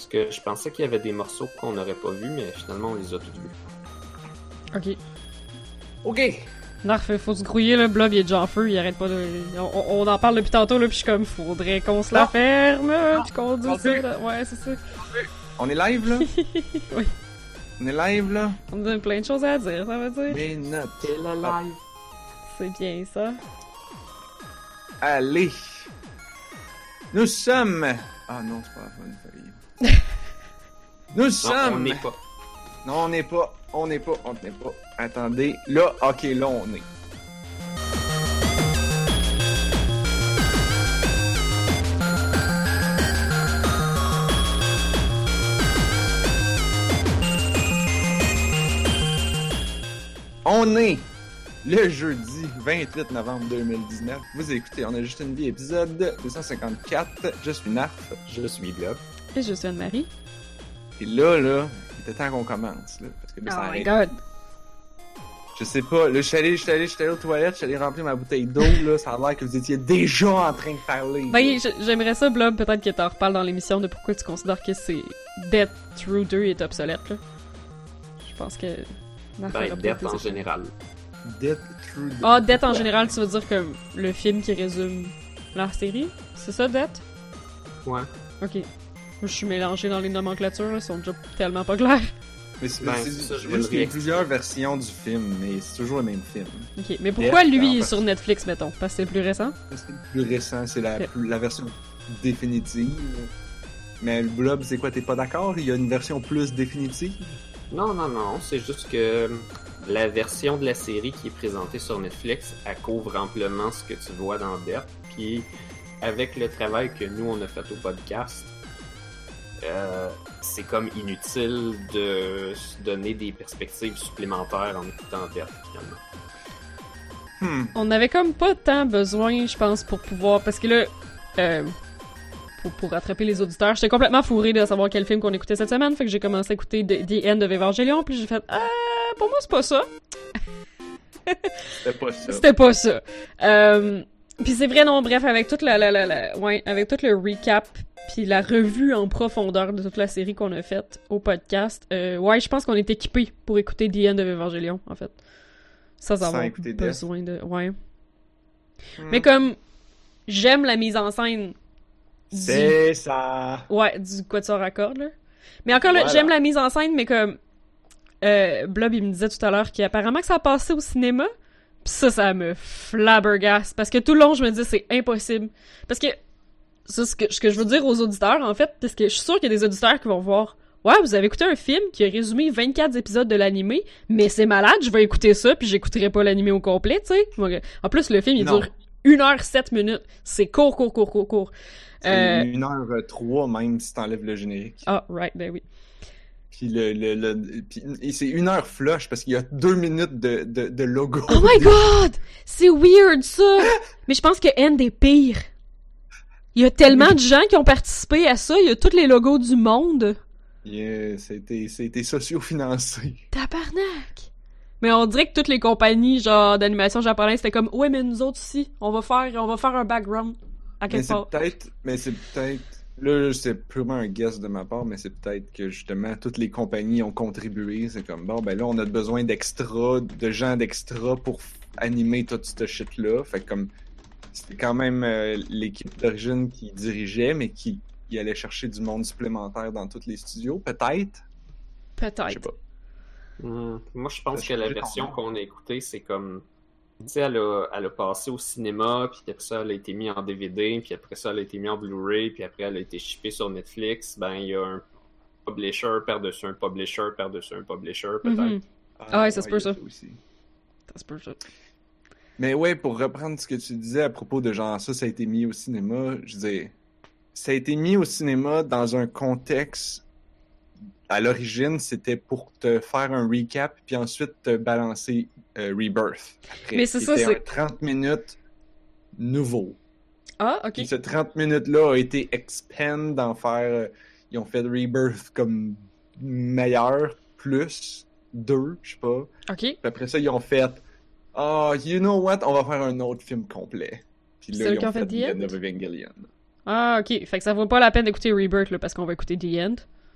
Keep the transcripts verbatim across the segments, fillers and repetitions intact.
que je pensais qu'il y avait des morceaux qu'on n'aurait pas vus, mais finalement, on les a tous vus. Ok. Ok! Narf, faut se grouiller, le blob, il est déjà en feu, il arrête pas de... On, on en parle depuis tantôt, là, pis je suis comme, faudrait qu'on se la Non. ferme, Non. pis qu'on dise ça, là. Ouais, c'est ça. On est live, là? Oui. On est live, là? On a plein de choses à dire, ça veut dire. Mais note. C'est le live! C'est bien ça. Allez! Nous sommes... Ah non, c'est pas la bonne feuille. Nous Non, sommes... on n'est pas. Non, on n'est pas. On n'est pas. On n'est pas. Attendez. Là, ok, là, on est. On est le jeudi vingt-huit novembre deux mille dix-neuf. Vous écoutez On a juste une vie, épisode deux cent cinquante-quatre. Je suis Narf. Je suis Blob. Et je suis Anne-Marie. Et là, là, il était temps qu'on commence, là. Parce que là, ça Oh my arrête. god. Je sais pas, là, je suis allé, je suis allé, je suis allé aux toilettes, je suis allé remplir ma bouteille d'eau, là, ça a l'air que vous étiez déjà en train de parler. Ben, j- j'aimerais ça, Blob, peut-être que t'en reparles dans l'émission de pourquoi tu considères que c'est Death Through deux est obsolète, là. Je pense que... Narf Ben, aura Death peut-être en plus- général. Death Through... Ah, Death en général, tu veux dire comme le film qui résume la série? C'est ça, Death? Ouais. Ok. Je suis mélangée dans les nomenclatures, là, ils sont déjà tellement pas clairs. Mais c'est Ben, c'est- c'est ça, je c'est vais juste le qu'il y a réexpliquer. plusieurs versions du film, mais c'est toujours le même film. Ok, mais pourquoi Death, lui en est fait. sur Netflix, mettons? Parce que c'est le plus récent? C'est le plus récent, c'est la, Ok. plus- la version définitive. Mais le blob, c'est quoi, t'es pas d'accord? Il y a une version plus définitive? Non, non, non, c'est juste que la version de la série qui est présentée sur Netflix, elle couvre amplement ce que tu vois dans Death. Puis, avec le travail que nous, on a fait au podcast, euh, c'est comme inutile de se donner des perspectives supplémentaires en écoutant Death, finalement. Hmm. On avait comme pas tant besoin, je pense, pour pouvoir... Parce que là, euh, pour, pour rattraper les auditeurs, j'étais complètement fourrée de savoir quel film qu'on écoutait cette semaine, fait que j'ai commencé à écouter The, The End of Evangelion, puis j'ai fait « Ah, pour moi, c'est pas ça. C'était pas » ça. C'était pas ça. Euh, puis c'est vrai, non, bref, avec toute la, la, la, la- ouais, avec tout le recap, puis la revue en profondeur de toute la série qu'on a faite au podcast, euh, ouais, je pense qu'on est équipés pour écouter The End of Evangelion, en fait. Sans Sans avoir écouter Death. besoin de... Ouais. Hmm. Mais comme j'aime la mise en scène du, C'est ça! ouais, du Quatuor à cordes, là. Mais encore là, Voilà. j'aime la mise en scène, mais comme euh, Blob, il me disait tout à l'heure qu'apparemment que ça a passé au cinéma, pis ça, ça me flabbergasse. Parce que tout le long, je me dis, c'est impossible. Parce que, ça, ce que, ce que je veux dire aux auditeurs, en fait, parce que je suis sûre qu'il y a des auditeurs qui vont voir « Ouais, vous avez écouté un film qui a résumé vingt-quatre épisodes de l'animé, mais c'est malade, je vais écouter ça, puis j'écouterai pas l'animé au complet, tu sais. » En plus, le film, il Non. dure une heure sept minutes. C'est court, court, court, court, court. C'est Euh, une heure trois, même, si t'enlèves le générique. Ah, right, ben oui. Puis le, le, le puis et c'est une heure flush parce qu'il y a deux minutes de, de, de logo. Oh my god! C'est weird, ça! Mais je pense que End est pire. Il y a tellement de gens qui ont participé à ça, il y a tous les logos du monde. Yeah, c'était, c'était socio-financé. Tabarnak! Mais on dirait que toutes les compagnies, genre, d'animation japonaise, c'était comme, ouais, mais nous autres aussi, on va faire, on va faire un background. À Mais quelque c'est part. peut-être, mais c'est peut-être, là, c'est purement un guess de ma part, mais c'est peut-être que justement, toutes les compagnies ont contribué. C'est comme, bon, ben là, on a besoin d'extra, de gens d'extra pour f- animer tout ce shit-là. Fait que comme, c'était quand même euh, l'équipe d'origine qui dirigeait, mais qui, qui allait chercher du monde supplémentaire dans tous les studios, peut-être. Je sais Peut-être. pas. Hmm. Moi, je pense Ça que la change version ton qu'on a écoutée, c'est comme... Tu sais, elle a, elle a passé au cinéma, puis après ça, elle a été mise en D V D, puis après ça, elle a été mise en Blu-ray, puis après, elle a été shippée sur Netflix. Ben, il y a un publisher par-dessus un publisher par-dessus un publisher, peut-être. Mhm. Ah ouais, ça se peut, il y a ça. aussi. Ça se peut, ça. Mais ouais, pour reprendre ce que tu disais à propos de genre ça, ça a été mis au cinéma, je disais, ça a été mis au cinéma dans un contexte, à l'origine, c'était pour te faire un recap, puis ensuite te balancer euh, Rebirth. Après, Mais c'est qui ça, était c'est- un trente minutes nouveau. Ah, ok. Puis ce trente minutes-là a été expand d'en faire, euh, ils ont fait Rebirth comme meilleur, plus, deux, je sais pas. Ok. Puis après ça, ils ont fait Ah, you know what? On va faire un autre film complet. Puis C'est là, eux ils qui ont ont fait fait The The End End? of Evangelion. Ah, ok. Fait que ça vaut pas la peine d'écouter Rebirth, là, parce qu'on va écouter The End.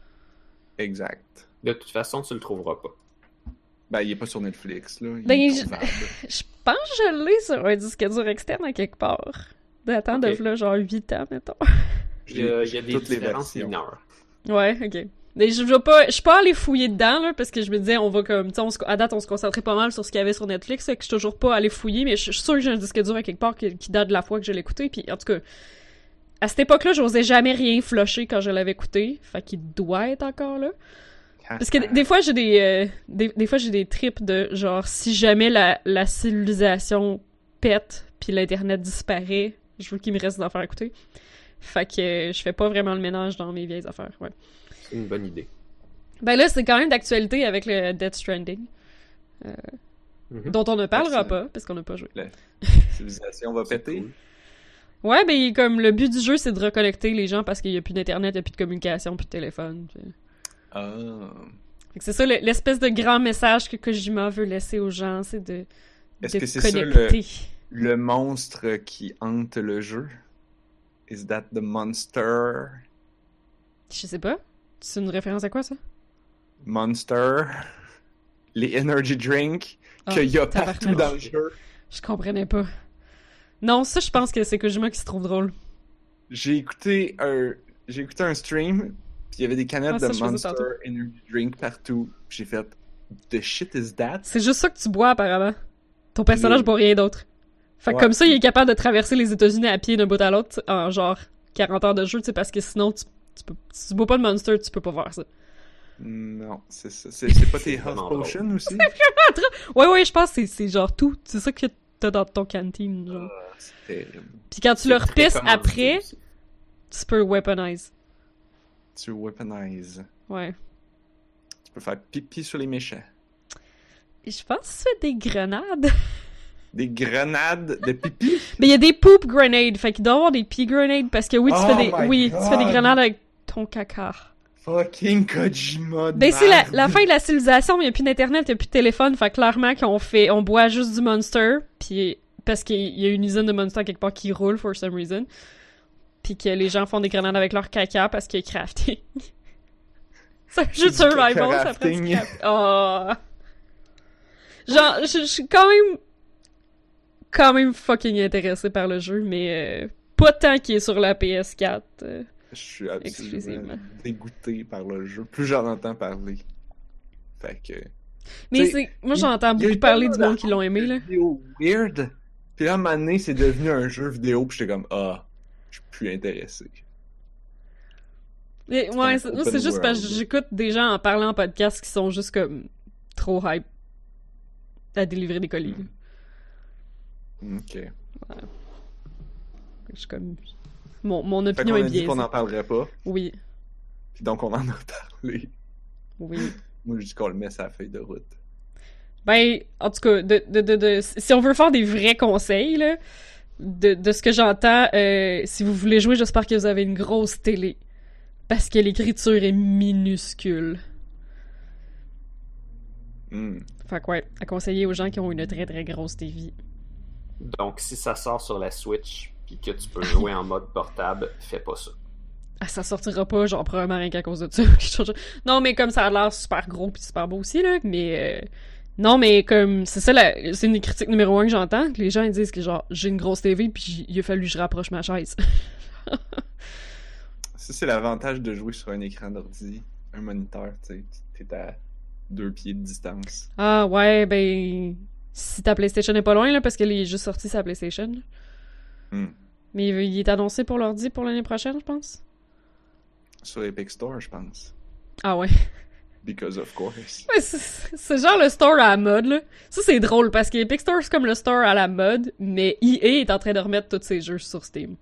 Exact. De toute façon, tu le trouveras pas. Ben, il est pas sur Netflix, là. Il Ben, est je- trouvable. Je pense que je l'ai sur un disque dur externe à quelque part. Datant Ok. de là, genre huit ans, mettons. Il y a, il y a des Toutes les différences versions. mineures. Ouais, ok. Mais je je vais pas, je suis pas allée fouiller dedans, là, parce que je me disais, on va comme, tu sais, on se- à date, on se concentrait pas mal sur ce qu'il y avait sur Netflix, fait que je suis toujours pas allée fouiller, mais je je suis sûre que j'ai un disque dur à quelque part qui, qui date de la fois que je l'ai écouté, puis en tout cas, à cette époque-là, j'osais jamais rien flusher quand je l'avais écouté, fait qu'il doit être encore là. Parce que d- des fois, j'ai des, euh, des, des fois, j'ai des trips de, genre, si jamais la, la civilisation pète, puis l'Internet disparaît, je veux qu'il me reste des affaires à écouter. Fait que euh, je fais pas vraiment le ménage dans mes vieilles affaires, ouais. C'est une bonne idée. Ben là, c'est quand même d'actualité avec le Death Stranding, Mhm. dont on ne parlera Excellent. pas, parce qu'on n'a pas joué. La civilisation va C'est péter. cool. Ouais, ben comme le but du jeu, c'est de reconnecter les gens parce qu'il y a plus d'internet, il y a plus de communication, plus de téléphone. puis- Ah. Fait que c'est ça le- l'espèce de grand message que Kojima veut laisser aux gens, c'est de, Est-ce de que c'est ça, connecter. Le monstre qui hante le jeu? Is that the monster? Je sais pas. C'est une référence à quoi ça? Monster? Les energy drinks Ah, qu'il y a tabarnak. partout dans le jeu. Je comprenais pas. Non, ça je pense que c'est Kojima qui se trouve drôle. J'ai écouté un, j'ai écouté un stream, puis il y avait des canettes Ah, ça, de je faisais Monster tantôt. Energy Drink partout. Puis j'ai fait, the shit is that? C'est juste ça que tu bois apparemment. Ton personnage Le- boit rien d'autre. Fait que Ouais. comme ça, il est capable de traverser les États-Unis à pied d'un bout à l'autre en genre quarante heures de jeu, tu sais, parce que sinon, tu, tu peux, si tu bois pas de Monster, tu peux pas faire ça. Non, c'est ça. C'est, c'est pas tes C'est health vraiment potions aussi? Ouais, ouais, je pense que c'est- c'est genre tout. C'est ça que t'as dans ton cantine, genre. Ah, c'est terrible. Puis quand tu C'est le très repisses commandité après, aussi. tu peux weaponize. Tu weaponize. Ouais. Tu peux faire pipi sur les méchants. Et je pense que tu fais des grenades. Des grenades de pipi? Mais il y a des poop grenades, fait qu'il doit y avoir des pee grenades parce que oui, tu Oh fais des my oui, tu fais des God. grenades avec ton caca. Fucking Kojima de Ben c'est la, merde. la fin de la civilisation, mais il y a plus d'internet, il y a plus de téléphone, fait clairement qu'on fait on boit juste du Monster, puis parce qu'il y a une usine de Monster quelque part qui roule for some reason. Puis que les gens font des grenades avec leur caca parce qu'il y a crafting. C'est un jeu de Du survival, ça prend du crafting. crafting. Oh. Genre, je je suis quand même quand même fucking intéressé par le jeu, mais euh, pas tant qu'il est sur la P S quatre. euh. Je suis absolument Exclusivement. dégoûté par le jeu. Plus j'en entends parler. Fait que... Mais T'sais, c'est moi il- j'entends il y a beaucoup eu parler du tellement monde qui l'ont aimé, là. de vidéos weird. Puis là, à un moment donné, c'est devenu un jeu vidéo, puis j'étais comme, ah, je suis plus intéressé. Mais, C'est ouais, un c'est moi, open c'est juste parce que world. j'écoute des gens en parlant en podcast qui sont juste comme trop hype à délivrer des colis. Mm. Ok. Je suis comme... Mon, mon Fait opinion qu'on est a dit biaisée. qu'on n'en parlerait pas, Oui, puis donc on en a parlé. oui. Moi, je dis qu'on le met sur la feuille de route. Ben, en tout cas, de, de, de, de- si on veut faire des vrais conseils, là, de, de ce que j'entends, euh, si vous voulez jouer, j'espère que vous avez une grosse télé. Parce que l'écriture est minuscule. Hmm. Fait que ouais, à conseiller aux gens qui ont une très très grosse T V. Donc, si ça sort sur la Switch puis que tu peux jouer en mode portable, fais pas ça. Ah, ça sortira pas, genre, probablement rien qu'à cause de ça. Non, mais comme ça a l'air super gros pis super beau aussi, là, mais... euh, Non, mais comme... C'est ça, la... c'est une des critiques numéro un que j'entends, que les gens ils disent que, genre, j'ai une grosse T V pis il a fallu que je rapproche ma chaise. Ça, c'est l'avantage de jouer sur un écran d'ordi, un moniteur, tu sais, t'es à deux pieds de distance. Ah, ouais, ben... Si ta PlayStation est pas loin, là, parce qu'elle est juste sortie sa PlayStation. Hmm. Mais il il est annoncé pour l'ordi pour l'année prochaine, je pense. Sur Epic Store, je pense. Ah ouais. Because of course. Ouais, c'est c'est genre le store à la mode, là. Ça, c'est drôle, parce que Epic Store, c'est comme le store à la mode, mais E A est en train de remettre tous ses jeux sur Steam.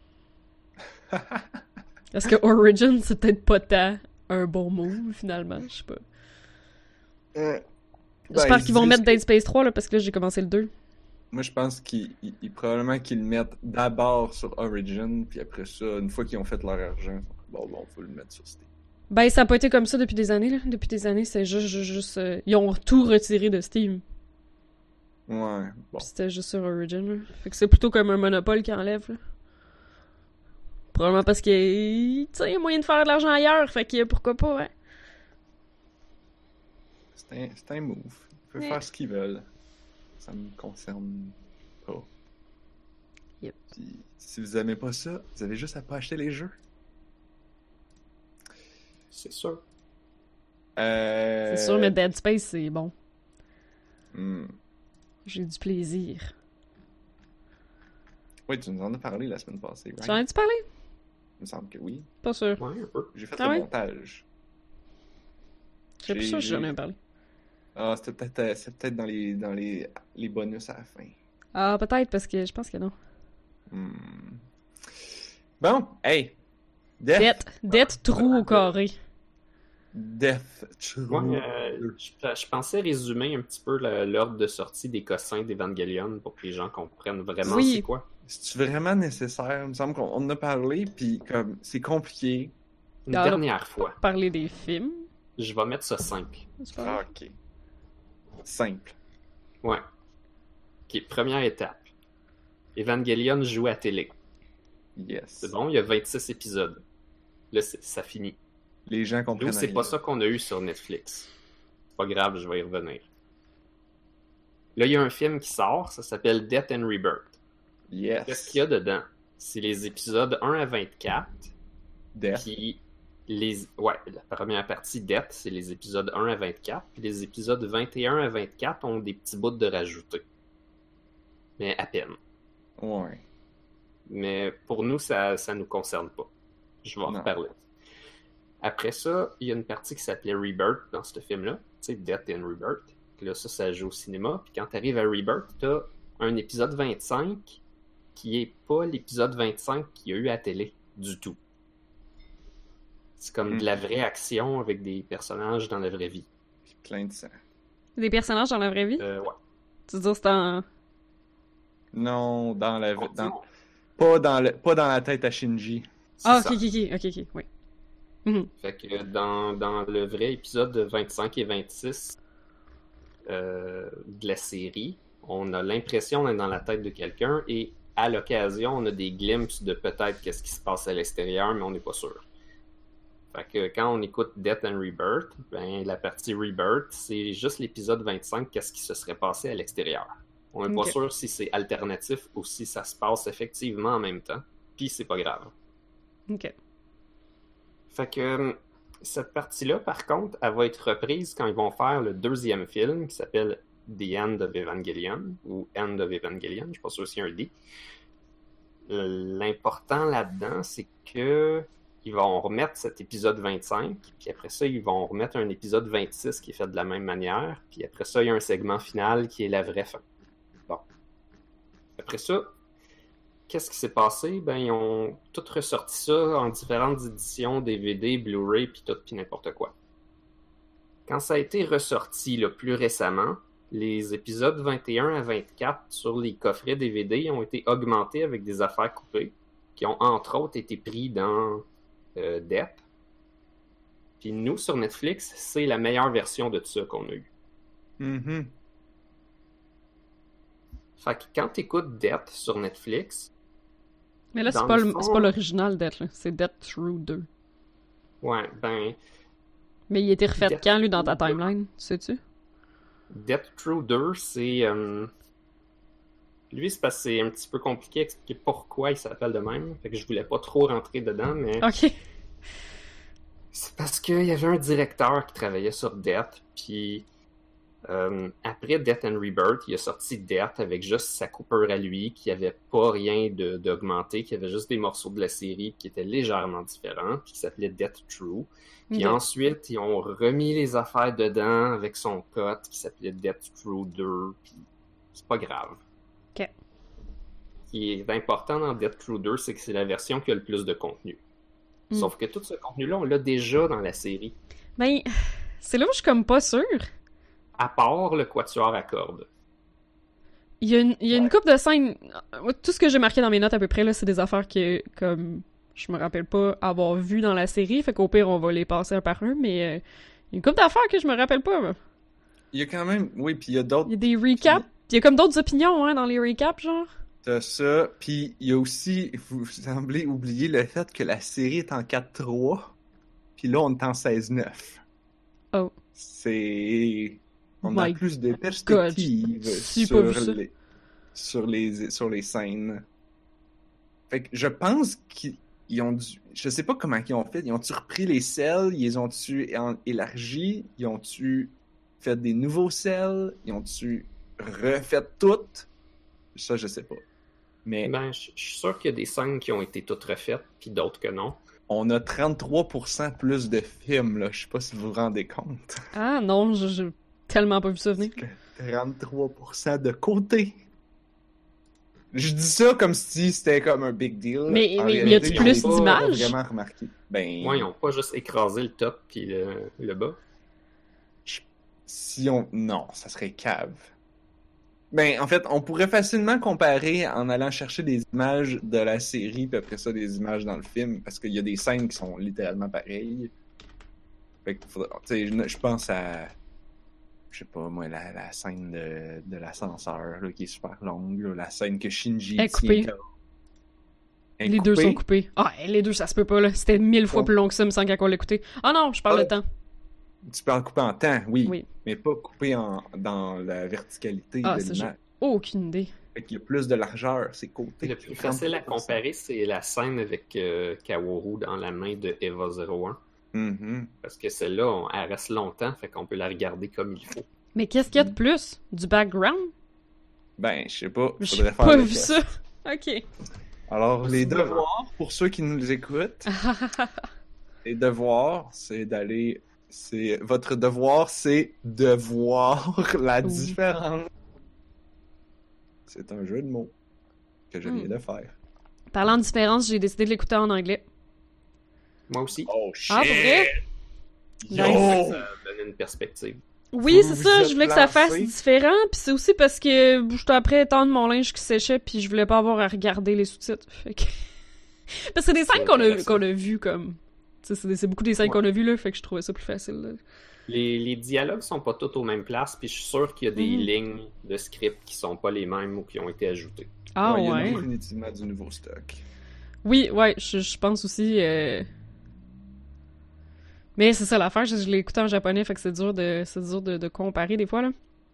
Parce que Origin, c'est peut-être pas tant un bon move, finalement, je sais pas. Euh, J'espère ben, qu'ils vont ils mettre disent- Dead Space trois, là, parce que là, j'ai commencé le deux. Moi, je pense qu'ils ils- ils- probablement qu'ils le mettent d'abord sur Origin, puis après ça, une fois qu'ils ont fait leur argent, bon, bon, faut le mettre sur Steam. Ben, ça a pas été comme ça depuis des années, là. Depuis des années, c'est juste, juste, juste... euh, ils ont tout retiré de Steam. Ouais, bon. Puis c'était juste sur Origin, là. Fait que c'est plutôt comme un monopole qui enlève, là. Probablement parce que, tu sais, il y a moyen de faire de l'argent ailleurs, fait que pourquoi pas, hein. C'est un, c'est un move. Ils peuvent Mais- faire ce qu'ils veulent. Ça me concerne pas. Yep. Puis, si vous aimez pas ça, vous avez juste à pas acheter les jeux. C'est sûr. Euh... C'est sûr, mais Dead Space, c'est bon. hmm. J'ai du plaisir. Oui, tu nous en as parlé la semaine passée, right? Tu en as-tu parlé? Il me semble que oui. Pas sûr. Ouais, un peu. J'ai fait Ah le ouais? montage. J'ai plus sûr que j'en ai parlé. Ah, c'était peut-être euh, c'est peut-être dans les dans les, les bonus à la fin. Ah, peut-être, parce que je pense que non. Hmm. Bon, hey! Death! Death, Death trou au carré. Death True. Ouais, euh, je, je pensais résumer un petit peu le- l'ordre de sortie des cossins d'Evangelion pour que les gens comprennent vraiment Oui. c'est quoi. C'est vraiment nécessaire? Il me semble qu'on on en a parlé, puis comme c'est compliqué. Une Ah, dernière fois, Parler des films. je vais mettre ça simple. c'est pas Ah, grave. ok. Simple. Ouais. Ok, première étape. Evangelion joue à télé. Yes. C'est bon, il y a vingt-six épisodes. Là, c'est- ça finit. Les gens comprennent Nous, c'est rien. pas ça qu'on a eu sur Netflix. C'est pas grave, je vais y revenir. Là, il y a un film qui sort, ça s'appelle Death and Rebirth. Yes. Qu'est-ce qu'il y a dedans? C'est les épisodes un à vingt-quatre, Death. puis les... Ouais, la première partie, Death, c'est les épisodes un à vingt-quatre, puis les épisodes vingt et un à vingt-quatre ont des petits bouts de rajoutés. Mais à peine. Ouais. Mais pour nous, ça ça nous concerne pas. Je vais en Non. reparler. Après ça, il y a une partie qui s'appelait Rebirth dans ce film-là. Tu sais, Death and Rebirth. Puis là, ça, ça joue au cinéma. Puis quand tu arrives à Rebirth, t'as un épisode vingt-cinq qui est pas l'épisode vingt-cinq qu'il y a eu à la télé du tout. C'est comme Mm. de la vraie action avec des personnages dans la vraie vie. Puis plein de sang. Des personnages dans la vraie vie? Euh, ouais. Tu veux dire, c'est en... Non, dans la... Continue. Dans... Pas, dans le... pas dans la tête à Shinji. C'est Ah, ça. ok, ok, ok, ok, ok, oui. Mhm. Fait que dans, dans le vrai épisode de vingt-cinq et vingt-six euh, de la série, on a l'impression d'être dans la tête de quelqu'un et à l'occasion, on a des glimpses de peut-être qu'est-ce qui se passe à l'extérieur, mais on n'est pas sûr. Fait que quand on écoute Death and Rebirth, ben la partie Rebirth, c'est juste l'épisode vingt-cinq, qu'est-ce qui se serait passé à l'extérieur. On n'est Ok. pas sûr si c'est alternatif ou si ça se passe effectivement en même temps. Puis c'est pas grave. Ok. Fait que euh, cette partie-là, par contre, elle va être reprise quand ils vont faire le deuxième film qui s'appelle The End of Evangelion ou End of Evangelion, je suis pas sûr s'il y a un D. L'important là-dedans, c'est que ils vont remettre cet épisode vingt-cinq, puis après ça, ils vont remettre un épisode vingt-six qui est fait de la même manière, puis après ça, il y a un segment final qui est la vraie fin. Bon. Après ça, qu'est-ce qui s'est passé? Ben, ils ont tout ressorti ça en différentes éditions, D V D, Blu-ray, puis tout, puis n'importe quoi. Quand ça a été ressorti là, plus récemment, les épisodes vingt et un à vingt-quatre sur les coffrets D V D ont été augmentés avec des affaires coupées, qui ont entre autres été pris dans euh, Death. Puis nous, sur Netflix, c'est la meilleure version de tout ça qu'on a eu. Mhm. Fait que quand t'écoutes Death sur Netflix, Mais là, c'est Dans pas, le le- fond- c'est pas l'original Death, là. C'est Death True deux. ouais, ben, Mais il a été refait Death quand, lui, dans ta True deux. timeline, sais-tu? Death True deux, c'est... euh, Lui, c'est parce que c'est un petit peu compliqué d'expliquer pourquoi il s'appelle de même. Fait que je voulais pas trop rentrer dedans, mais Ok. c'est parce qu'il y avait un directeur qui travaillait sur Death, puis euh, après Death and Rebirth, il a sorti Death avec juste sa coupure à lui, qui avait pas rien de- d'augmenté, qui avait juste des morceaux de la série qui étaient légèrement différents, puis qui s'appelait Death True. Puis Ok. ensuite, ils ont remis les affaires dedans avec son cut qui s'appelait Death True deux, puis c'est pas grave. Ok. Ce qui est important dans Death True deux, c'est que c'est la version qui a le plus de contenu. Mm. Sauf que tout ce contenu-là, on l'a déjà dans la série. Ben, c'est là où je suis comme pas sûre. À part le quatuor à cordes. Il y a une, il y a une Ouais. couple de scènes. Tout ce que j'ai marqué dans mes notes à peu près, là, c'est des affaires que, comme, je me rappelle pas avoir vues dans la série. Fait qu'au pire, on va les passer un par un. Mais euh, il y a une couple d'affaires que je me rappelle pas. moi. Il y a quand même... Oui, puis il y a d'autres... Il y a des recaps. Il y a comme d'autres opinions, hein, dans les recaps, genre. T'as ça, puis il y a aussi... Vous semblez oublier le fait que la série est en quatre trois, puis là, on est en seize neuf. Oh. C'est... On My a plus de God, perspectives j'ai sur pas vu ça. les... sur les sur les scènes. Fait que je pense qu'ils ils ont dû... Je sais pas comment ils ont fait. Ils ont-tu repris les selles? Ils les ont-tu en- élargis? Ils ont-tu fait des nouveaux selles? Ils ont-tu refait toutes? Ça, je sais pas. Mais Ben, je je suis sûr qu'il y a des scènes qui ont été toutes refaites, puis d'autres que non. on a trente-trois pour cent plus de films, là. Je sais pas si vous vous rendez compte. Ah non, je- j'ai tellement pas vu ça venir. trente-trois pour cent de côté. Je dis ça comme si c'était comme un big deal. Mais- En mais réalité, y a-tu ils ont plus pas d'images? vraiment remarqué. Ben, Moi, ils ont pas juste écrasé le top puis le, le bas. si on... Non, ça serait cave. Ben, en fait, on pourrait facilement comparer en allant chercher des images de la série, puis après ça, des images dans le film, parce qu'il y a des scènes qui sont littéralement pareilles. Fait que, faudra- tu sais, je je pense à... Je sais pas, moi, la, la scène de, de l'ascenseur, là, qui est super longue, là, la scène que Shinji Elle est tient coupée. comme- Elle est Les deux coupée? sont coupés. Ah, les deux, ça se peut pas, là. C'était mille fois Bon. plus long que ça, me semble, quand on l'écoutait. Ah non, je parle Ah. de temps. Tu peux en couper en temps, oui, Oui. mais pas couper en, dans la verticalité Ah, de ça, l'image. Aucune idée. Fait qu'il y a plus de largeur, c'est côté. Le plus facile à comparer, c'est la scène avec euh, Kaworu dans la main de Eva zéro un. Mhm. Parce que celle-là, on- elle reste longtemps, fait qu'on peut la regarder comme il faut. Mais qu'est-ce qu'il y a de plus? Du background? Ben, je sais pas, J'ai faudrait faire pas le vu test. ça. Ok. Alors, les Possiblement. devoirs, pour ceux qui nous écoutent, les devoirs, c'est d'aller... c'est Votre devoir, c'est de voir la Oui. différence. C'est un jeu de mots que je viens Hmm. de faire. Parlant de différence, j'ai décidé de l'écouter en anglais. Moi aussi. Oh, shit! Ah, pour vrai? Yo! Nice. Ça donne une perspective. Oui, Vous c'est vous ça, êtes je voulais que ça fasse lancé. différent, puis c'est aussi parce que j'étais après étendre mon linge qui séchait, puis je voulais pas avoir à regarder les sous-titres. Fait que... parce que c'est des scènes C'est qu'on a, intéressant. qu'on a vues, comme... Tu sais, c'est, des- c'est beaucoup des scènes Ouais. qu'on a vues, là, fait que je trouvais ça plus facile, là. Les, les dialogues sont pas tous aux mêmes places, puis je suis sûr qu'il y a des Mhm. lignes de script qui sont pas les mêmes ou qui ont été ajoutées. Ah Ouais, il y a ouais? définitivement du nouveau stock. Oui, ouais, je, je pense aussi... euh, Mais c'est ça l'affaire, je, je l'ai écouté en japonais, fait que c'est dur de, c'est dur de, de comparer des fois, là.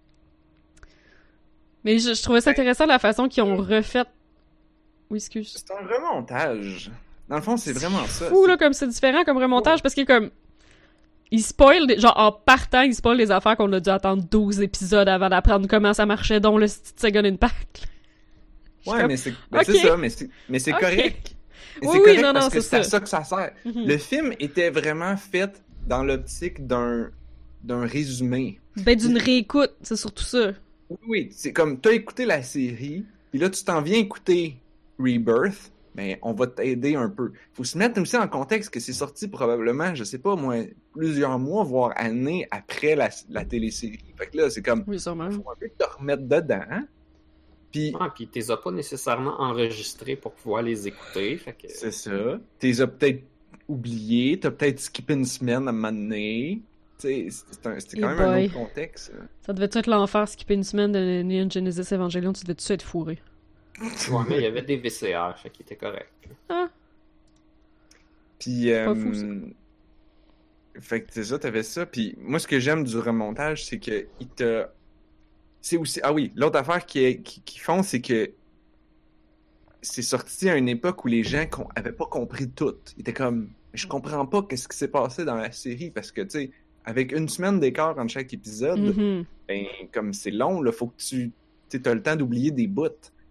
Mais je, je trouvais ça intéressant la façon qu'ils ont refait... Oui, excuse. C'est un remontage. Dans le fond, c'est vraiment ça. Fou, là, comme c'est différent comme remontage, parce que comme... Ils spoilent, des- genre en partant, ils spoilent les affaires qu'on a dû attendre douze épisodes avant d'apprendre comment ça marchait, dont le Second Impact. Je suis Ouais, comme, mais c'est ben, Ok. c'est ça, mais c'est mais c'est Ok. correct. Mais Oui, c'est oui, correct non, parce non, que c'est c'est à ça. ça que ça sert. Mhm. Le film était vraiment fait dans l'optique d'un d'un résumé. Ben, d'une réécoute, c'est surtout ça. Oui, oui, c'est comme t'as écouté la série, puis là tu t'en viens écouter Rebirth, mais on va t'aider un peu. Faut se mettre aussi en contexte que c'est sorti probablement, je sais pas moi, plusieurs mois voire années après la, la télésérie. Fait que là c'est comme Oui, sûrement. faut un peu te remettre dedans. Hein? Puis Ah, puis tu les as pas nécessairement enregistrés pour pouvoir les écouter, fait que... c'est ça. T'es as peut-être oublié, t'as peut-être skippé une semaine à un moment donné. Tu sais, c'est un- c'était quand Eh même un boy. autre contexte. hein. Ça devait être l'enfer, skipper une semaine de Neon Genesis Evangelion, tu devais tout être fourré. Ouais, mais il y avait des V C R, fait qu'il était correct. Ah, Puis, euh, Pas fou, ça. fait que c'est ça, t'avais ça. Puis moi, ce que j'aime du remontage, c'est que il te, c'est aussi, ah oui, l'autre affaire qui qui, qui font, c'est que c'est sorti à une époque où les gens com- avaient pas compris tout. Ils étaient comme, je comprends pas qu'est-ce qui s'est passé dans la série parce que tu sais, avec une semaine d'écart entre chaque épisode, mhm. ben comme c'est long, là, faut que tu, tu as le temps d'oublier des bouts.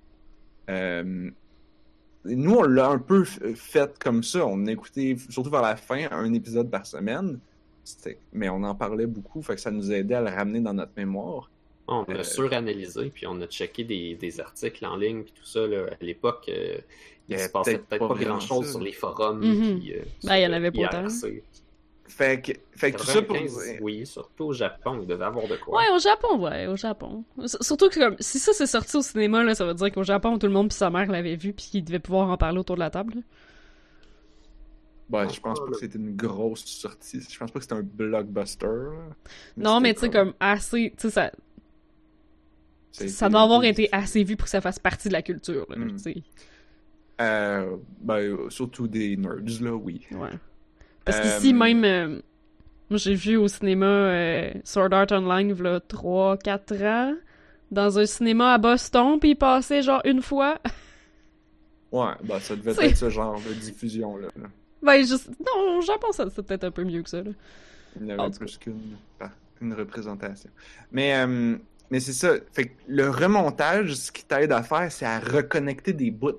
Euh, nous, on l'a un peu f- fait comme ça. On a écouté, surtout vers la fin, un épisode par semaine. C'était- Mais on en parlait beaucoup, fait que ça nous aidait à le ramener dans notre mémoire. On a Euh, suranalysé, puis on a checké des, des articles en ligne, puis tout ça. Là. À l'époque, euh, Il y il se avait passait peut-être peut-être pas pas, vraiment grand-chose ça. sur les forums. Mhm. puis, euh, Ben, il y en sur avait pas I autant. R C. Fait que, fait que tout ça pour quatre-vingt-quinze, dire... oui, surtout au Japon, il devait avoir de quoi. Ouais, au Japon, ouais, au Japon. S- Surtout que comme, si ça c'est sorti au cinéma, là, ça veut dire qu'au Japon, tout le monde pis sa mère l'avait vu pis qu'il devait pouvoir en parler autour de la table. là. Ben, je pense pas que c'était une grosse sortie. Je pense pas que c'était un blockbuster. là. Non, mais tu c'était sais, comme assez, tu sais, ça, ça a ça été doit avoir un peu été difficile. assez vu pour que ça fasse partie de la culture, là, Mm. tu sais. Euh, ben, euh, surtout des nerds, là, oui. Ouais. Parce Euh, qu'ici, même, euh, Moi, j'ai vu au cinéma euh, Sword Art Online, il y a trois quatre ans, dans un cinéma à Boston, puis il passait genre une fois. Ouais, bah ça devait C'est- être ce genre de diffusion-là. Là. Ben, juste... Non, au Japon, ça, c'est peut-être un peu mieux que ça, là. Il y En avait tout cas. plus qu'une par- une représentation. Mais, euh, mais c'est ça. Fait que le remontage, ce qui t'aide à faire, c'est à reconnecter des bouts.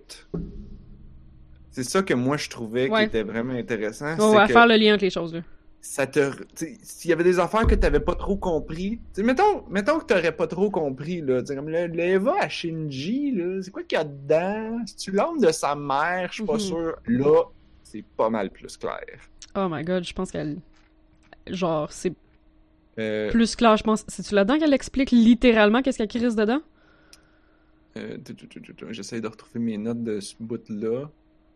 C'est ça que moi, je trouvais Ouais. qui était vraiment intéressant. On c'est va que faire le lien entre les choses, là. ça te... t'sais, s'il y avait des affaires que t'avais pas trop compris... t'sais, mettons, mettons que t'aurais pas trop compris, là. T'sais, comme le, le Eva à Shinji, là, c'est quoi qu'il y a dedans? C'est-tu l'âme de sa mère? Je suis pas Mhm. sûr. Là, c'est pas mal plus clair. Oh my god, je pense qu'elle... Genre, c'est Euh, plus clair, je pense. C'est-tu là-dedans qu'elle explique littéralement qu'est-ce qu'elle crise dedans? euh, tu- tu- tu- tu- tu- J'essaie de retrouver mes notes de ce bout-là.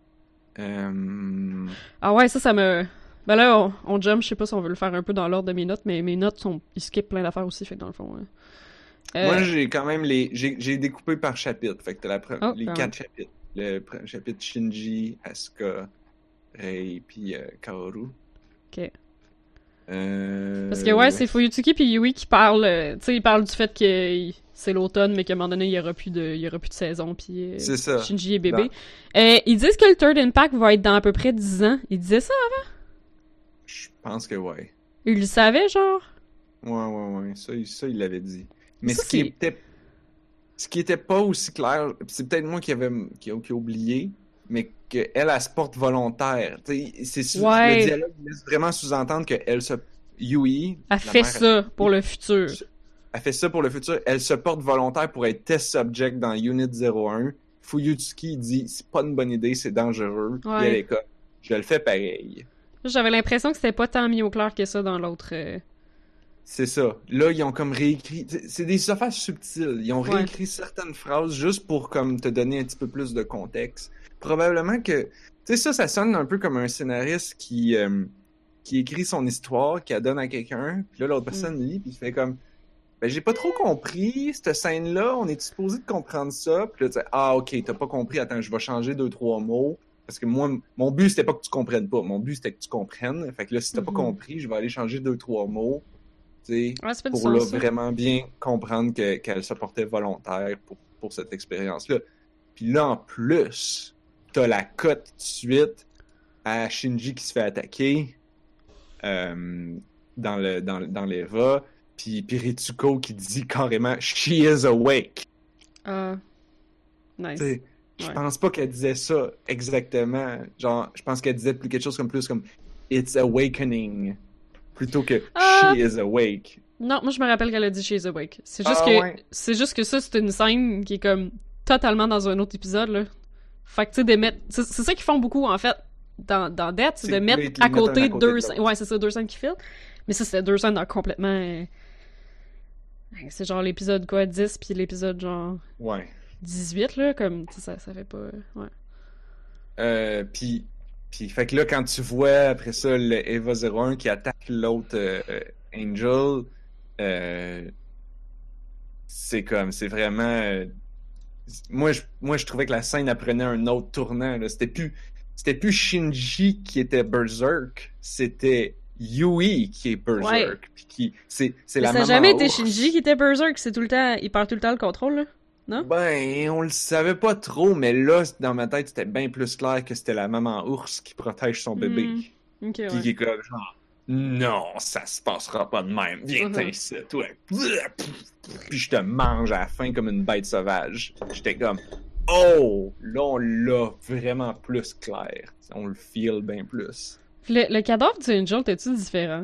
Euh... Ah ouais, ça, ça me... Ben là, on, on jump, je sais pas si on veut le faire un peu dans l'ordre de mes notes, mais mes notes sont... Ils skippent plein d'affaires aussi, fait que dans le fond... hein. Euh, Moi, j'ai quand même les... J'ai j'ai découpé par chapitre. Fait que t'as la pre- Oh, les quand quatre chapitres. Le pre- chapitre Shinji, Asuka, Rei, puis euh, Kaoru. Ok. Euh... Parce que ouais, c'est Fuyutsuki puis Yui qui parlent, euh, tu sais, ils parlent du fait que il- c'est l'automne, mais qu'à un moment donné, il y aura plus de, il y aura plus de saison, puis euh, C'est ça. Shinji est bébé. Euh, ils disent que le Third Impact va être dans à peu près dix ans. Ils disaient ça? Je pense que ouais. Ils le savaient, genre? Ouais, ouais, ouais. Ça, il- ça il l'avait dit. Mais Ça, ce qui c'est- était... Ce qui était pas aussi clair, pis c'est peut-être moi qui avait qui a, qui a oublié, mais qu'elle, elle se porte volontaire. Tu sais, c'est sous- Ouais. Le dialogue laisse vraiment sous-entendre qu'elle se... Yui... Elle la fait mère, ça pour le futur. Elle fait ça pour le futur. Elle se porte volontaire pour être test subject dans Unit zéro un. Fuyutsuki dit c'est pas une bonne idée, c'est dangereux. Ouais. Puis elle est comme je le fais pareil. J'avais l'impression que c'était pas tant mis au clair que ça dans l'autre. euh, C'est ça. Là, ils ont comme réécrit. C'est c'est des affaires subtiles. Ils ont Ouais. réécrit certaines phrases juste pour comme te donner un petit peu plus de contexte. Probablement que. Tu sais, ça, ça sonne un peu comme un scénariste qui, euh, qui écrit son histoire, qui la donne à quelqu'un, puis là, l'autre personne lit, puis il fait comme. Ben, j'ai pas trop compris cette scène-là. On est supposé de comprendre ça. Puis là, tu sais, ah, ok, t'as pas compris. Attends, je vais changer deux, trois mots. Parce que moi, mon but, c'était pas que tu comprennes pas. Mon but, c'était que tu comprennes. Fait que là, si t'as pas Mhm. compris, je vais aller changer deux, trois mots. Tu sais, Ouais, ça fait du pour sens, là, ça. vraiment bien comprendre que- qu'elle se portait volontaire pour, pour cette expérience-là. Puis là, en plus, t'as la cote tout de suite à Shinji qui se fait attaquer euh, dans le dans, dans l'Eva. Puis, puis Ritsuko qui dit carrément « She is awake Ah. ». Nice. Tu sais, je Ouais. pense pas qu'elle disait ça exactement. Genre, je pense qu'elle disait plus quelque chose comme plus comme « It's awakening » plutôt que Ah. « She is awake Non, moi je me rappelle qu'elle a dit She's Awake. C'est juste Ah, que ouais. c'est juste que ça c'est une scène qui est comme totalement dans un autre épisode là. Fait que tu sais de mettre c'est c'est ça qu'ils font beaucoup en fait dans dans Death, c'est C'est de que mettre là, ils te à les mettent un côté à côté de deux l'autre. scènes. Ouais, c'est ça deux scènes qui filent. Mais ça c'était deux scènes dans complètement euh, c'est genre l'épisode quoi dix puis l'épisode genre ». Ouais. dix-huit là comme tu sais, ça ça fait pas ouais. Euh, puis, puis, fait que là, quand tu vois après ça le Eva zéro un qui attaque l'autre euh, euh, Angel, euh, c'est comme, c'est vraiment. euh, moi, je, moi, je trouvais que la scène apprenait un autre tournant. Là. C'était plus, c'était plus Shinji qui était Berserk, c'était Yui qui est Berserk. Ouais. Puis qui, c'est, c'est Mais la ça a maman jamais été ours. Shinji qui était Berserk, c'est tout le temps il perd tout le temps le contrôle là. Non? Ben, on le savait pas trop, mais là, dans ma tête, c'était bien plus clair que c'était la maman ours qui protège son bébé. Hmm. OK, Puis ouais. qui est comme genre, non, ça se passera pas de même. Viens, Mhm. ici, toi. Puis je te mange à la fin comme une bête sauvage. J'étais comme, oh, là, on l'a vraiment plus clair. On le feel bien plus. Le, le cadavre du Angel, t'es-tu différent?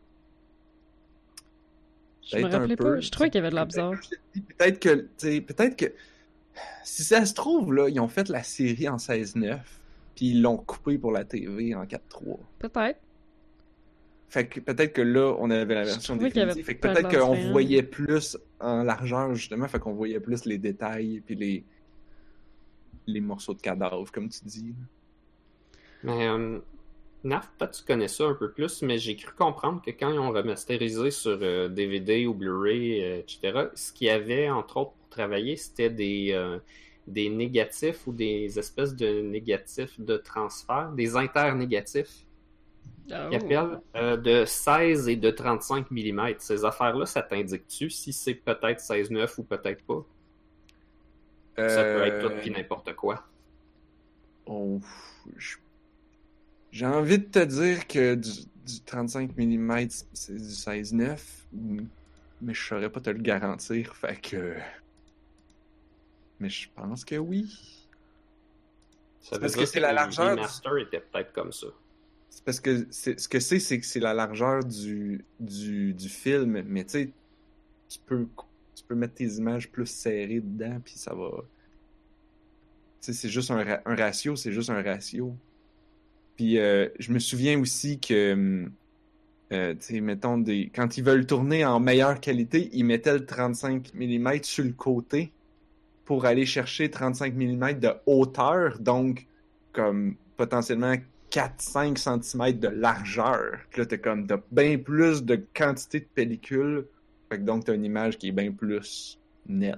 Je me Peut-être un rappelais peu. pas. Je trouvais qu'il y avait de la bizarre. Peut-être que, tu sais, peut-être que, si ça se trouve, là, ils ont fait la série en seize neuf, puis ils l'ont coupé pour la T V en quatre trois. Peut-être. Fait que peut-être que là, on avait la Je version trouvais qu'il y avait définitive. Fait que pas peut-être de qu'on différent. voyait plus en largeur, justement. Fait qu'on voyait plus les détails puis les les morceaux de cadavres, comme tu dis. Mais, euh, Naf, toi, tu connais ça un peu plus, mais j'ai cru comprendre que quand ils ont remasterisé sur euh, D V D ou Blu-ray, euh, et cetera, ce qu'il y avait, entre autres, pour travailler, c'était des, euh, des négatifs ou des espèces de négatifs de transfert, des internégatifs Oh. Qui appelle euh, de seize et de trente-cinq millimètres. Ces affaires-là, ça t'indique-tu si c'est peut-être seize neuf ou peut-être pas? Ça peut être tout Euh, puis n'importe quoi. on- je- J'ai envie de te dire que du, du trente-cinq millimètres, c'est du seize neuf, mais je saurais pas te le garantir, fait que... Mais je pense que oui. Ça veut parce dire que c'est la les largeur du- remasters étaient peut-être comme ça. C'est parce que c'est, ce que c'est, c'est que c'est la largeur du, du, du film, mais tu sais, tu peux, tu peux mettre tes images plus serrées dedans, puis ça va... Tu sais, c'est juste un, ra- un ratio, c'est juste un ratio. Puis euh, je me souviens aussi que, hum, euh, tu sais, mettons, des... quand ils veulent tourner en meilleure qualité, ils mettaient le trente-cinq millimètres sur le côté pour aller chercher trente-cinq millimètres de hauteur, donc comme potentiellement quatre à cinq centimètres de largeur. Puis là, t'as comme, t'as bien plus de quantité de pellicule, fait que donc t'as une image qui est bien plus nette.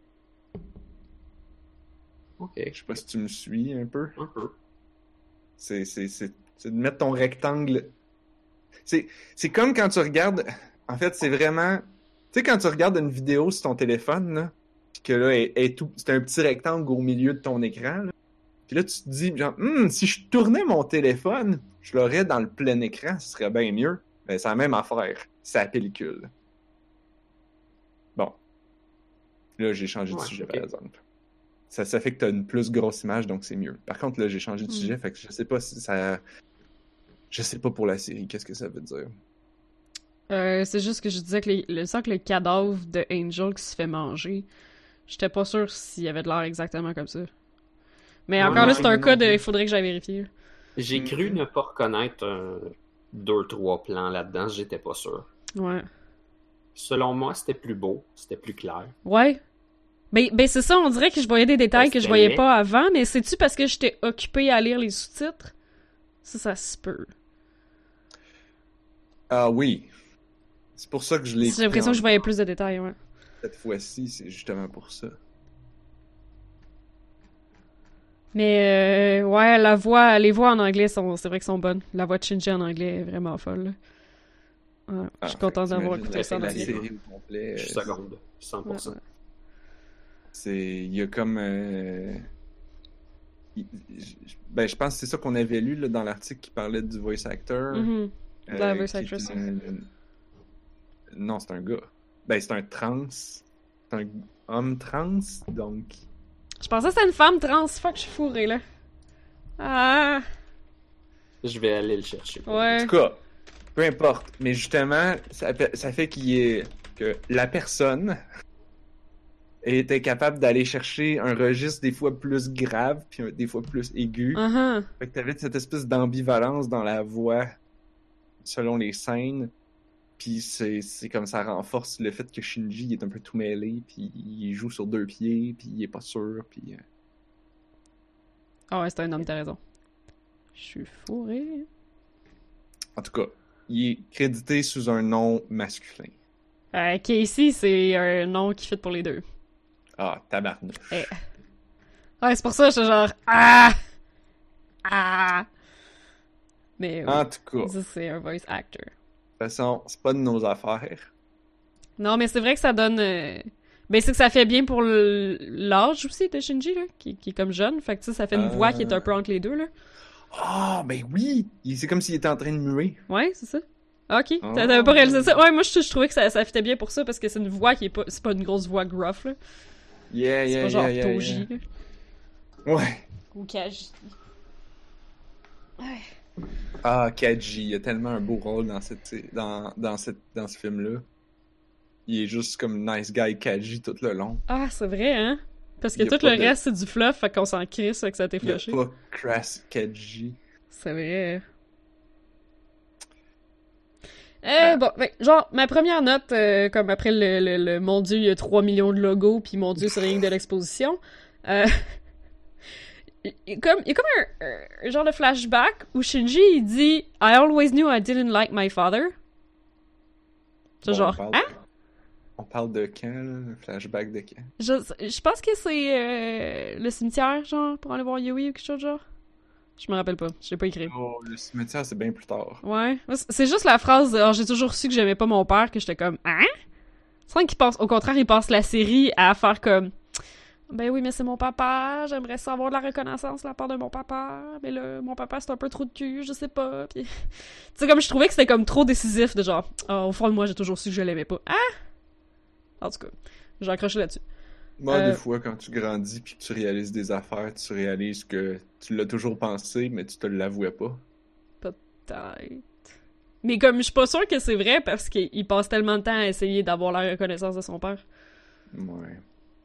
Ok, Je sais pas si tu me suis un peu. un peu. C'est, c'est, c'est, c'est de mettre ton rectangle. C'est, c'est comme quand tu regardes. En fait, c'est vraiment. Tu sais, quand tu regardes une vidéo sur ton téléphone, là, pis que là, elle- elle est tout... c'est un petit rectangle au milieu de ton écran, là. Puis là, tu te dis, genre, Hum, si je tournais mon téléphone, je l'aurais dans le plein écran, ce serait bien mieux. Ben, c'est la même affaire. C'est la pellicule. Bon. Là, j'ai changé de Ouais, sujet, ok. par exemple. Ça, ça fait que t'as une plus grosse image, donc c'est mieux. Par contre, là, j'ai changé de Mm. sujet, fait que je sais pas si ça... Je sais pas pour la série, qu'est-ce que ça veut dire. Euh, c'est juste que je disais que les- le, sans que le cadavre de Angel qui se fait manger, j'étais pas sûre s'il y avait de l'air exactement comme ça. Mais Ouais, encore non, là, c'est un non cas de... plus. Il faudrait que j'aille vérifier. J'ai Mhm. cru ne pas reconnaître un... deux, trois plans là-dedans, j'étais pas sûr. Ouais. Selon moi, c'était plus beau, c'était plus clair. Ouais. Ben, ben c'est ça, on dirait que je voyais des détails Ben, que je c'était voyais laid. pas avant, mais c'est-tu parce que j'étais occupée à lire les sous-titres? Ça, ça se peut. Ah oui. C'est pour ça que je l'ai J'ai l'impression que je voyais plus de détails, ouais. cette fois-ci, c'est justement pour ça. Mais euh, ouais, la voix, les voix en anglais sont, c'est vrai qu'elles sont bonnes. La voix de Shinji en anglais est vraiment folle. Là. Ouais, Ah, je suis content fait que d'avoir t'imagines écouté la- ça en la anglais. série au complet. Je suis euh, seconde, cent pour cent. Ouais, ouais. C'est, il y a comme, euh, il- je- ben je pense que c'est ça qu'on avait lu là, dans l'article qui parlait du voice actor. Mhm. euh, La voice qui est actress. une- Non, c'est un gars. Ben c'est un trans, c'est un homme trans, donc. Je pensais que c'était une femme trans. Fuck, je suis fourrée, là. Ah, Je vais aller le chercher. pour ouais. En tout cas, peu importe. Mais justement, ça fait, ça fait qu'il est, que la personne était capable d'aller chercher un registre des fois plus grave, puis un- des fois plus aigu. Uh-huh. Fait que t'avais cette espèce d'ambivalence dans la voix selon les scènes. Puis c'est, c'est comme ça renforce le fait que Shinji il est un peu tout mêlé, puis il joue sur deux pieds, puis il est pas sûr, puis... euh, Ah ouais, c'est un homme, t'as raison. Je suis fourrée. En tout cas, il est crédité sous un nom masculin. Euh, Casey, c'est un nom qui fit pour les deux. Ah, tabarnouche. Eh. Ouais, c'est pour ça que j'étais genre... Ah! Ah! Mais oui, En tout cas, de ça, c'est un voice actor. toute façon, c'est pas de nos affaires. Non, mais c'est vrai que ça donne... euh, Ben, c'est que ça fait bien pour l- l'âge aussi de Shinji, là, qui, qui est comme jeune. Fait que ça, ça fait une Ah. voix qui est un peu entre les deux, là. Ah, ben oui! Il- C'est comme s'il était en train de muer. Ouais, c'est ça. Ah, ok. Oh. T'avais pas réalisé ça? Ouais, moi, je, je trouvais que ça, ça fitait bien pour ça, parce que c'est une voix qui est pas... C'est pas une grosse voix gruff, là. Yeah, C'est yeah, pas genre yeah, yeah, Toji, yeah. là. Ouais. Ou Kaji. Ouais. Ah, Kaji, il a tellement un beau rôle dans, cette, dans, dans, cette, dans ce film-là. Il est juste comme nice guy Kaji tout le long. Ah, c'est vrai, hein? Parce que Y a tout pas le de- reste, c'est du fluff, fait qu'on s'en crisse, fait que ça t'est Il n'y a flushé. pas Crass Kaji. C'est vrai. Euh, bon, ben, genre, ma première note, euh, comme après le, le, le mon dieu, il y a trois millions de logos, puis mon dieu, c'est rien que de l'exposition. Euh, il y a comme, il y a comme un, un- un genre de flashback où Shinji, il dit « I always knew I didn't like my father ». C'est Bon, genre, on parle, hein? on parle de quand, là? Le flashback de quand? Je, je pense que c'est euh, le cimetière, genre, pour aller voir Yui ou quelque chose, genre. Je me rappelle pas. Je l'ai pas écrit. Oh, le cimetière, c'est bien plus tard. Ouais. C'est juste la phrase de, oh, j'ai toujours su que j'aimais pas mon père, que j'étais comme, hein? C'est vrai qu'il pense, au contraire, il passe la série à faire comme, ben oui, mais c'est mon papa, j'aimerais savoir de la reconnaissance de la part de mon papa, mais là, mon papa, c'est un peu trop de cul, je sais pas, pis... Tu sais, comme je trouvais que c'était comme trop décisif, de genre, oh, au fond de moi, j'ai toujours su que je l'aimais pas. Ah! En tout cas, j'ai accroché là-dessus. Moi, Euh, des fois, quand tu grandis puis que tu réalises des affaires, tu réalises que tu l'as toujours pensé, mais tu te l'avouais pas. Peut-être. Mais comme je suis pas sûre que c'est vrai parce qu'il passe tellement de temps à essayer d'avoir la reconnaissance de son père. Ouais.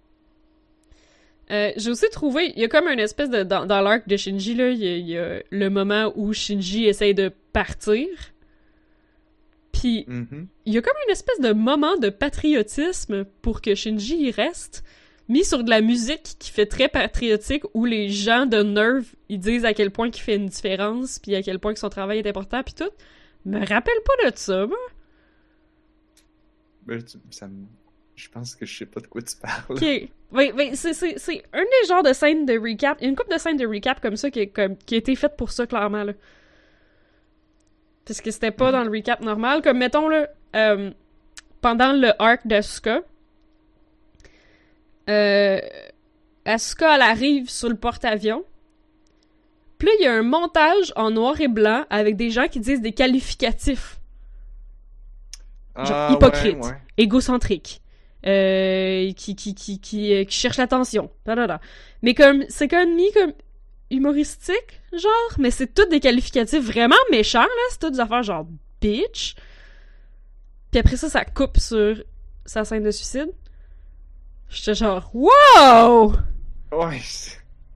Euh, j'ai aussi trouvé, il y a comme une espèce de... Dans, dans l'arc de Shinji, là, il y, a, il y a le moment où Shinji essaye de partir. Puis, Mm-hmm. il y a comme une espèce de moment de patriotisme pour que Shinji y reste, mis sur de la musique qui fait très patriotique, où les gens de Nerve, ils disent à quel point il fait une différence, puis à quel point que son travail est important, puis tout. Me rappelle pas de ça, moi. Ben, tu- ça me... Je pense que je sais pas de quoi tu parles. Ok. Oui, oui, c'est, c'est, c'est un des genres de scènes de recap. Il y a une couple de scènes de recap comme ça qui, est comme, qui a été faite pour ça, clairement, là. Parce que c'était pas Mm. dans le recap normal. Comme, mettons, là, euh, pendant le arc d'Asuka, euh, Asuka, elle arrive sur le porte-avions. Puis là, il y a un montage en noir et blanc avec des gens qui disent des qualificatifs. Genre, Ah, hypocrite, ouais, ouais. égocentrique, euh, qui, qui, qui, qui, euh, qui cherche l'attention. Blablabla. Mais comme, c'est comme mis comme humoristique, genre, mais c'est tous des qualificatifs vraiment méchants, là. C'est toutes des affaires genre bitch. Puis après ça, ça coupe sur sa scène de suicide. J'étais genre, wow! Ouais. c'est-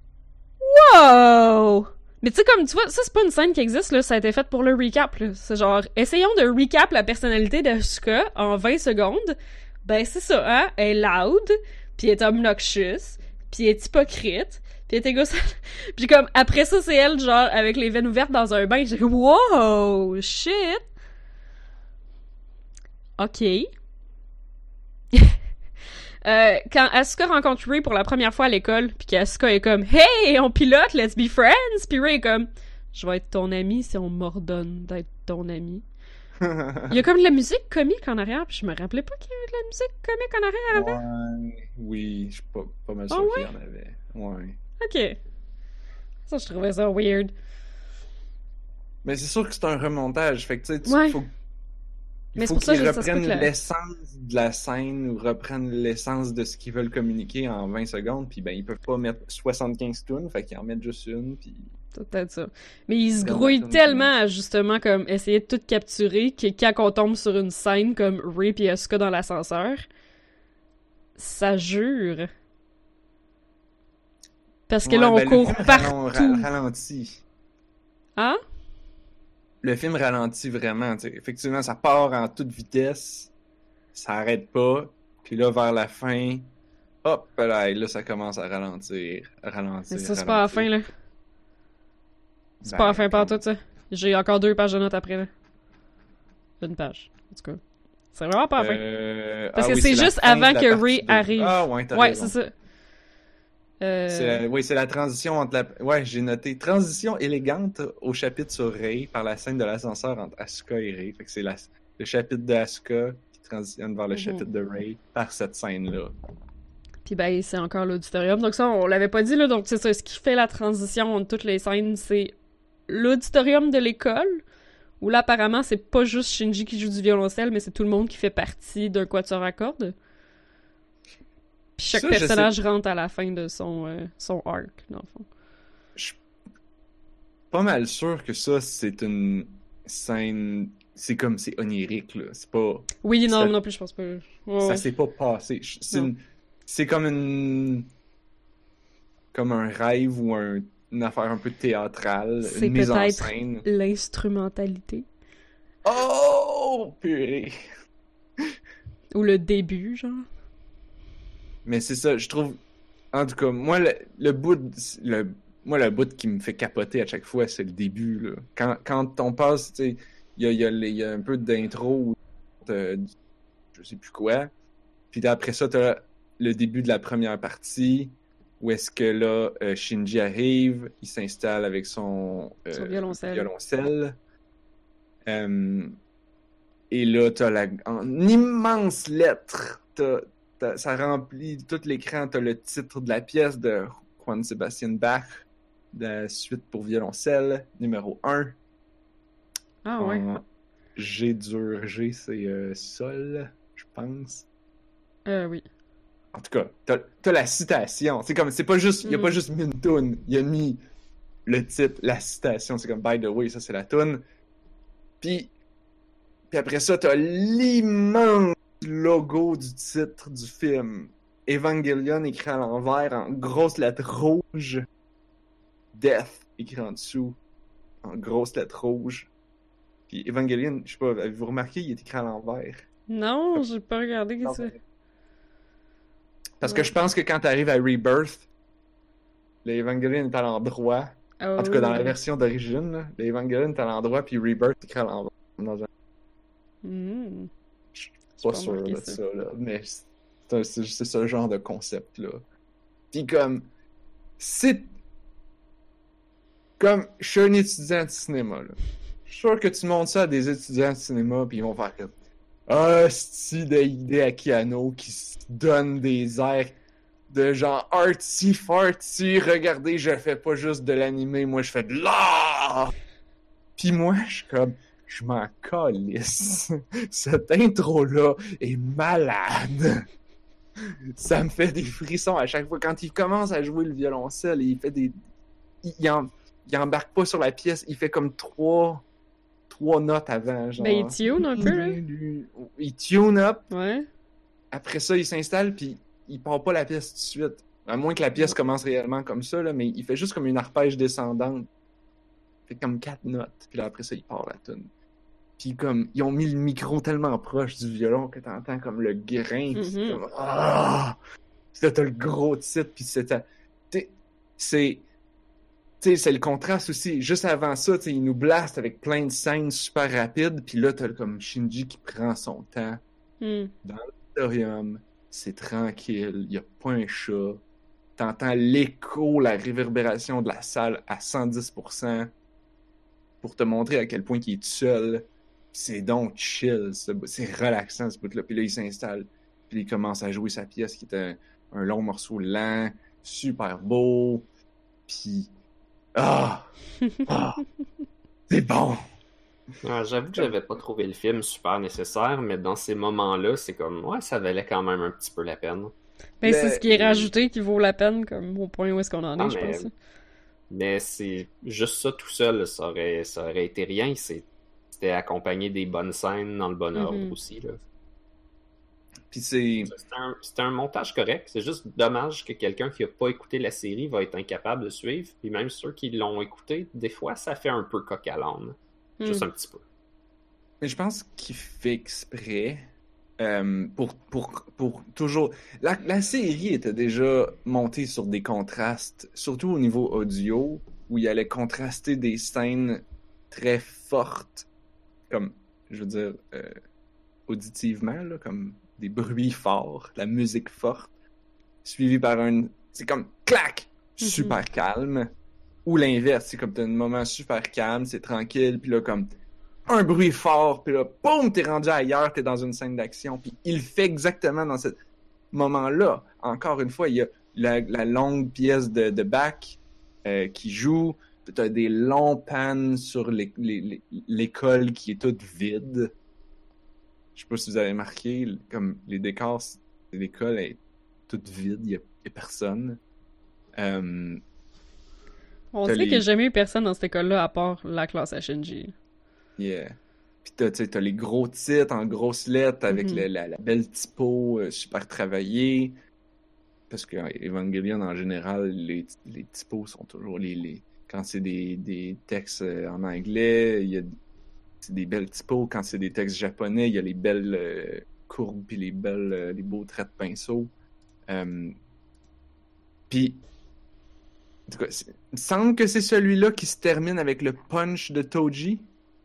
Wow! Mais tu sais, comme tu vois, ça c'est pas une scène qui existe, là, ça a été fait pour le recap, là. C'est genre, essayons de recap la personnalité d'Asuka en vingt secondes. Ben c'est ça, hein? Elle est loud, puis elle est obnoxious, puis elle est hypocrite, puis elle est égocentrique. Puis comme, après ça, c'est elle, genre, avec les veines ouvertes dans un bain. J'ai dit, wow! Shit! Ok. Euh, quand Asuka rencontre Ray pour la première fois à l'école, puis qu'Asuka est comme « Hey, on pilote, let's be friends! » Puis Ray est comme « Je vais être ton ami si on m'ordonne d'être ton ami. » Il y a comme de la musique comique en arrière, puis je me rappelais pas qu'il y avait de la musique comique en arrière avant. Ouais. Oui, je suis pas, pas mal Ah sûr ouais? qu'il y en avait. Ouais. Ok. Ça, je trouvais ça weird. Mais c'est sûr que c'est un remontage. Fait que tu sais, tu- Ouais. faut, il Mais c'est faut pour ça qu'ils que ça se peut reprennent que la- l'essence de la scène ou reprennent l'essence de ce qu'ils veulent communiquer en vingt secondes. Puis ben, ils peuvent pas mettre soixante-quinze tunes, fait qu'ils en mettent juste une. Puis C'est peut-être ça. Mais ils se Comme grouillent la tune tellement à justement comme essayer de tout capturer que quand on tombe sur une scène comme Ray et Asuka dans l'ascenseur, ça jure. Parce que Ouais, là, on ben, le court film partout. ralent- ralentit. Hein? Le film ralentit vraiment. Tu sais. Effectivement, ça part en toute vitesse, ça arrête pas. Puis là, vers la fin, hop, là, là ça commence à ralentir, à ralentir. Mais ça, c'est pas à la fin, là. C'est Ben, pas à la fin, pas comme- tout ça. J'ai encore deux pages de notes après, là. Une page, en tout cas. C'est vraiment pas à la fin. Euh, Parce ah que oui, c'est la juste fin de avant la que partie Ray deux. arrive. Ah ouais, t'as Ouais, raison. c'est ça. Euh... C'est la- Oui, c'est la transition entre la... Ouais, j'ai noté. Transition élégante au chapitre sur Ray par la scène de l'ascenseur entre Asuka et Ray. Fait que c'est la... le chapitre de Asuka qui transitionne vers le Mhm. chapitre de Ray par cette scène-là. Puis ben, c'est encore l'auditorium. Donc ça, on l'avait pas dit, là. Donc c'est ça, ce qui fait la transition entre toutes les scènes, c'est l'auditorium de l'école, où là, apparemment, c'est pas juste Shinji qui joue du violoncelle, mais c'est tout le monde qui fait partie d'un quatuor à cordes. Puis chaque Ça, je personnage rentre à la fin de son, euh, son arc, dans le fond. Je suis pas mal sûr que ça, c'est une scène... C'est comme, c'est onirique, là. C'est pas... Oui, non, Ça- non plus, je pense pas. Ouais, Ça ouais. s'est pas passé. Je- C'est Non. une- c'est comme une... Comme un rêve ou un... une affaire un peu théâtrale, C'est une mise en peut-être scène. l'instrumentalité. Oh! Purée! Ou le début, genre. Mais c'est ça, je trouve... En tout cas, moi, le, le bout... de- Le, moi, le bout qui me fait capoter à chaque fois, c'est le début, là. Quand, quand on passe, tu sais, il y a, il y, a les- il y a un peu d'intro ou euh, je sais plus quoi. Puis après ça, t'as le début de la première partie où est-ce que là, euh, Shinji arrive, il s'installe avec son, euh, Son violoncelle. violoncelle. Euh, et là, t'as la, en immense lettre, t'as, t'as- ça remplit tout l'écran, t'as le titre de la pièce de Juan Sebastian Bach, de la suite pour violoncelle, numéro un. Ah ouais. En G dur, G, c'est euh, Sol, je pense. Euh, oui. En tout cas, t'as, t'as la citation. C'est comme, c'est pas juste, il a Mm. pas juste mis une toune, il a mis le titre, la citation. C'est comme, by the way, ça c'est la toune. Puis, puis après ça, t'as l'immense logo du titre du film. Evangelion écrit à l'envers en grosses lettres rouges. Death écrit en dessous en grosses lettres rouges. Puis Evangelion, je sais pas, avez-vous remarqué, il est écrit à l'envers. Non, j'ai pas regardé qu'est-ce que c'est. Parce Ouais. que je pense que quand t'arrives à Rebirth, l'Evangelion est à l'endroit. En tout cas, dans la Oh. version d'origine, là, l'Evangelion est à l'endroit, puis Rebirth est écrit à l'envers. Dans un- Mm. Je suis J'ai pas pas sûr remarqué de ça. ça, là. Mais c'est, un- c'est, c'est ce genre de concept-là. Puis comme, c'est... Comme, je suis un étudiant de cinéma, là. Je suis sûr que tu montres ça à des étudiants de cinéma, puis ils vont faire comme... Ah, c'est d'idée à Keanu qui se donne des airs de genre artsy fartsy. Regardez, je fais pas juste de l'animé, moi je fais de l'art. Puis moi, je suis comme, je m'en calisse. Cette intro-là est malade. Ça me fait des frissons à chaque fois. Quand il commence à jouer le violoncelle, il fait des, il, il, en... il embarque pas sur la pièce, il fait comme trois. Trois notes avant, genre. Ben, il tune un peu, là. Il tune up, Ouais. après ça, il s'installe, puis il part pas la pièce tout de suite. À moins que la pièce commence réellement comme ça, là, mais il fait juste comme une arpège descendante. Il fait comme quatre notes, puis là, après ça, il part la tune. Puis comme, ils ont mis le micro tellement proche du violon que t'entends comme le grain, pis c'est Mhm. comme... Ah! Puis là, t'as le gros titre, puis c'est... t'sais, C'est... Tu sais, c'est le contraste aussi. Juste avant ça, tu sais, il nous blast avec plein de scènes super rapides, puis là, t'as comme Shinji qui prend son temps. Mm. Dans l'auditorium, c'est tranquille, y a pas un chat. T'entends l'écho, la réverbération de la salle à cent dix pour cent pour te montrer à quel point il est tout seul. C'est donc chill, ce bout- c'est relaxant ce bout-là. Puis là, il s'installe, puis il commence à jouer sa pièce qui est un, un long morceau lent, super beau, puis... Ah! Ah! C'est bon! Ah, j'avoue que j'avais pas trouvé le film super nécessaire, mais dans ces moments-là, c'est comme, ouais, ça valait quand même un petit peu la peine. Ben, Le- c'est ce qui est rajouté qui vaut la peine, comme au point où est-ce qu'on en Ah, est, je mais- pense. Mais c'est juste ça tout seul, ça aurait, ça aurait été rien. C'est- C'était accompagné des bonnes scènes dans le bon ordre Mhm. aussi, là. Puis c'est... C'est un, c'est un montage correct. C'est juste dommage que quelqu'un qui a pas écouté la série va être incapable de suivre. Puis même ceux qui l'ont écouté, des fois, ça fait un peu coq à l'âne. Mm. Juste un petit peu. Mais je pense qu'il fait exprès euh, pour, pour, pour toujours... La, la série était déjà montée sur des contrastes, surtout au niveau audio, où il allait contraster des scènes très fortes, comme, je veux dire, euh, auditivement, là, comme des bruits forts, la musique forte, suivi par un... C'est comme clac! Mhm. Super calme. Ou l'inverse, c'est comme t'as un moment super calme, c'est tranquille, puis là, comme un bruit fort, puis là, boum, t'es rendu ailleurs, t'es dans une scène d'action, puis il fait exactement dans ce moment-là. Encore une fois, il y a la, la longue pièce de, de Bach euh, qui joue, puis t'as des longs pannes sur les- les- les- l'école qui est toute vide. Je sais pas si vous avez remarqué, comme les décors, c'est- l'école est toute vide, il y a, il y a personne. Euh, On T'as sait les- qu'il n'y a jamais eu personne dans cette école-là à part la classe à Shinji. Yeah. Puis t'as, tu sais, t'as les gros titres en grosses lettres avec Mhm. le- la, la belle typo euh, super travaillée. Parce que euh, Evangelion, en général, les, les typos sont toujours les... les... Quand c'est des, des textes euh, en anglais, il y a c'est des belles typos. Quand c'est des textes japonais, il y a les belles euh, courbes puis les belles, euh, les beaux traits de pinceau. Euh, Puis, en tout cas, c'est- il me semble que c'est celui-là qui se termine avec le punch de Toji.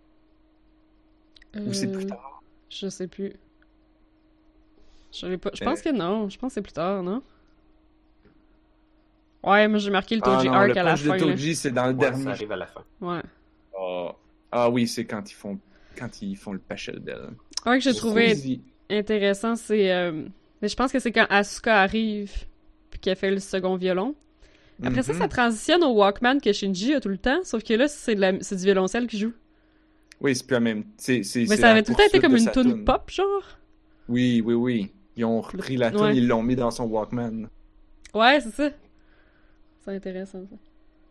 Ou c'est plus Euh, tard? Je sais plus. Je l'ai pas... Je pense que non. Je pense que c'est plus tard, non? Ouais, moi j'ai marqué le Ah Toji non, arc le à la punch fin. de là. Toji, c'est dans le Ouais, ça dernier. arrive à la fin. Ouais. Ah, ah oui, c'est quand ils font quand ils font le Pachel d'elle. Ouais, que j'ai trouvé Squeezie. intéressant, c'est... euh, Mais je pense que c'est quand Asuka arrive, puis qu'elle fait le second violon. Après ça, Mhm. ça transitionne au Walkman que Shinji a tout le temps, sauf que là, c'est, de la... c'est du violoncelle qui joue. Oui, c'est plus la même. C'est, c'est, Mais c'est ça la avait tout le temps été poursuite comme de une sa tune toune. pop, genre. Oui, oui, oui. Ils ont repris la tune, Ouais. ils l'ont mis dans son Walkman. Ouais, c'est ça. C'est intéressant, ça.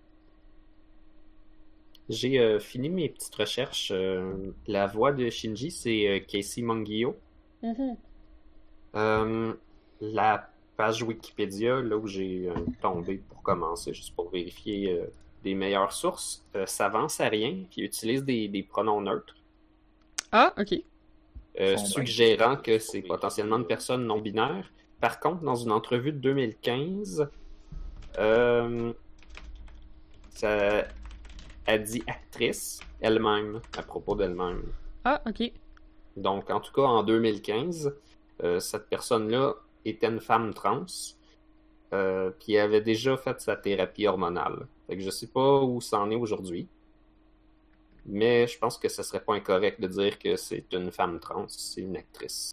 J'ai euh, fini mes petites recherches. Euh, la voix de Shinji, c'est euh, Casey Mangio. Mhm. Euh, la page Wikipédia, là où j'ai euh, tombé pour commencer, juste pour vérifier euh, des meilleures sources, euh, s'avance à rien, puis utilise des, des pronoms neutres, Ah, ok. euh, Font bien. suggérant que c'est potentiellement une personne non binaire. Par contre, dans une entrevue de deux mille quinze, euh, ça a dit actrice elle-même à propos d'elle-même. Ah, ok. Donc, en tout cas, en deux mille quinze, euh, cette personne-là était une femme trans euh, qui avait déjà fait sa thérapie hormonale. Fait que je sais pas où ça en est aujourd'hui, mais je pense que ce serait pas incorrect de dire que c'est une femme trans, c'est une actrice.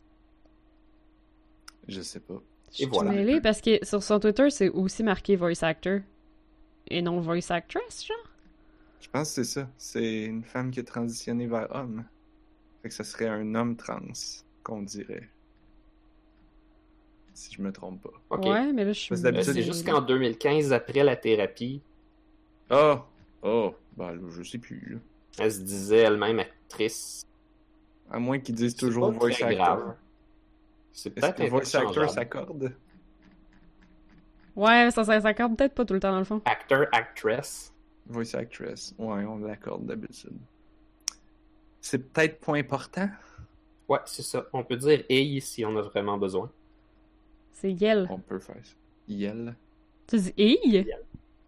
Je sais pas. Je suis voilà. mêlée parce que sur son Twitter, c'est aussi marqué voice actor et non voice actress, genre. Je pense que c'est ça. C'est une femme qui a transitionné vers homme. Fait que ça serait un homme trans, qu'on dirait. Si je me trompe pas. Ok. Ouais, mais là, je suis Parce que Euh, d'habitude, c'est mêlée. juste qu'en deux mille quinze, après la thérapie, Oh! Oh! Ben là, je sais plus. Là. elle se disait elle-même actrice. À moins qu'ils disent C'est toujours pas voice très actor. grave. C'est Est-ce peut-être que voice actor interchangeable. s'accorde? Ouais, ça, ça s'accorde peut-être pas tout le temps, dans le fond. Actor, actress. Voice actress. Ouais, on l'accorde d'habitude. C'est peut-être pas important. Ouais, c'est ça. On peut dire hey si on a vraiment besoin. C'est Yel. On peut faire ça. Yel. Tu dis Hey? Yel.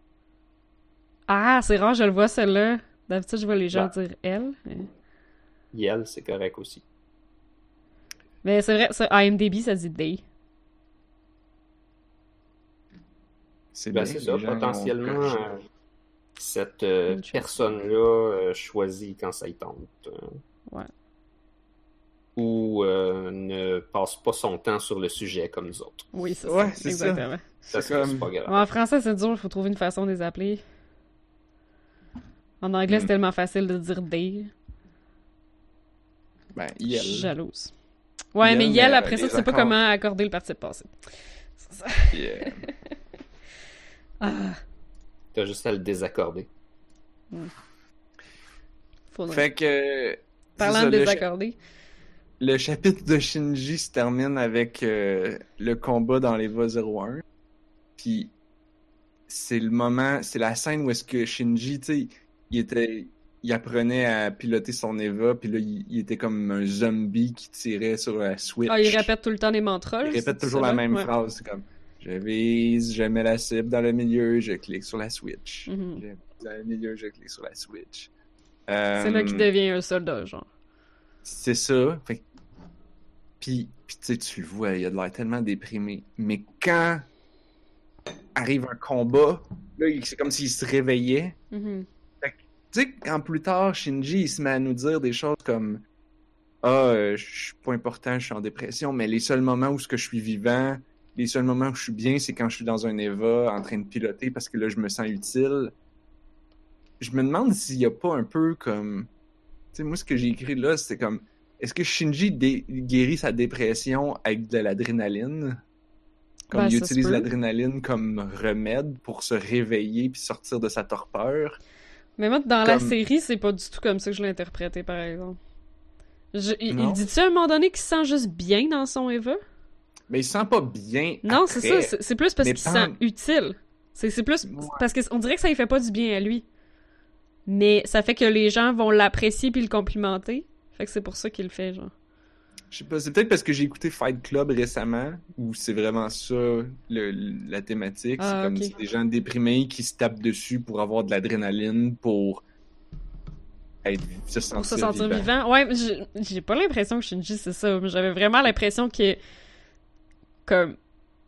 Ah, c'est rare, je le vois, celle-là. D'habitude, je vois les gens Ouais. dire elle. Mais, Yel, c'est correct aussi. mais c'est vrai, sur I M D B, ça dit They. C'est Ben, bien, c'est les ça, gens ont potentiellement, corrigé. euh, cette euh, Une chose. personne-là euh, choisit quand ça y tente. euh, Ouais. Ou euh, ne passe pas son temps sur le sujet comme nous autres. Oui, c'est Ouais, ça. c'est ça. Exactement. Ça, C'est c'est comme- c'est pas grave. En français, c'est dur, il faut trouver une façon de les appeler. En anglais, Mm. c'est tellement facile de dire they. Ben, Je Yel. suis jalouse. Ouais, Yel, mais mais, Yel, euh, après ça, les tu sais pas accords. comment accorder le participe passé. C'est ça. Yeah. Ah, T'as juste à le désaccorder. faudrait. Fait que. c'est Parlant ça, de le, cha- désaccorder. le chapitre de Shinji se termine avec euh, le combat dans l'Eva zéro un. Puis c'est le moment, c'est la scène où est-ce que Shinji, tu sais, il était, il apprenait à piloter son Eva, puis là, il, il était comme un zombie qui tirait sur la Switch. Ah, il répète tout le temps les mantras. Il là, répète c'est toujours ça, la là? même Ouais. phrase, c'est comme je vise, je mets la cible dans le milieu, je clique sur la Switch. Mhm. Je vise dans le milieu, je clique sur la Switch. C'est là qu'il Euh, devient un soldat, genre. C'est ça. Fait... Puis, puis tu sais, tu le vois, il a de l'air tellement déprimé. Mais quand arrive un combat, là, il- c'est comme s'il se réveillait. Mhm. Tu sais, quand plus tard, Shinji, il se met à nous dire des choses comme Ah, euh, je suis pas important, je suis en dépression, mais les seuls moments où ce que je suis vivant, les seuls moments où je suis bien, c'est quand je suis dans un Eva en train de piloter parce que là, je me sens utile. Je me demande s'il y a pas un peu comme... Tu sais, moi, ce que j'ai écrit là, c'était comme... Est-ce que Shinji dé- guérit sa dépression avec de l'adrénaline? Comme Ben, il ça se utilise peut. l'adrénaline comme remède pour se réveiller puis sortir de sa torpeur? Mais moi, dans la Comme- série, c'est pas du tout comme ça que je l'ai interprété, par exemple. Je- il, Non? il dit-tu à un moment donné qu'il se sent juste bien dans son Eva? Mais il se sent pas bien Non, après. c'est ça. C'est, c'est plus parce Mais qu'il se pendant- sent utile. C'est, c'est plus Ouais. parce qu'on dirait que ça lui fait pas du bien à lui. Mais ça fait que les gens vont l'apprécier puis le complimenter. Fait que c'est pour ça qu'il le fait, genre. Je sais pas, c'est peut-être parce que j'ai écouté Fight Club récemment, où c'est vraiment ça le, la thématique. Ah, c'est comme ok. c'est des gens déprimés qui se tapent dessus pour avoir de l'adrénaline, pour être, se sentir, Pour se sentir vivant. vivant. Ouais, mais j'ai, j'ai pas l'impression que Shinji, c'est ça. J'avais vraiment l'impression que... Comme...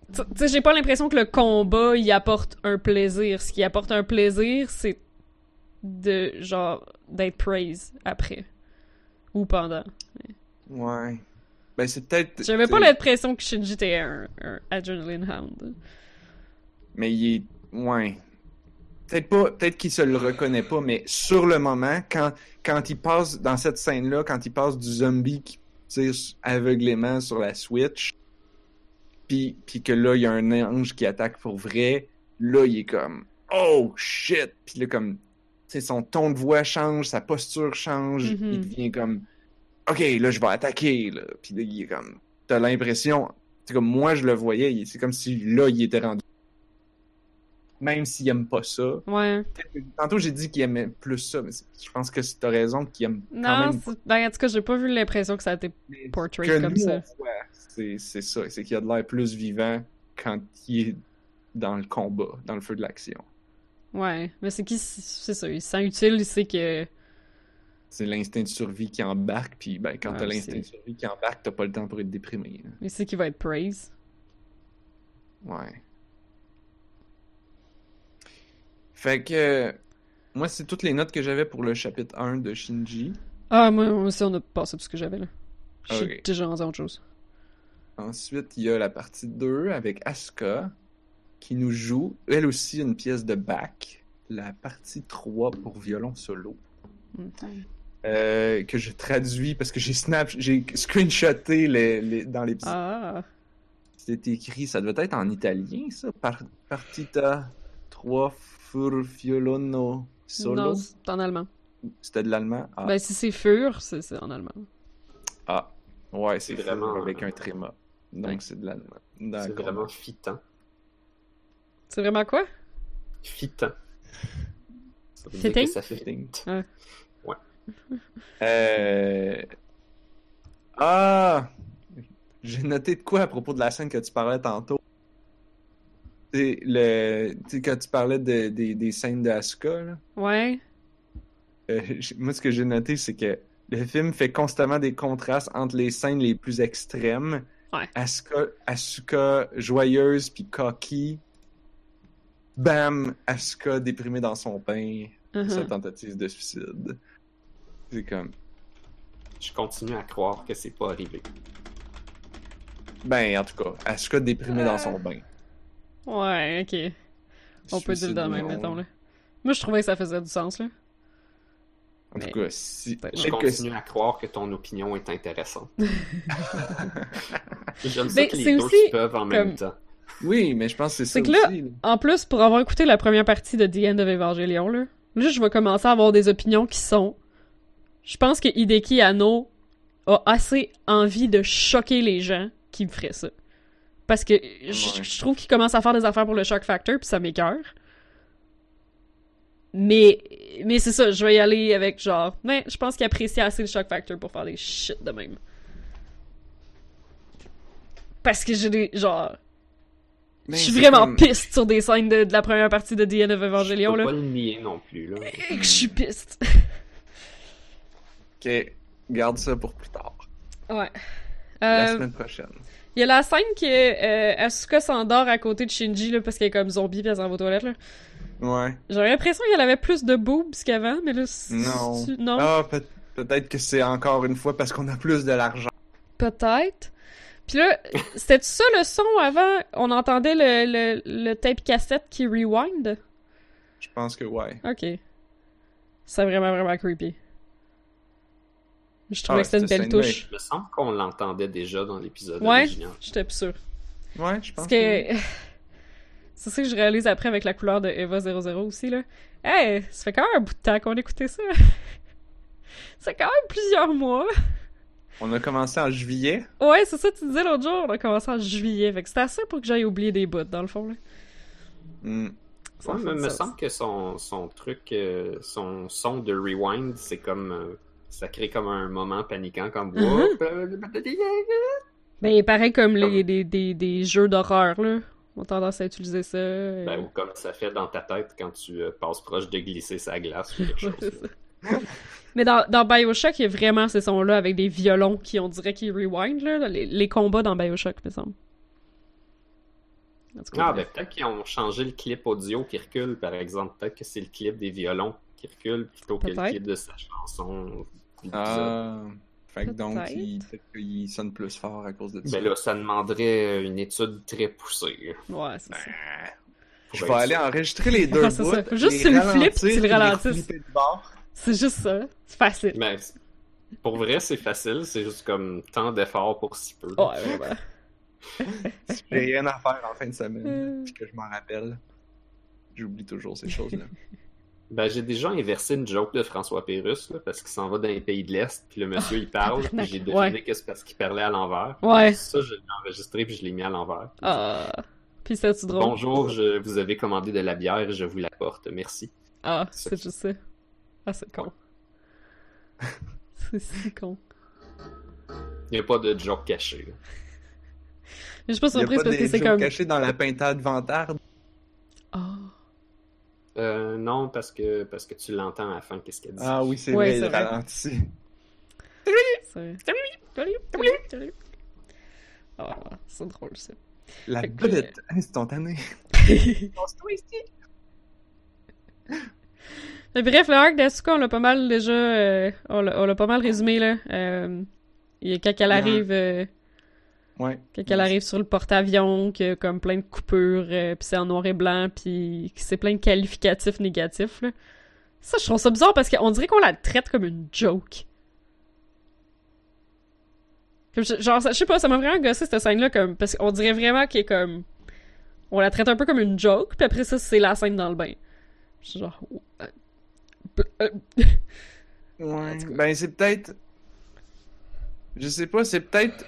Tu sais, j'ai pas l'impression que le combat, il apporte un plaisir. Ce qui apporte un plaisir, c'est de, genre, d'être praise après. Ou pendant. Ouais. Ben, c'est peut-être... J'avais pas t'sais, l'impression que Shinji était un, un Adrenaline Hound. Mais il est... Ouais. Peut-être pas... Peut-être qu'il se le reconnaît pas, mais sur le moment, quand, quand il passe dans cette scène-là, quand il passe du zombie qui tire aveuglément sur la Switch, puis, puis que là, il y a un ange qui attaque pour vrai, là, il est comme... Oh, shit! Puis là, comme... Tu sais, son ton de voix change, sa posture change, Mm-hmm. il devient comme... OK, là, je vais attaquer, là. Puis là, il est comme... T'as l'impression... C'est comme moi, je le voyais, il- c'est comme si, là, il était rendu... Même s'il aime pas ça. Ouais. Tantôt, j'ai dit qu'il aimait plus ça, mais c'est- je pense que c'est- t'as raison qu'il aime quand Non, même c'est- ben, en tout cas, j'ai pas vu l'impression que ça a été pas. portrait Que comme nous, ça. on voit, c'est c'est ça. C'est qu'il a de l'air plus vivant quand il est dans le combat, dans le feu de l'action. Ouais, mais c'est qui, c'est ça, il se sent utile, il sait que... C'est l'instinct de survie qui embarque, puis ben, quand Ouais, t'as l'instinct c'est- de survie qui embarque, t'as pas le temps pour être déprimé. là. Il sait qu'il va être praise. Ouais. Fait que... Moi, c'est toutes les notes que j'avais pour le chapitre un de Shinji. Ah, moi, moi aussi, on a passé tout ce que j'avais, là. Je suis Ok. déjà rendu à autre chose. Ensuite, il y a la partie deux avec Asuka, qui nous joue, elle aussi, une pièce de Bach, la partie trois pour violon solo, euh, que je traduis parce que j'ai snap, j'ai screenshoté les, les- dans l'épisode. Ah, C'était écrit, ça devait être en italien, ça, Par- Partita trois für violono solo. non, c'est en allemand. C'était de l'allemand? Ah, Ben, si c'est Fur, c'est c'est en allemand. ah. ouais, c'est C'est vraiment vraiment- avec un tréma. Donc, Ouais. c'est de l'allemand. C'est D'accord. vraiment fitant. C'est vraiment quoi? Fitant. Ça veut dire Fitting? que ça fait Fitting. Ouais. Ouais. Euh... Ah! J'ai noté de quoi à propos de la scène que tu parlais tantôt. C'est le... Tu sais, quand tu parlais de, des- des scènes de Asuka, là, Ouais. euh, j- moi, ce que j'ai noté, c'est que le film fait constamment des contrastes entre les scènes les plus extrêmes. Ouais. Asuka, Asuka joyeuse puis cocky. Bam! Asuka déprimée dans son bain. Uh-huh. Sa tentative de suicide. C'est comme... Je continue à croire que c'est pas arrivé. Ben, en tout cas, Asuka déprimée dans son bain. Ouais, ok. On peut dire le de même, Suicide, mettons, non. là. Moi, je trouvais que ça faisait du sens, là. En tout Mais- cas, si... peut-être Je peut-être que continue à croire que ton opinion est intéressante. J'aime ça Mais que les c'est deux aussi se peuvent en même comme- temps. Oui, mais je pense que c'est ça C'est que là- aussi. là. En plus, pour avoir écouté la première partie de The End of Evangelion, là, là, je vais commencer à avoir des opinions qui sont... Je pense que Hideki Anno a assez envie de choquer les gens qui me feraient ça. Parce que je Ouais. je trouve qu'il commence à faire des affaires pour le shock factor, puis ça m'écoeure. Mais, mais c'est ça, je vais y aller avec genre... Mais je pense qu'il apprécie assez le shock factor pour faire des shit de même. Parce que j'ai des... Genre... Mais Je suis c'est vraiment comme- piste sur des scènes de, de la première partie de The End of Je Evangelion, peux là. pas le nier non plus. Là. Et que je suis piste. Ok, garde ça pour plus tard. Ouais. La Euh, semaine prochaine. Il y a la scène que euh, Asuka s'endort à côté de Shinji, là, parce qu'elle est comme zombie pis elle s'en va aux toilettes, là. Ouais. J'avais l'impression qu'elle avait plus de boobs qu'avant, mais là... c'est- Non. Non, Ah, peut- peut-être que c'est encore une fois parce qu'on a plus de l'argent. peut-être. Puis là, c'était ça le son avant? On entendait le, le, le tape cassette qui rewind? Je pense que ouais. Ok. C'est vraiment, vraiment creepy. Je trouvais Ah, que c'était une cette belle scène-là touche. Il me semble qu'on l'entendait déjà dans l'épisode Ouais, original. j'étais plus sûre. Ouais, je pense Parce que... C'est ça que je réalise après avec la couleur de Eva zéro zéro aussi, là. Hey, ça fait quand même un bout de temps qu'on écoutait ça. Ça fait quand même plusieurs mois. On a commencé en juillet. Ouais, c'est ça que tu disais l'autre jour. On a commencé en juillet. Fait que c'était assez pour que j'aille oublier des bouts, dans le fond, là. Hmm. Ça Ouais, fait mais du me sens. semble que son, son truc, euh, son son de rewind, c'est comme... euh, ça crée comme un moment paniquant, comme... Mhm. Whoop, euh, Ben, pareil comme les, des, des, des jeux d'horreur, là. On a tendance à utiliser ça. euh. Ben, ou comme ça fait dans ta tête quand tu euh, passes proche de glisser sa glace ou quelque chose. Ouais, c'est là. ça. Mais dans, dans Bioshock, il y a vraiment ces sons-là avec des violons qui, on dirait, qui rewind, là. Les, les combats dans Bioshock, me semble. En tout cas, Ah, ben peut-être qu'ils ont changé le clip audio qui recule, par exemple. Peut-être que c'est le clip des violons qui recule plutôt que le Peut-être. clip de sa chanson. d'épisode. Ah, fait que donc, Peut-être. il, peut-être qu'il sonne plus fort à cause de ça. Ben là, ça demanderait une étude très poussée. ouais, c'est ça. Ben, Pour je être vais aller sûr. enregistrer les deux Ah, c'est bouts. ça. Faut juste les tu le flippes, ralentir, tu le puis les ralentisses. flipper de bord. C'est juste ça. C'est facile. Mais pour vrai, c'est facile. C'est juste comme tant d'efforts pour si peu. Ouais, ouais, voilà. Si j'ai rien à faire en fin de semaine, Euh. puis que je m'en rappelle, j'oublie toujours ces choses-là. Ben, j'ai déjà inversé une joke de François Pérusse, là, parce qu'il s'en va dans les pays de l'Est, puis le monsieur, il parle, puis j'ai deviné Ouais. que c'est parce qu'il parlait à l'envers. Ouais. Ça, je l'ai enregistré, puis je l'ai mis à l'envers. Ah. Puis c'est-tu drôle? Bonjour, je vous avais commandé de la bière, je vous l'apporte, merci. Ah, c'est juste ça. Ah, c'est con. C'est si con. Il n'y a pas de joke caché. là. Mais je suis pas Il y a surprise pas parce que des c'est jokes comme... cachés dans la pintade vantarde. Ah. Euh, non, parce que parce que tu l'entends à la fin, qu'est-ce qu'elle dit. Ah oui, c'est Ouais, vrai, c'est il vrai. ralentit. C'est... Salut! Salut! Salut! Ah, c'est drôle, ça. La Fait que- boulette instantanée. Mais bref, le arc d'Asuka, on l'a pas mal déjà... euh, on, l'a, on l'a pas mal résumé, là. Euh, il y a quand elle arrive... euh, Ouais. quand elle arrive sur le porte-avions, qu'il y a comme plein de coupures, euh, pis c'est en noir et blanc, pis que c'est plein de qualificatifs négatifs, là. Ça, je trouve ça bizarre parce qu'on dirait qu'on la traite comme une joke. Comme je- genre, ça- je sais pas, ça m'a vraiment gossé cette scène-là, comme, parce qu'on dirait vraiment qu'elle est comme... On la traite un peu comme une joke, puis après ça, c'est la scène dans le bain. Je suis genre... oh, euh, euh, Ouais. En tout cas. Ben, c'est peut-être. Je sais pas, c'est peut-être.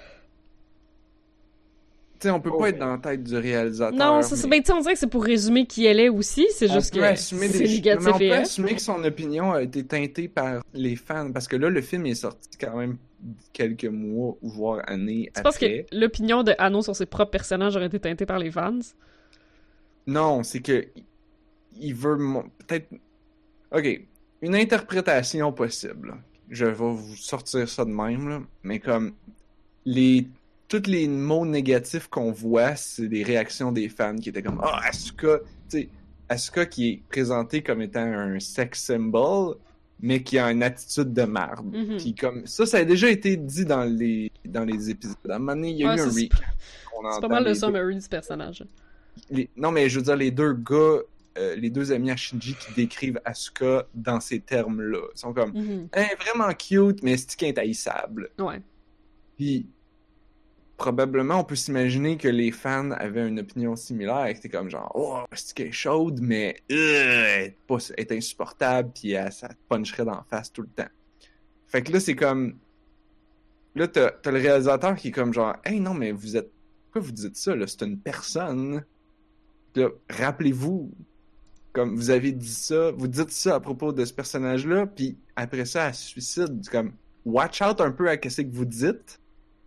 Tu sais, on peut Oh, pas mais- être dans la tête du réalisateur. Non, ça, c'est mais ben, tu sais, on dirait que c'est pour résumer qui elle est aussi, c'est on juste peut que assumer c'est des... négatif mais on et peut elle. assumer que son opinion a été teintée par les fans. Parce que là, le film est sorti quand même quelques mois, ou voire années C'est parce que après. l'opinion de Anno sur ses propres personnages aurait été teintée par les fans. Non, c'est que. Il veut. mon- Peut-être. Ok. Une interprétation possible. Je vais vous sortir ça de même, là. Mais comme. Les. Tous les mots négatifs qu'on voit, c'est des réactions des fans qui étaient comme Ah, Asuka. Tu sais, Asuka qui est présenté comme étant un sex symbol, mais qui a une attitude de marde. Mhm. Puis comme. Ça, ça a déjà été dit dans les, dans les épisodes. À un moment donné, il y a Ouais, eu ça, un c'est recap. qu'on C'est pas entend mal le les deux- summary du personnage. les- Non, mais je veux dire, les deux gars, euh, les deux amis à Shinji qui décrivent Asuka dans ces termes-là. Ils sont comme, Mhm. hein, vraiment cute, mais c'est qu'elle est haïssable. Ouais. Puis, probablement, on peut s'imaginer que les fans avaient une opinion similaire, et que c'était comme genre, oh, c'est qu'elle est chaude, mais euh, elle, est pas, elle est insupportable, puis elle, ça te puncherait d'en face tout le temps. Fait que là, c'est comme. Là, t'as, t'as le réalisateur qui est comme genre, hey, non, mais vous êtes. Pourquoi vous dites ça, là? C'est une personne. Puis là, rappelez-vous, comme vous avez dit ça, vous dites ça à propos de ce personnage-là, puis après ça, elle se suicide. C'est comme, watch out un peu à ce que vous dites.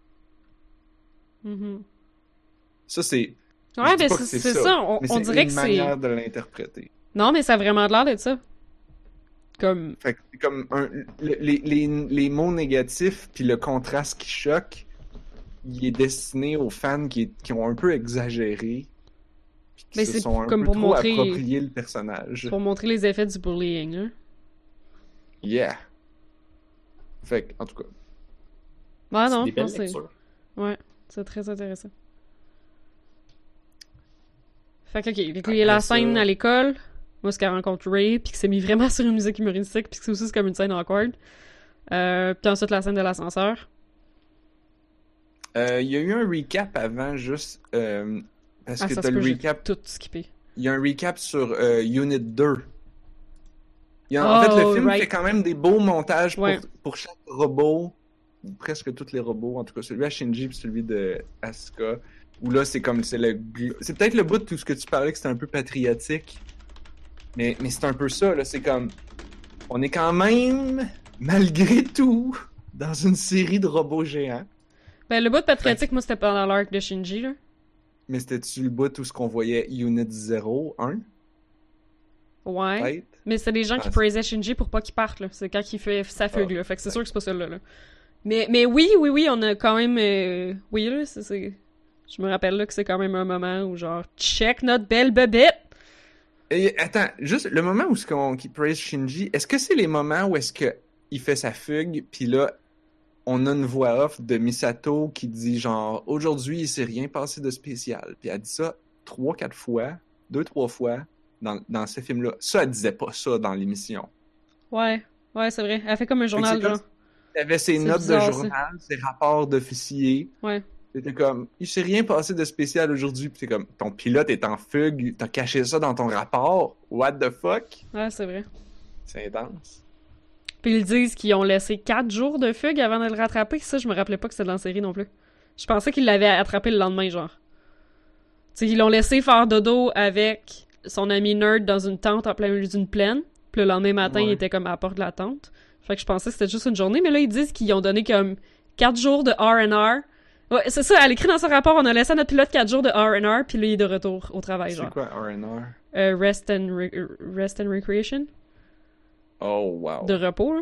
Mhm. Ça, c'est. Ouais, je dis mais pas que c'est c'est ça. On, mais on c'est dirait une que c'est. manière de l'interpréter. Non, mais ça a vraiment l'air d'être ça. Comme. Fait que c'est comme un, le- les, les, les mots négatifs puis le contraste qui choque, il est destiné aux fans qui, qui ont un peu exagéré puis qui Mais se c'est sont un comme peu pour trop montrer- approprié le personnage. Pour montrer les effets du bullying, là. Yeah. Fait que, en tout cas. Ah C'est non, des belles non, c'est. lectures. Ouais, c'est très intéressant. Fait que, ok, fait que il y a la Après ça- scène à l'école, où est-ce qu'elle rencontre Ray, puis que c'est mis vraiment sur une musique humoristique, puis que c'est aussi c'est comme une scène awkward. Euh, puis ensuite la scène de l'ascenseur. Euh, Il y a eu un recap avant, juste. euh, parce Ah, que ça t'as se le peut, j'ai recap. tout skippé. Il y a un recap sur euh, Unit deux. Il y a- en fait, le Oh, film right. fait quand même des beaux montages pour, Ouais. pour chaque robot, ou presque tous les robots, en tout cas celui à Shinji et celui de Asuka, où là c'est comme, c'est le, gl- c'est peut-être le bout de tout ce que tu parlais que c'était un peu patriotique, mais, mais c'est un peu ça, là, c'est comme, on est quand même, malgré tout, dans une série de robots géants, Ben, le bout de patriotique, moi, c'était pendant l'arc de Shinji, là. mais c'était-tu le bout où ce qu'on voyait Unit zéro, un, Ouais. peut-être? Mais c'était des gens qui Ah, praisaient Shinji pour pas qu'il parte, là. C'est quand il fait sa fugue, Ah, là. Fait que c'est ouais. sûr que c'est pas celle-là, là. Mais, mais oui, oui, oui, on a quand même... euh, Oui, là, c'est... c'est- Je me rappelle là que c'est quand même un moment où genre check notre belle bébête. Et attends, juste le moment où ce qu'on qui praise Shinji, est-ce que c'est les moments où est-ce que il fait sa fugue, puis là on a une voix off de Misato qui dit genre aujourd'hui il s'est rien passé de spécial, puis elle dit ça trois quatre fois, deux trois fois dans dans ce film-là. Ça elle disait pas ça dans l'émission. Ouais, ouais c'est vrai. Elle fait comme un journal Fait que c'est genre. Elle avait ses C'est notes bizarre, de journal, ses rapports d'officier. Ouais. C'était comme, il s'est rien passé de spécial aujourd'hui. Puis c'est comme, ton pilote est en fugue, t'as caché ça dans ton rapport. What the fuck? Ouais, c'est vrai. C'est intense. Puis ils disent qu'ils ont laissé quatre jours de fugue avant de le rattraper. Ça, je me rappelais pas que c'était dans la série non plus. Je pensais qu'ils l'avaient attrapé le lendemain, genre. Tu sais, ils l'ont laissé faire dodo avec son ami nerd dans une tente en plein milieu d'une plaine. Puis le lendemain matin, Ouais. il était comme à la porte de la tente. Fait que je pensais que c'était juste une journée. Mais là, ils disent qu'ils ont donné comme quatre jours de R and R. Ouais, c'est ça, elle écrit dans son rapport, on a laissé à notre pilote quatre jours de R and R, puis là, il est de retour au travail, genre. C'est quoi R and R? Euh, rest, and re- rest and Recreation. Oh, wow. De repos, là.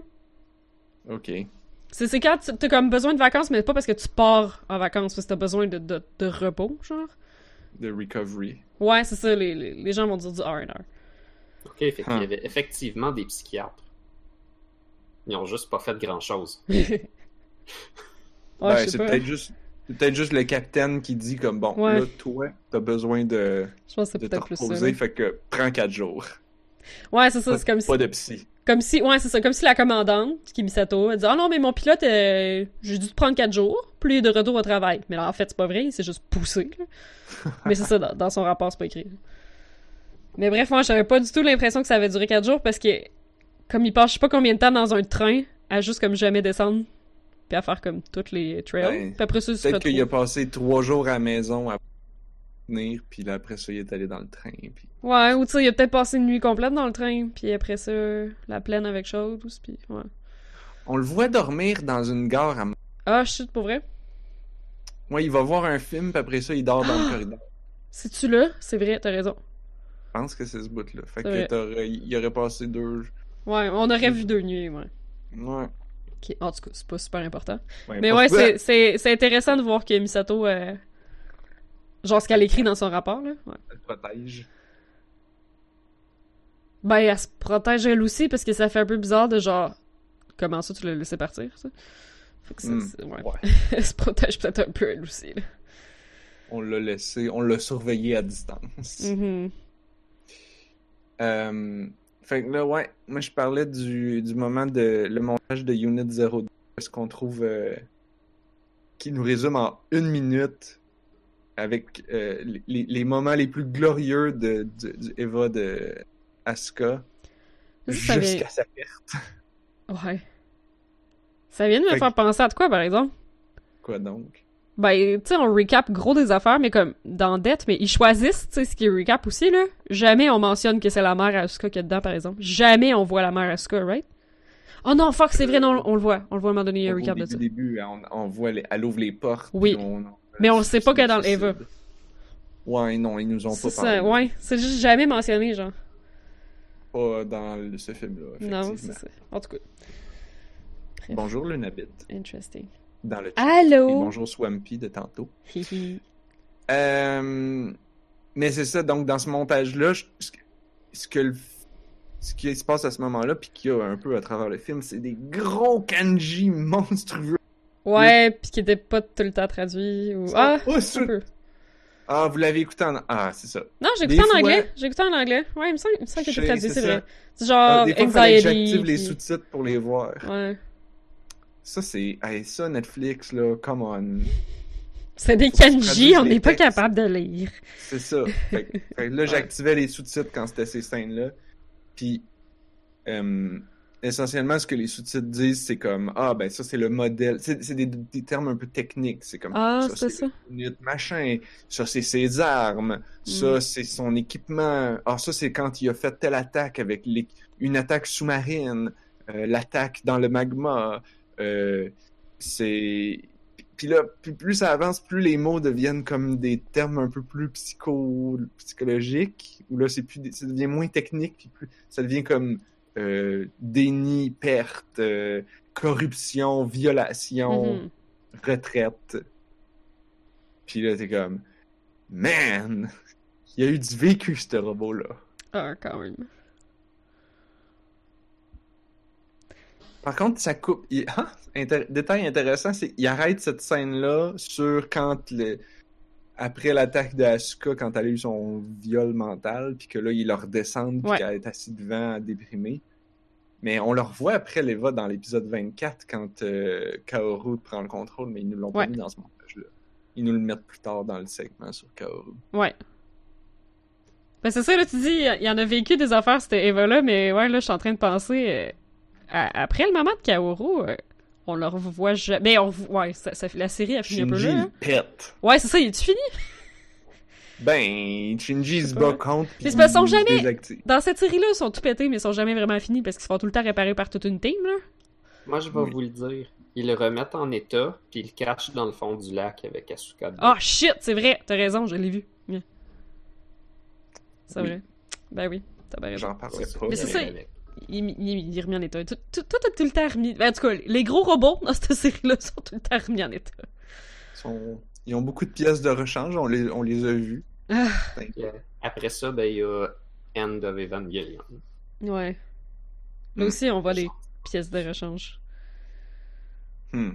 Ok. C'est, c'est quand tu- t'as comme besoin de vacances, mais pas parce que tu pars en vacances, parce que t'as besoin de, de, de repos, genre. The recovery. Ouais, c'est ça, les, les, les gens vont dire du R and R. Ok, fait qu'il y Huh. avait effectivement des psychiatres. Ils ont juste pas fait grand-chose. Ouais, ben, je sais c'est pas. peut-être juste, c'est peut-être juste le capitaine qui dit comme, bon, Ouais. là, toi, t'as besoin de, Je pense que de c'est te peut-être plus ça. reposer, là. fait que prends quatre jours. Ouais, c'est ça, Pas, c'est comme si... pas de psy. Comme si, ouais, c'est ça, comme si la commandante, qui est Misato, elle dit « Ah non, mais mon pilote, euh, j'ai dû te prendre quatre jours, puis il est de retour au travail. » Mais là, en fait, c'est pas vrai, il s'est juste poussé, là. Mais c'est ça, dans, dans son rapport, c'est pas écrit. Mais bref, moi, j'avais pas du tout l'impression que ça avait duré quatre jours, parce que, comme il passe je sais pas combien de temps dans un train, à juste comme jamais descendre, puis à faire comme toutes les trails, Ben, puis après ça, il se Peut-être qu'il a retrouve. passé trois jours à la maison à venir, puis là, après ça, il est allé dans le train, puis... Ouais, ou tu sais, il a peut-être passé une nuit complète dans le train, puis après ça, la plaine avec chose, puis ouais. On le voit dormir dans une gare à... Ah, shit, pour vrai? Ouais, il va voir un film, puis après ça, il dort dans le corridor. C'est-tu là? C'est vrai, t'as raison. Je pense que c'est ce bout-là. Fait C'est que vrai. t'aurais... il aurait passé deux... Ouais, on aurait vu deux nuits, ouais. Ouais. Ok, en tout cas, c'est pas super important. Ouais, Mais pas- ouais, c'est, c'est, c'est intéressant de voir que Misato, euh, genre ce qu'elle écrit dans son rapport, là. Ouais. Elle protège. Ben, elle se protège elle aussi, parce que ça fait un peu bizarre de genre, comment ça tu l'as laissé partir, ça? Fait que ça, Hmm, c'est- ouais. ouais. Elle se protège peut-être un peu elle aussi, là. On l'a laissé... On l'a surveillé à distance. Mhm. Euh, Fait que là, ouais, moi je parlais du, du moment de le montage de Unit zéro deux, ce qu'on trouve euh, qui nous résume en une minute avec euh, les, les moments les plus glorieux de, du, du Eva de Asuka Ça, ça vient- jusqu'à sa perte. Ouais. Ça vient de me Fait faire que- penser à de quoi, par exemple? Quoi donc? Ben, tu sais, on recap gros des affaires, mais comme dans Death, mais ils choisissent, tu sais, ce qui est recap aussi, là. Jamais on mentionne que c'est la mère Asuka qui est dedans, par exemple. Jamais on voit la mère Asuka, right? Oh non, fuck, c'est vrai, non, on le voit. On le voit à un moment donné, il y a un Au recap de début, ça. début, on, on voit, les, elle ouvre les portes. Oui. puis on- Mais on le sait pas c'est qu'elle est dans suicide. Eva. Ouais, non, ils nous ont C'est pas parlé. ça, ouais. C'est juste jamais mentionné, genre. Pas dans le- ce film-là, Non, effectivement. c'est ça. En tout cas. Bref. Bonjour Lunabit, Interesting. dans le chat. Allô? Et bonjour Swampy de tantôt. Hihi. Euh, mais c'est ça, donc dans ce montage-là, je- ce que, ce que le- ce qui se passe à ce moment-là, puis qu'il y a un peu à travers le film, c'est des gros kanji monstrueux. Ouais, pis qui était pas tout le temps traduit, ou... Ah, Oh, un c'est- peu. Ah, vous l'avez écouté en... Ah, c'est ça. Non, j'ai Des écouté en fois- anglais. J'ai écouté en anglais. Ouais, il me semble, il me semble qu'il était Je sais, traduit, c'est c'est ça. vrai. C'est Ah, genre des fois, il fallait que Anxiety. j'active les puis- sous-titres pour les voir. Ouais. Ça, c'est... Hey, ça, Netflix, là, come on. C'est des Faut que tu kanji, traduises on les n'est pas textes. capable de lire. C'est ça. Fait, que- fait que là, j'activais les sous-titres quand c'était ces scènes-là. Puis, euh, essentiellement, ce que les sous-titres disent, c'est comme, ah, ben ça, c'est le modèle. C'est c'est des, des termes un peu techniques. C'est comme, Ah, c'est ça. le unit machin. Ça, c'est ses armes. Ça, Mm. c'est son équipement. Ah, ça, c'est quand il a fait telle attaque avec les- une attaque sous-marine. Euh, l'attaque dans le magma. Euh, c'est... Puis là, plus, plus ça avance, plus les mots deviennent comme des termes un peu plus psycho, psychologiques, où là, c'est plus, ça devient moins technique, puis plus, ça devient comme euh, déni, perte, euh, corruption, violation, Mhm. retraite. Puis là, t'es comme, man, il y a eu du vécu, ce robot-là. Ah, quand même. Par contre, ça coupe. Il... Ah, intér... Détail intéressant, c'est qu'il arrête cette scène-là sur quand le. Après l'attaque de Asuka, quand elle a eu son viol mental, puis que là, il la redescend, puis Ouais. qu'elle est assise devant, déprimée. Mais on le revoit après l'Eva dans l'épisode vingt-quatre, quand euh, Kaoru prend le contrôle, mais ils nous l'ont Ouais. pas mis dans ce montage-là. Ils nous le mettent plus tard dans le segment sur Kaoru. Ouais. Ben c'est ça, là, tu dis, il y en a vécu des affaires, c'était Eva-là, mais ouais, là, je suis en train de penser... euh, à- après le moment de Kaoru, euh, on le revoit jamais... Ben, on... Ouais, ça, ça... la série a fini un peu Shinji, là. il Hein? pète. Ouais, c'est ça, il est-tu fini? Ben, Shinji Je se sais bat pas. contre, Mais c'est parce qu'ils sont il se jamais- désactive. Dans cette série-là, ils sont tout pétés, mais ils sont jamais vraiment finis parce qu'ils se font tout le temps réparer par toute une team, là. Moi, je vais Oui. vous le dire. Ils le remettent en état, puis ils le cachent dans le fond du lac avec Asuka. dedans. Ah, shit, c'est vrai, t'as raison, je l'ai vu. Yeah. C'est Oui. vrai. Ben oui, t'as bien raison. J'en parlerai C'est pas. Mais c'est il ça, avec. Il, il, il est remis en état. Tout, tout, tout est tout le temps remis. Ben, en tout cas, les gros robots dans cette série-là sont tout le temps remis en état. Ils, sont... Ils ont beaucoup de pièces de rechange, on les, on les a vues. Ah, Puis, euh, Après ça, ben, il y a End of Evangelion. ouais. Là Hmm. aussi, on voit les pièces de rechange. Hmm.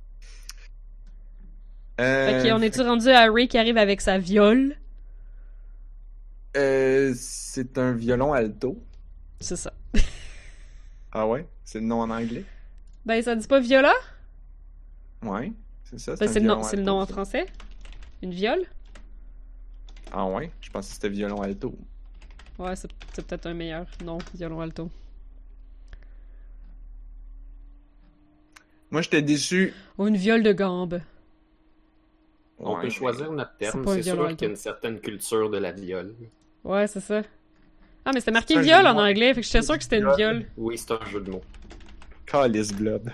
Euh, Fait qu'on est-tu rendu à Ray qui arrive avec sa viole? euh, c'est un violon alto. C'est ça. Ah ouais? C'est le nom en anglais? Ben, ça dit pas viola? Ouais, c'est ça. Ben, un c'est le nom, violon c'est le alto, nom en ça. français. Une viole? Ah ouais? Je pensais que c'était violon alto. Ouais, c'est, c'est peut-être un meilleur nom, violon alto. Moi, j'étais déçu. Ou une viole de gambe. On Ouais, peut choisir notre C'est terme. pas un C'est sûr violon qu'il y a alto. une certaine culture de la viole. Ouais, c'est ça. Ah, mais c'était marqué C'est un viole jeu de en mots. anglais, fait que j'étais sûr que c'était une viole. Oui, c'est un jeu de mots. Calice blob.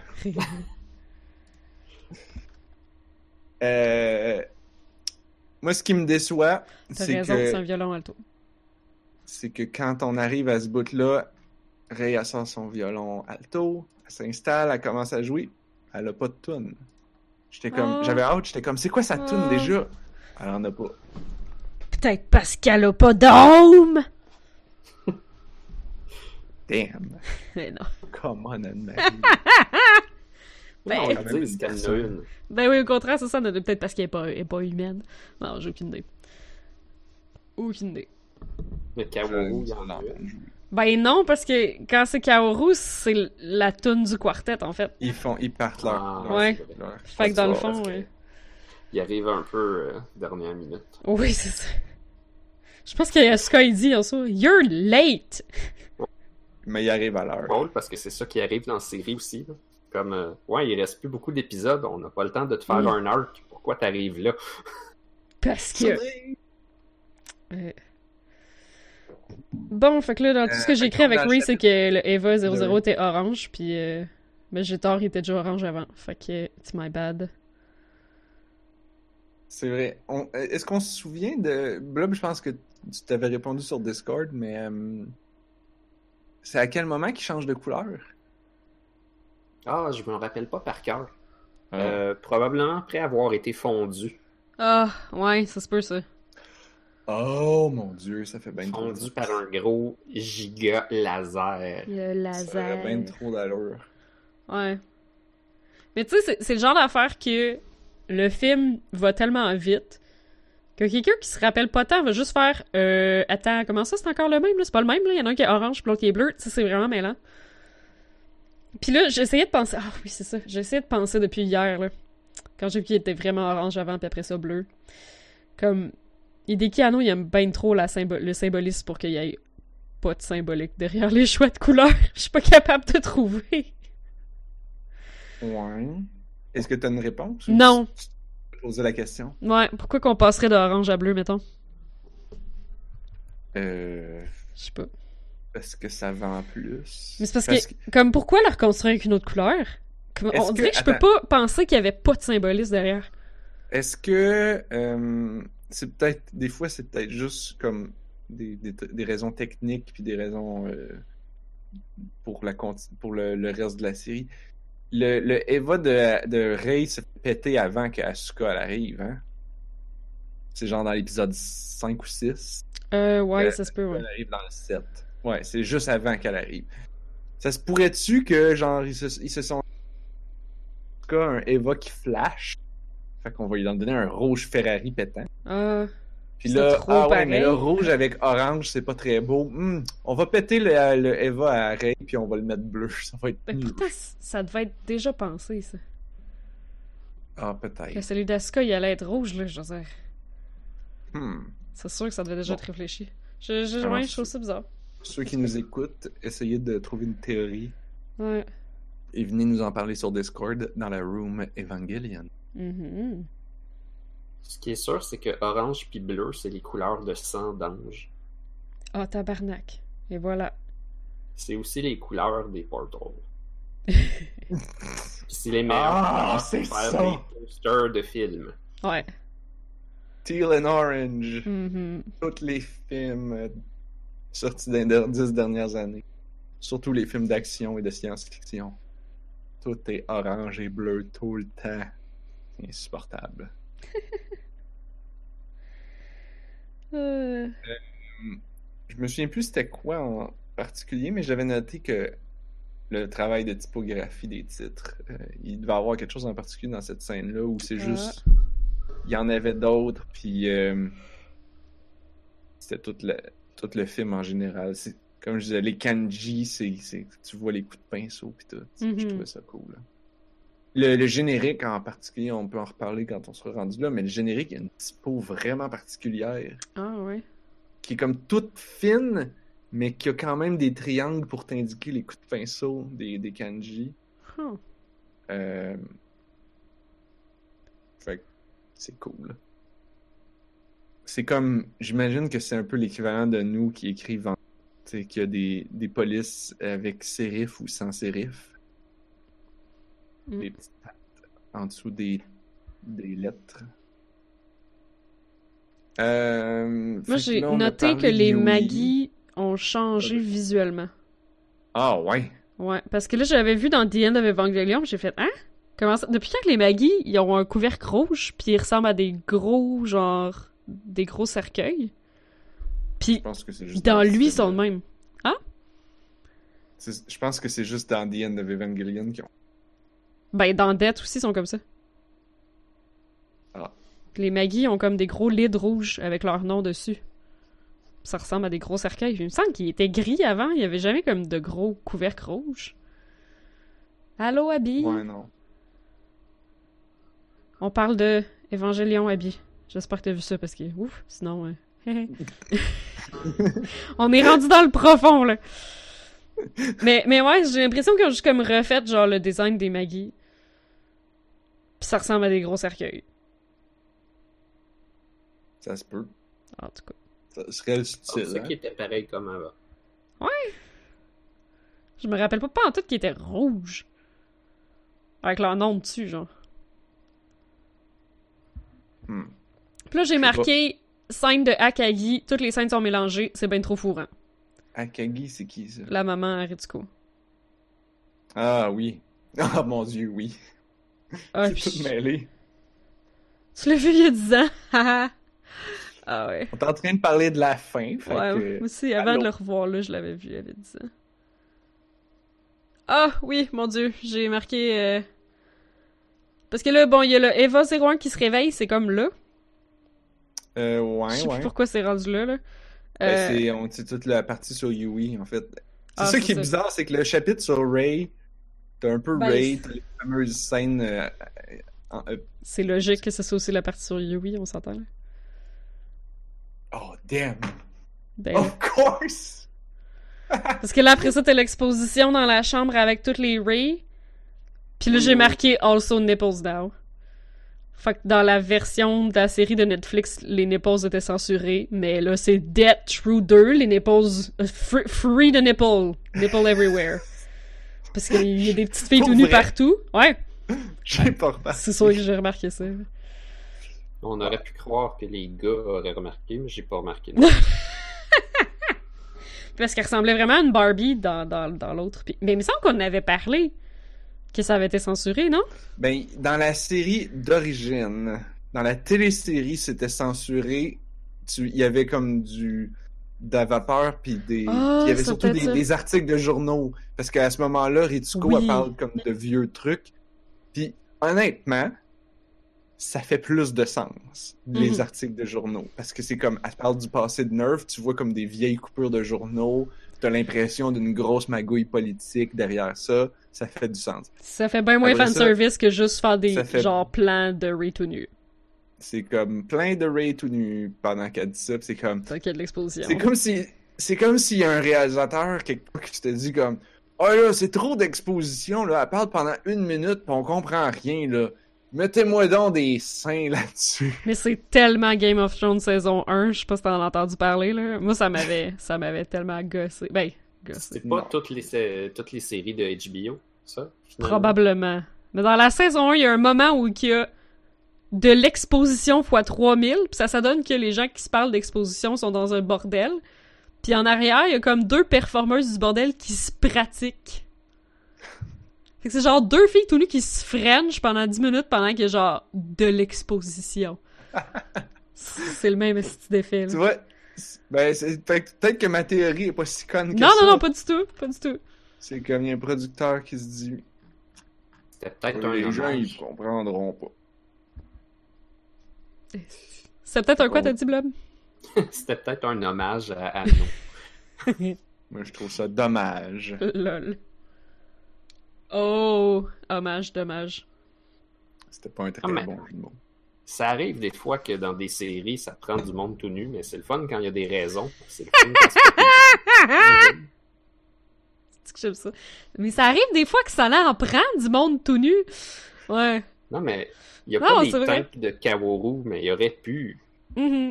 Euh... Moi, ce qui me déçoit, T'as c'est raison, c'est un que... violon alto. c'est que quand on arrive à ce bout-là, Ray elle sort son violon alto, elle s'installe, elle commence à jouer, elle a pas de tune. J'étais comme, Oh. j'avais hâte, j'étais comme, c'est quoi sa tune Oh. déjà? Elle en a pas. Peut-être parce qu'elle a pas d'âme! Damn. Mais non. Come on, Anne-Marie. Ben, on quand le même dit, une qu'elle en a personne. une. Ben oui, au contraire, c'est ça, mais peut-être parce qu'elle est pas, elle est pas humaine. Non, j'ai aucune idée. Aucune idée. Mais Kaworu, il y en a une. Ben non, parce que quand c'est Kaoru, c'est la toune du quartet, en fait. Ils font, ils partent leur. Ah, leur- ouais. c'est vrai. leur- Fait que dans le ça, fond, parce que ouais. Il arrive un peu euh, dernière minute. Oui, c'est ça. Je pense que Asuka, il dit en soi, You're late! Mais ils arrivent à l'heure. Drôle parce que c'est ça qui arrive dans la série aussi. Là. Comme, euh, ouais, il reste plus beaucoup d'épisodes, on n'a pas le temps de te faire Mm. un arc. Pourquoi t'arrives là? Parce que. Euh. Bon, fait que là, dans tout ce que Euh, j'ai écrit fait avec qu'on Ray, achète- c'est que le Eva zéro zéro Oui. était orange, puis. Euh... Mais j'ai tort, il était déjà orange avant. Fait que. It's my bad. C'est vrai. On- Est-ce qu'on se souvient de. Blob, je pense que tu t'avais répondu sur Discord, mais. euh, C'est à quel moment qu'il change de couleur? Ah, je me rappelle pas par cœur. Ah. Euh, probablement après avoir été fondu. Ah, ouais, ça se peut, ça. Oh mon dieu, ça fait bien trop. Fondu par un gros giga laser. Le Ça aurait bien trop d'allure. Ouais. Mais tu sais, c'est- c'est le genre d'affaire que le film va tellement vite que quelqu'un qui se rappelle pas tant va juste faire euh, attends, comment ça, c'est encore le même, là? C'est pas le même, là? Il y en a un qui est orange puis l'autre qui est bleu. Tu sais, c'est vraiment mêlant. Puis là, j'essayais de penser... Ah oui, c'est ça. J'essayais de penser depuis hier, là. Quand j'ai vu qu'il était vraiment orange avant puis après ça bleu. Comme... Hideki Anno, il aime bien trop la symbo- le symbolisme pour qu'il y ait pas de symbolique derrière les choix de couleurs. Je suis pas capable de trouver. Ouais. Est-ce que t'as une réponse? ou Non. Tu tu posais la question. Ouais, pourquoi qu'on passerait d'orange à bleu, mettons? Euh. Je sais pas. Parce que ça vend plus. Mais c'est parce, que, comme, pourquoi la reconstruire avec une autre couleur? Comme, Est-ce on dirait que- que je peux attends. pas penser qu'il y avait pas de symbolisme derrière. Est-ce que euh, c'est peut-être des fois c'est peut-être juste comme des, des, des raisons techniques puis des raisons euh, pour la conti- pour le, le reste de la série. Le, le Eva de, de Rey se fait péter avant que Asuka elle arrive, hein? C'est genre dans l'épisode cinq ou six. Euh, ouais, Euh, ça se peut, ouais. Elle arrive dans le sept. Ouais, c'est juste avant qu'elle arrive. Ça se pourrait-tu que, genre, ils se, ils se sont... En tout cas, un Eva qui flash. Fait qu'on va lui donner un rouge Ferrari pétant. Ah, Puis c'est là, trop ah ouais, pareil. mais là, rouge avec orange, c'est pas très beau. Hmm, on va péter le, le Eva à Ray, puis on va le mettre bleu. Ça va être ben, nul. pourtant, ça devait être déjà pensé, ça. Ah, Que peut-être. celui d'Asuka, il allait être rouge, là, je veux dire. Hmm. C'est sûr que ça devait déjà Bon. être réfléchi. Je, je, Alors, ouais, je trouve ça bizarre. Ceux qui nous écoutent, essayez de trouver une théorie Ouais. et venez nous en parler sur Discord dans la room Evangelion. Mhm. Ce qui est sûr, c'est que orange puis bleu, c'est les couleurs de sang d'ange. Ah, tabarnak. Et voilà. C'est aussi les couleurs des portals. Puis c'est les meilleurs Ah, pour c'est faire ça! des posters de films. Ouais. Teal and Orange. Mhm. Tous les films euh, sortis dans les dix dernières années. Surtout les films d'action et de science-fiction. Tout est orange et bleu tout le temps. C'est insupportable. Euh... Je me souviens plus c'était quoi en particulier, mais j'avais noté que le travail de typographie des titres, euh, il devait y avoir quelque chose en particulier dans cette scène-là où c'est Ah. juste... Il y en avait d'autres, puis euh, c'était tout le, tout le film en général. C'est, comme je disais, les kanji, c'est, c'est, tu vois les coups de pinceau, puis tout. Mhm. Je trouvais ça cool. Là. Le, le générique en particulier, on peut en reparler quand on sera rendu là, mais le générique, il y a une typo vraiment particulière, Ah, ouais. qui est comme toute fine, mais qui a quand même des triangles pour t'indiquer les coups de pinceau des, des kanji. Huh. Euh... Fait que c'est cool. C'est comme, j'imagine que c'est un peu l'équivalent de nous qui écrivent en... Tu sais, qu'il y a des, des polices avec sérif ou sans sérif. Mm. Des petites pattes en dessous des, des lettres. Euh, Moi, fait que j'ai là, on a noté parlé que de les Yui. Maggie ont changé visuellement. Ah ouais. Ouais, parce que là, j'avais vu dans The End of Evangelion, j'ai fait « Hein? Comment ça? Depuis quand que les Maggie, ils ont un couvercle rouge, puis ils ressemblent à des gros, genre, des gros cercueils? Puis Je pense que c'est juste dans ce lui, ils sont film-là. de même. C'est- Je pense que c'est juste dans The End of Evangelion qu'ils ont. Ben, dans Death aussi, ils sont comme ça. Ah. Les Maggie ont comme des gros lids rouges avec leur nom dessus. Ça ressemble à des gros cercueils. Il me semble qu'ils étaient gris avant, il y avait jamais comme de gros couvercles rouges. Allô, Abby? Ouais, non. On parle de Evangelion, Abby. J'espère que t'as vu ça parce que, ouf, sinon... euh, On est rendu dans le profond, là. Mais, mais ouais, j'ai l'impression qu'ils ont juste comme refait, genre, le design des Maggie. Puis ça ressemble à des gros cercueils. Ça se peut. En tout cas. Ça serait le C'est style. ça hein. qui était pareil comme avant. Je me rappelle pas, pas en tout qu'ils étaient rouges. Avec leur nom dessus, genre. Hmm. Puis là, j'ai sais marqué scène de Akagi, toutes les scènes sont mélangées, c'est ben trop fourrant. Akagi, c'est qui ça? La maman à Ritsuko. Ah oui. Ah mon dieu, oui. Ah, c'est puis- tout mêlé. Tu l'as vu il y a dix ans? Haha. Ah ouais. On est en train de parler de la fin. Fait Ouais, que... moi aussi, avant allô. de le revoir, là, je l'avais vu, il y avait dix ans. Ah, oui, mon dieu, j'ai marqué... euh, Parce que là, bon, il y a le Eva zéro un qui se réveille, c'est comme là. Euh, Je ouais, sais ouais. plus pourquoi c'est rendu là, là. Ben, Euh, c'est, on c'est toute la partie sur Yui, en fait. C'est Ah, ça c'est qui est ça. bizarre, c'est que le chapitre sur Ray, t'as un peu Ben, Ray, c'est- t'as les fameuses scènes euh, euh, en- euh, C'est logique que ce soit aussi la partie sur Yui, on s'entend, là. Oh, damn! Ben, Of course! parce que là, après ça, t'as l'exposition dans la chambre avec toutes les Ray. Puis là, Oui, j'ai oui. marqué Also Nipples Now. Fait que dans la version de la série de Netflix, les nipples étaient censurés, mais là, c'est Dead True deux, les nipples... euh, free, free the nipple. Nipple everywhere. Parce qu'il y a des petites filles Pour tout nues vrai? partout. Ouais, J'ai pas remarqué. c'est sûr que j'ai remarqué ça. On aurait pu croire que les gars auraient remarqué, mais j'ai pas remarqué. Parce qu'elle ressemblait vraiment à une Barbie dans, dans, dans l'autre. Puis- Mais il me semble qu'on avait parlé que ça avait été censuré, non? Ben, dans la série d'origine, dans la télésérie, c'était censuré. Tu, il y avait comme du de la vapeur puis des, Ah, puis il y avait ça surtout peut être des, ça. des articles de journaux parce qu'à ce moment-là, Ritsuko Oui. elle parle comme de vieux trucs. Puis honnêtement, ça fait plus de sens les Mhm. articles de journaux parce que c'est comme elle parle du passé de Nerf, tu vois comme des vieilles coupures de journaux, t'as l'impression d'une grosse magouille politique derrière ça, ça fait du sens. Ça fait bien moins Après ça, fanservice que juste faire des ça fait- genre plans de Ray tout nu. C'est comme plein de Ray tout nu pendant qu'elle dit ça, pis c'est comme Ça qu'il y a de l'exposition. c'est comme si c'est comme s'il y a un réalisateur quelque part qui te dit comme oh là c'est trop d'exposition là, elle parle pendant une minute pis on comprend rien là. Mettez-moi donc des seins là-dessus. Mais c'est tellement Game of Thrones saison un, je sais pas si t'en as entendu parler, là. Moi, ça m'avait, ça m'avait tellement gossé. Ben, gossé. C'est pas Non. toutes les, sé- toutes les séries de H B O, ça? finalement? Probablement. Mais dans la saison un, il y a un moment où il y a de l'exposition fois trois mille, puis ça, ça donne que les gens qui se parlent d'exposition sont dans un bordel. Puis en arrière, il y a comme deux performeuses du bordel qui se pratiquent. Fait que c'est genre deux filles tout nues qui se frenchent pendant dix minutes pendant qu'il y a genre de l'exposition. C'est le même style d'effet, là. Tu vois? c'est- Ben c'est fait que peut-être que ma théorie est pas si conne que Non, ça. non, non, pas du tout, pas du tout. C'est comme il y a un producteur qui se dit C'était peut-être un les gens ils hommage. comprendront pas. C'est peut-être un quoi, Bon. t'as dit, Blob? C'était peut-être un hommage à Anno. Moi je trouve ça dommage. Lol. Oh, hommage, dommage. C'était pas un très Ah, mais- bon jeu de mots. Ça arrive des fois que dans des séries, ça prend du monde tout nu, mais c'est le fun quand il y a des raisons. C'est le fun quand c'est pas tout nu. C'est que j'aime ça. Mais ça arrive des fois que ça en prend du monde tout nu. Ouais. Non, mais il y a Non, pas des c'est vrai. temples de Kaworu, mais il y aurait pu. Mhm.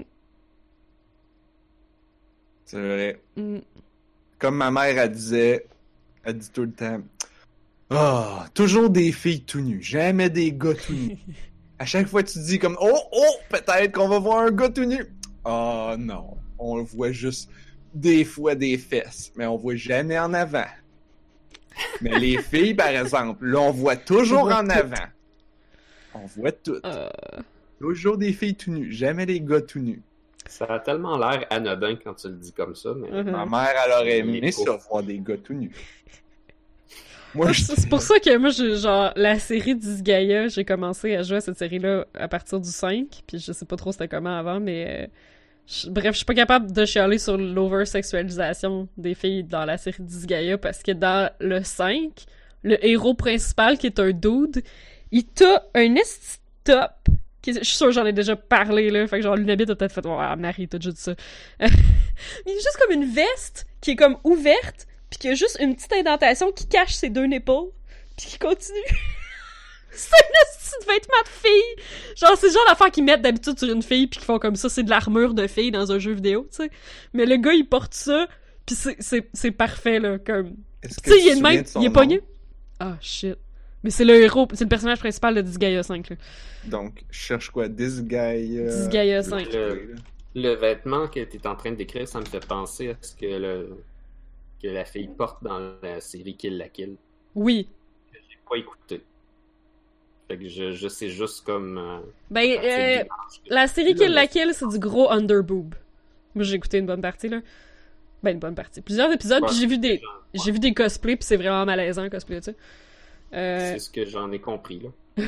C'est vrai. Mm. Comme ma mère, elle disait, elle dit tout le temps, ah, toujours des filles tout nues, jamais des gars tout nus. À chaque fois, tu te dis comme, oh, oh, peut-être qu'on va voir un gars tout nu. Ah, non. On voit juste des fois des fesses, mais on voit jamais en avant. Mais les filles, par exemple, là, on voit toujours On voit en tout. avant. On voit tout. Euh, Toujours des filles tout nues, jamais des gars tout nus. Ça a tellement l'air anodin quand tu le dis comme ça, mais Mhm. Ma mère, elle aurait Il est aimé pauvre. ça, voir des gars tout nus. Moi, moi, je c'est c'est pour ça que moi, j'ai, genre, la série Disgaea, j'ai commencé à jouer à cette série-là à partir du cinq, puis je sais pas trop c'était comment avant, mais... euh, je- bref, je suis pas capable de chialer sur l'oversexualisation des filles dans la série Disgaea, parce que dans le cinq, le héros principal, qui est un dude, il t'a un esti top, qui, je suis sûre que j'en ai déjà parlé, là, fait que genre, Lunabit a peut-être fait « Ouais, Marie, t'as déjà dit ça. » Il est juste comme une veste qui est comme ouverte, pis qui a juste une petite indentation qui cache ses deux nipples, pis qui continue. C'est un esti de vêtement de fille! Genre, c'est le genre d'affaire qu'ils mettent d'habitude sur une fille pis qui font comme ça, c'est de l'armure de fille dans un jeu vidéo, tu sais. Mais le gars, il porte ça, pis c'est, c'est, c'est parfait, là, comme... Est-ce que Tu sais, il tu est te de même, souviens de son il est nom? pogné. Ah, shit. Mais c'est le héros, c'est le personnage principal de Disgaea cinq, là. Donc, je cherche quoi? Disgaea... Disgaea cinq. Le, le vêtement que tu es en train de décrire, ça me fait penser à ce que, le, que la fille porte dans la série Kill la Kill. Oui. J'ai pas écouté. Fait que je, je sais juste comme... euh, Ben, partie euh, de l'image que- la série Là, Kill là, la Kill, c'est du gros underboob. Moi, j'ai écouté une bonne partie, là. Ben, une bonne partie. Plusieurs épisodes, Ouais, puis j'ai vu des... ouais. J'ai vu des cosplays, puis c'est vraiment malaisant, cosplay, tu sais. Euh... C'est ce que j'en ai compris, là.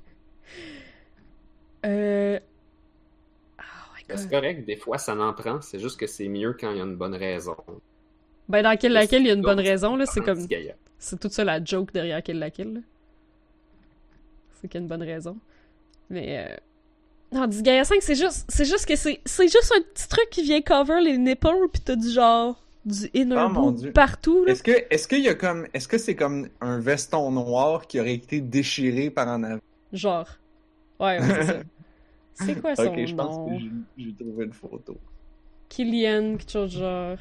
Euh... Oh my C'est god. correct, des fois ça n'en prend, c'est juste que c'est mieux quand il y a une bonne raison. Ben, dans Kill la Kill, il y a une bonne Donc, raison, là. C'est dans comme... Disgaea. C'est toute ça la joke derrière Kill la Kill, là. C'est qu'il y a une bonne raison. Mais, euh... Non, Disgaea cinq, c'est juste... C'est juste que c'est... C'est juste un petit truc qui vient cover les nipples, pis t'as du genre... Du inner Oh, mon boob Dieu. partout, là. Est-ce que est-ce qu'il y a comme est-ce que c'est comme un veston noir qui aurait été déchiré par en avant? Genre. Ouais, ouais, c'est ça. C'est quoi son Ok, je pense nom? que j'ai- j'ai trouvé une photo. Killian, quelque chose de genre...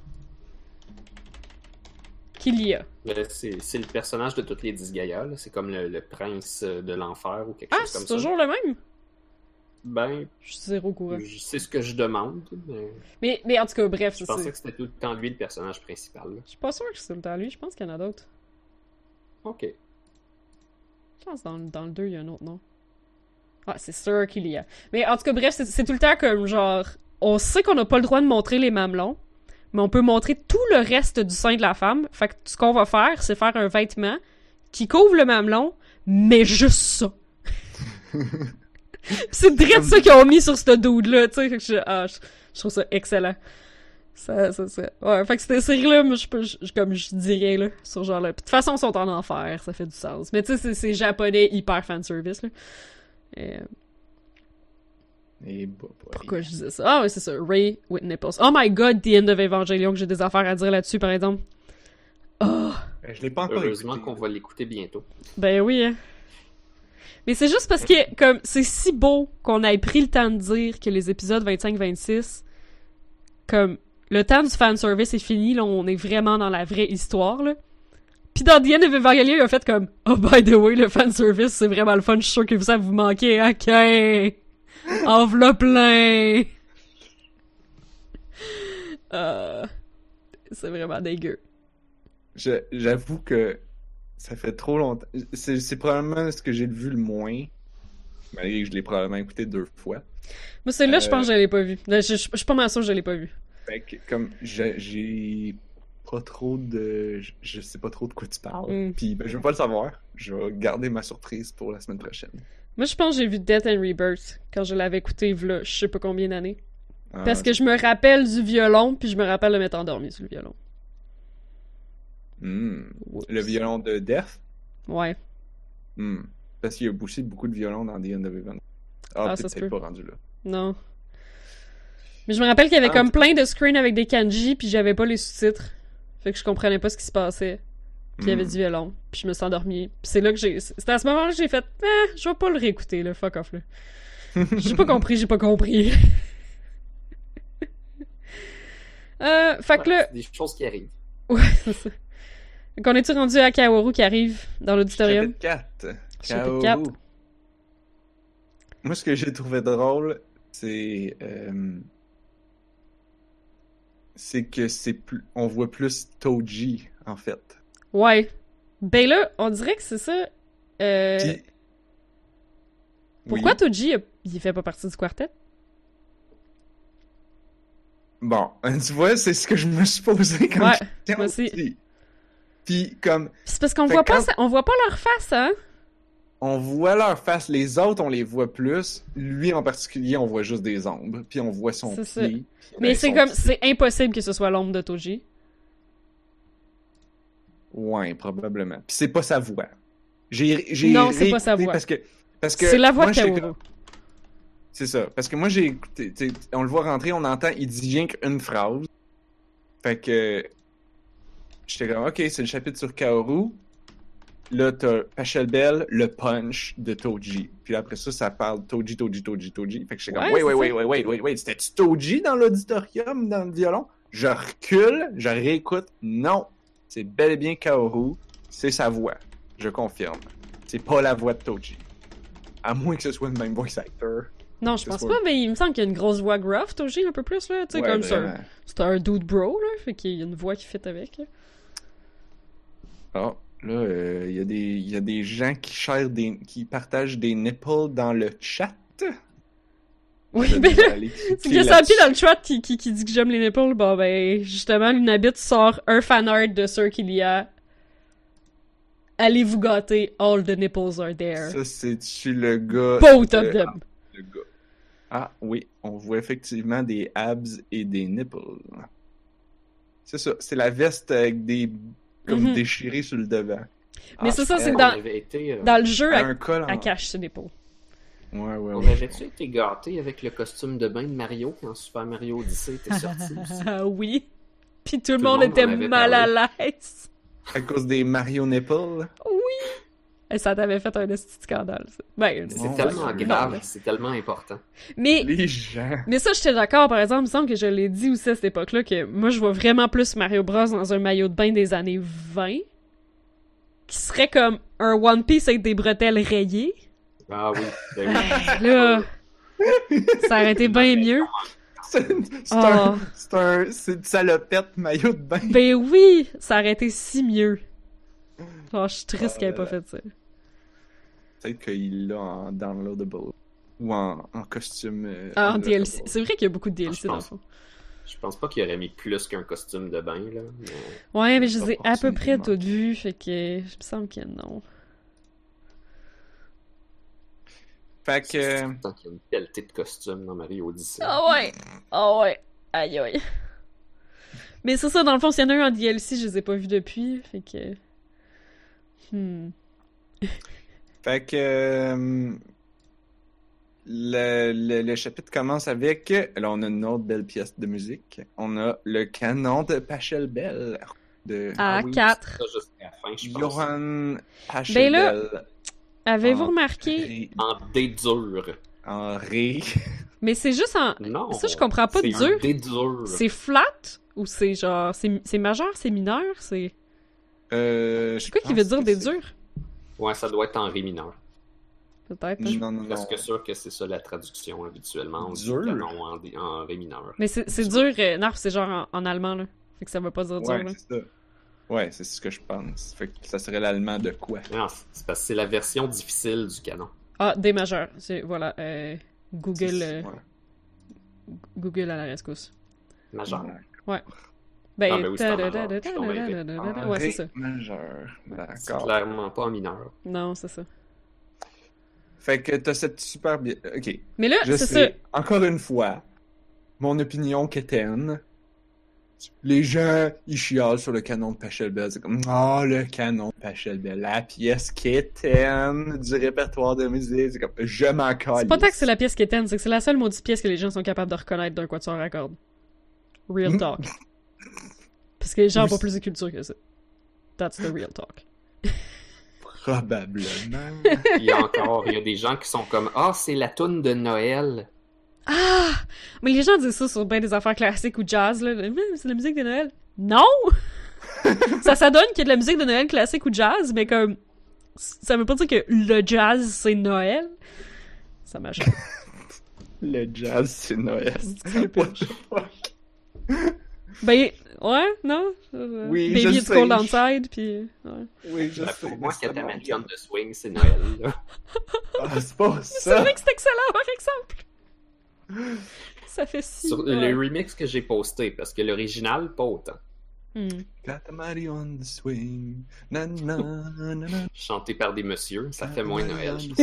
Killia. Là, C'est c'est le personnage de toutes les Disgaea, là. C'est comme le, le prince de l'enfer ou quelque Ah, chose comme c'est ça. toujours le même? Ben, Je suis zéro au courant. je- c'est ce que je demande, mais Mais, mais en tout cas, bref, je c'est pensais ça. que c'était tout le temps lui le personnage principal. là. Je suis pas sûre que c'est tout le temps lui, je pense qu'il y en a d'autres. Ok. Je pense que dans, le- dans le deux, il y a un autre nom. Ouais, c'est sûr qu'il y a. Mais en tout cas, bref, c'est, c'est tout le temps comme genre... On sait qu'on n'a pas le droit de montrer les mamelons, mais on peut montrer tout le reste du sein de la femme. Fait que ce qu'on va faire, c'est faire un vêtement qui couvre le mamelon, mais juste ça. C'est direct ça qu'ils ont mis sur ce dude-là, tu sais. Fait que je, ah, je, je trouve ça excellent. Ça, ça, ça. Ouais, fait que cette série-là, moi, je peux, je, comme je dirais, là, sur genre là. Puis de toute façon, ils sont en enfer, ça fait du sens. Mais tu sais, c'est, c'est japonais hyper fanservice, là. Et... Et bah, bah, Pourquoi je disais ça? Ah oui, c'est ça. Ray with nipples. Oh my god, The End of Evangelion, que j'ai des affaires à dire là-dessus, par exemple. Oh! Je l'ai pas encore Heureusement écouté. qu'on va l'écouter bientôt. Ben oui, hein. Mais c'est juste parce que, comme, c'est si beau qu'on ait pris le temps de dire que les épisodes vingt-cinq vingt-six, comme, le temps du fanservice est fini, là, on est vraiment dans la vraie histoire, là. Pis dans The End of Evangelion, il a fait comme, oh, by the way, le fanservice, c'est vraiment le fun, je suis sûr que ça vous manquait, ok! Enveloppe plein! Euh, c'est vraiment dégueu. Je- J'avoue que ça fait trop longtemps. C'est c'est probablement ce que j'ai vu le moins, malgré que je l'ai probablement écouté deux fois. Moi, celle-là, je Euh, pense que je l'ai pas vu. Je, je, je suis pas mal sûr que je l'ai pas vu. Fait que, comme, j'ai j'ai pas trop de... Je, je sais pas trop de quoi tu parles. Mm. Puis, ben, je veux pas le savoir. Je vais garder ma surprise pour la semaine prochaine. Moi, je pense que j'ai vu Death and Rebirth quand je l'avais écouté, v'là, je sais pas combien d'années. Ah, Parce que je me rappelle du violon, puis je me rappelle de m'être endormi sur le violon. Hmm. Oups. Le violon de Death? Ouais. Hmm. Parce qu'il y a aussi beaucoup de violons dans The End of Evangelion. Ah, Ah, t'es ça se peut-être peut. pas rendu là. Non. Mais je me rappelle qu'il y avait Ah, comme en plein de screens avec des kanji, puis j'avais pas les sous-titres. Fait que je comprenais pas ce qui se passait. Puis il y avait Hmm. du violon. Puis je me suis endormi. Puis c'est là que j'ai... C'était à ce moment-là que j'ai fait « Ah, je vais pas le réécouter, là. Fuck off, là. » J'ai pas compris, j'ai pas compris. euh, fait que Ouais, là... c'est des choses qui arrivent. Ouais, c'est ça. Fait qu'on est-tu rendu à Kaoru qui arrive dans l'auditorium? Chapitre quatre. Chapitre Kaoru. quatre. Moi, ce que j'ai trouvé drôle, c'est... euh, c'est que c'est plus... On voit plus Toji, en fait. Ouais. Ben là, on dirait que c'est ça. Euh... Puis- Pourquoi Oui. Toji, il, il fait pas partie du quartet? Bon, tu vois, c'est ce que je me suis posé quand Ouais, j'étais moi aussi. petit. Puis, comme, C'est parce qu'on Fait voit que pas quand- ça- on voit pas leur face, hein? on voit leur face, les autres, on les voit plus. Lui, en particulier, on voit juste des ombres. Puis on voit son C'est ça. pied. Mais Ben, c'est son comme, pied. c'est impossible que ce soit l'ombre de Toji. Ouais, probablement. Puis c'est pas sa voix. J'ai, j'ai Non, c'est pas sa réécouté voix. Parce que, parce que C'est la voix moi, de j'étais Kaoru. comme- C'est ça. Parce que moi, j'ai écouté, tu sais, on le voit rentrer, on entend, il dit rien qu'une phrase. Fait que, j'étais comme, ok, c'est le chapitre sur Kaoru. Là, t'as Pachelbel, le punch de Toji. Puis après ça, ça parle Toji, Toji, Toji, Toji. Fait que j'étais comme, Ouais, wait, wait, c'est wait, ça. wait, wait, wait, wait, c'était-tu Toji dans l'auditorium, dans le violon? Je recule, je réécoute. Non, c'est bel et bien Kaoru. C'est sa voix. Je confirme. C'est pas la voix de Toji. À moins que ce soit le même voice actor. Non, je C'est pense sûr. pas, mais il me semble qu'il y a une grosse voix gruff, Toji, un peu plus, là. Tu sais, Ouais, comme ça. vraiment. C'est un dude bro, là. Fait qu'il y a une voix qui fit avec, là. Ah, là, euh, il y a des, il y a des gens qui share des, qui partagent des nipples dans le chat. Oui, Je ben vais là, aller c'est cliquer qu'il y a Sampi là-dessus. dans le chat qui, qui, qui dit que j'aime les nipples. Bon, ben, justement, Lunabit sort un fanart de Sir Kilia. Allez vous gâter, all the nipples are there. Ça, c'est-tu le gars... Both de- of them. Ah, le gars. Ah, oui, on voit effectivement des abs et des nipples. C'est ça, c'est la veste avec des... comme Mhm. déchirés sur le devant. Mais Ah, c'est ça, elle, c'est On dans, avait été, euh, dans le jeu, elle a elle, un col en... elle cache ses nipples. Ouais, ouais, On ouais. avait-tu été gâtés avec le costume de bain de Mario quand Super Mario Odyssey était sorti aussi? Ah oui. Puis tout le Tout le monde monde était en avait mal à parlé. l'aise. À cause des Mario nipples. Et ça t'avait fait un petit scandale, ça. Ben, C'est Oh, tellement ouais. grave, c'est tellement important. Mais, Les gens... mais ça, j'étais d'accord, par exemple, il me semble que je l'ai dit aussi à cette époque-là, que moi, je vois vraiment plus Mario Bros dans un maillot de bain des années vingt, qui serait comme un One Piece avec des bretelles rayées. Ah oui, ben oui. Là, ça aurait été bien mieux. C'est c'est Oh. un... C'est un... C'est une salopette maillot de bain. Ben oui, ça aurait été si mieux. Genre, je suis triste Oh qu'elle ait là pas là. fait ça. Peut-être qu'il l'a en downloadable. Ou en, en costume. Euh, Ah, en en D L C. C'est vrai qu'il y a beaucoup de D L C Je dans le pense. fond. Je pense pas qu'il aurait mis plus qu'un costume de bain, là. Mais... Ouais, mais Je je sais les ai pas à peu si près il toutes vues, fait que je me semble que non. Fait que. C'est tant qu'il y a une pelletée de costumes dans Mario Odyssey. Ah ouais! Ah ouais! Aïe aïe. Mais c'est ça, dans le fond, s'il y en a eu en D L C, je les ai pas vus depuis, fait que... Hmm. Fait que. euh, Le, le, le chapitre commence avec. Là, on a une autre belle pièce de musique. On a le canon de Pachelbel. De À Ah oui, quatre. c'est ça jusqu'à la fin, je pense. Johann Pachelbel. Avez-vous en remarqué... ré- En D dur. En ré. Mais c'est juste en... Non. Ça, je comprends pas de C'est un dur. D dur. C'est flat? Ou c'est genre... C'est c'est majeur, c'est mineur, c'est... Euh, C'est quoi qui veut dire des durs? Ouais, ça doit être en ré mineur. Peut-être. hein. Non, non, non. Parce que sûr que c'est ça la traduction habituellement. On dit Dur. canon en, D- en ré mineur. Mais c'est c'est dur... Euh, non, c'est genre en, en allemand, là. Fait que ça veut pas dire dur, Ouais, là. c'est ça. Ouais, c'est ce que je pense. Fait que ça serait l'allemand de quoi? Non, c'est parce que c'est la version difficile du canon. Ah, D majeur. C'est... Voilà. Euh, Google... C'est- euh, ouais. Google à la rescousse. Majeur. Ouais. Ben... Ah, ben oui, c'est en majeur. ta-da-da-da-da-da-da-da-da. Je tombe avec. Ouais, En c'est ré ça. majeur. C'est D'accord. clairement pas en mineur. Non, c'est ça. Fait que t'as cette super bien. Ok. Mais là, Je c'est sais, ça. encore une fois, mon opinion quétaine. Les gens, ils chialent sur le canon de Pachelbel. C'est comme, ah, le canon de Pachelbel, la pièce quétaine du répertoire de musique. C'est comme, je m'en calisse. C'est pas tant que c'est la pièce qui est tenne, c'est que c'est la seule maudite pièce que les gens sont capables de reconnaître d'un quatuor à cordes. Real talk. Parce que les gens ont pas plus de culture que ça. That's the real talk. Probablement. Il y a encore, il y a des gens qui sont comme ah, c'est la toune de Noël. Ah! Mais les gens disent ça sur bien des affaires classiques ou jazz, là. Hum, c'est la musique de Noël. Non! Ça, ça donne qu'il y a de la musique de Noël classique ou jazz, mais comme... Ça veut pas dire que le jazz, c'est Noël. Ça m'a choqué. Le jazz, c'est Noël. C'est What the fuck? Ben, ouais, non? Euh, Oui, Baby je It's sais. Cold Outside, puis... Ouais. Oui, je Ben, sais. pour moi, mais Catamalion de Swing, c'est Noël. Là. Ah, c'est pas C'est ça. vrai que c'est excellent, par exemple! Ça fait si... Sur ouais. le remix que j'ai posté, parce que l'original, pas autant. Hmm. Got the money on the swing. Na, na, na, na. Chanté par des messieurs, ça fait moins Noël. je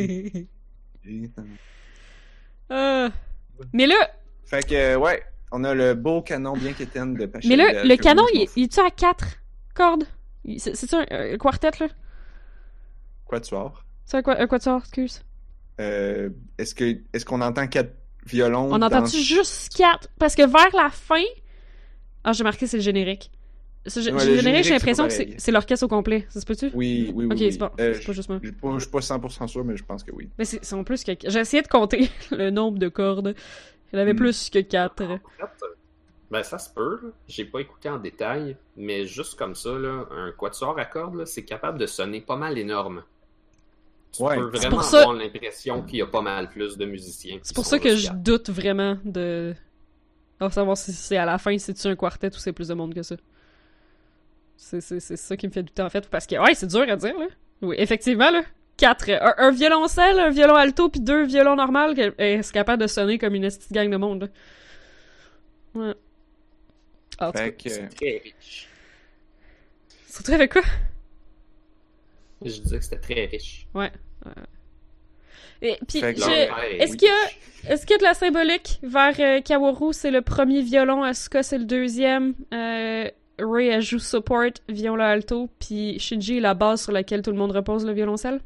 trouve. Euh, Mais là, Fait que, ouais, on a le beau canon bien quétaine de Pachelbel. mais là, le que canon, moi, je il, m'en fous. il est-tu à quatre cordes? Il- C'est- C'est-tu un, un quartet, là? Quoi tu sors? C'est un, quoi- un quatuor, excuse. Euh, est-ce que est-ce qu'on entend quatre violons? On dans- entend-tu juste quatre? Parce que vers la fin... Ah, j'ai marqué, c'est le générique. Ce gé- Ouais, le le générique, générique, j'ai c'est l'impression pas que c'est pareil. c'est l'orchestre au complet. Ça se peut-tu? Oui, oui, oui. Ok, oui. c'est bon. Euh, C'est pas juste moi. Je suis pas, je suis pas cent pour cent sûr, mais je pense que oui. Mais c'est c'est en plus que... J'ai essayé de compter le nombre de cordes. Il y en avait Hmm. plus que quatre. En fait, ben ça se peut, là. J'ai pas écouté en détail, mais juste comme ça, là, un quatuor à cordes, là, c'est capable de sonner pas mal énorme. Tu Ouais. peux C'est vraiment pour ça- avoir l'impression qu'il y a pas mal plus de musiciens. qui C'est pour sont ça que juste je quatre. doute vraiment de... de savoir si c'est à la fin, si c'est un quartet ou c'est plus de monde que ça. C'est c'est- c'est ça qui me fait douter, en fait. Parce que, ouais, c'est dur à dire, là. Oui, effectivement, là. Quatre. Un, un violoncelle, un violon alto, puis deux violons normaux, que- est c'est capable de sonner comme une petite gang de monde, là. Ouais. Ah, en tout cas, Fait que, C'est très riche. surtout avec quoi? Je disais que c'était très riche. Ouais. ouais. Et puis, Fait que je... L'envers est Est-ce oui. qu'il y a... Est-ce qu'il y a de la symbolique vers euh, Kaworu, c'est le premier violon, Asuka, c'est le deuxième, euh, Rei, elle joue support, violon alto, puis Shinji est la base sur laquelle tout le monde repose le violoncelle?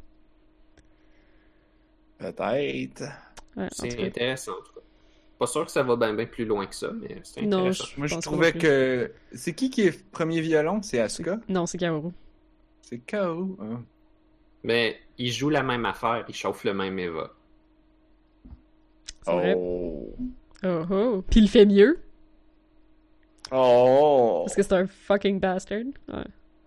peut-être. Ouais, en C'est tout cas. intéressant, en tout cas. Pas sûr que ça va bien, bien plus loin que ça, mais c'est Non, intéressant. je Moi, je pense pas trouvais non plus. que. C'est qui qui est premier violon? C'est Asuka? Non, c'est Kaworu. C'est K.O. hein. Mais ils jouent la même affaire, ils chauffent le même Eva. C'est vrai. Oh. Oh oh. Puis il fait mieux, Oh. parce que c'est un fucking bastard. Ouais.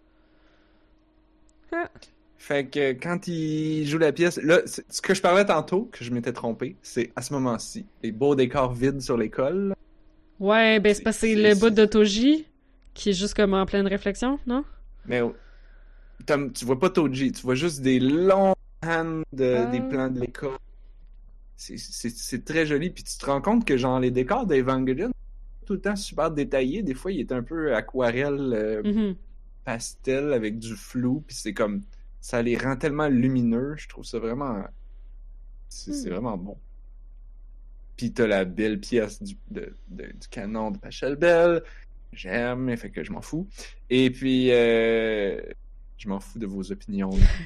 Ah. Fait que quand il joue la pièce, là, c'est- ce que je parlais tantôt, que je m'étais trompé, c'est à ce moment-ci, les beaux décors vides sur l'école. Ouais, ben c'est parce que c'est C'est- le c'est- bout de Toji, qui est juste comme en pleine réflexion, non? Mais oh, t'as- tu vois pas Toji, tu vois juste des longs hands de, Ah. des plans de l'école. c'est, c'est, c'est très joli. Puis tu te rends compte que genre les décors d'Evangelion, tout le temps super détaillés. Des fois, il est un peu aquarelle, euh, Mm-hmm. pastel avec du flou. Puis c'est comme ça les rend tellement lumineux. Je trouve ça vraiment, c'est, c'est Mm. vraiment bon. Puis t'as la belle pièce du, de, de- du canon de Pachelbel. J'aime, fait que je m'en fous. Et puis, euh, je m'en fous de vos opinions.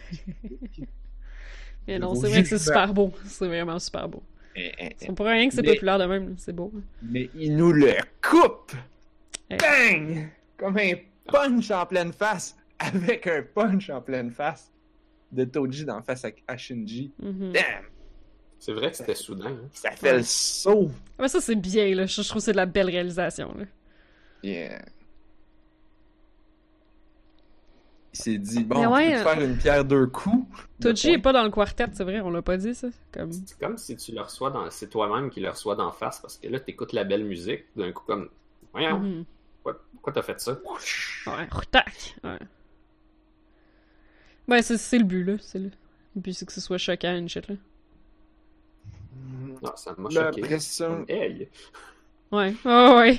Mais De non, vos c'est vrai que c'est jugements. super beau. C'est vraiment super beau. Eh, eh, eh. C'est pour rien que c'est Mais- populaire de même, c'est beau. Mais il nous le coupe! Eh. Bang! Comme un punch en pleine face, avec un punch en pleine face de Toji dans face à, à Shinji. Mhm. Damn! C'est vrai que c'était soudain. Hein. Ça fait Ouais. le saut! Ouais, ça, c'est bien, là. Je je trouve que c'est de la belle réalisation, là. Yeah. Il s'est dit, bon, Mais on ouais, peut euh, faire une pierre deux coups. Toji Le est pas dans le quartet, c'est vrai, on l'a pas dit, ça. Comme... C'est comme si tu le reçois dans. C'est toi-même qui le reçois d'en face parce que là, t'écoutes la belle musique, d'un coup, comme. Voyons, Mhm. pourquoi, pourquoi t'as fait ça? Ouais, tac! Ouais. Ben, c'est, c'est le but, là. C'est le... le but, c'est que ce soit choquant, une shit, là. Non, ça m'a Là, choqué. après ça, Comme, hey! Ouais, ouais, ouais.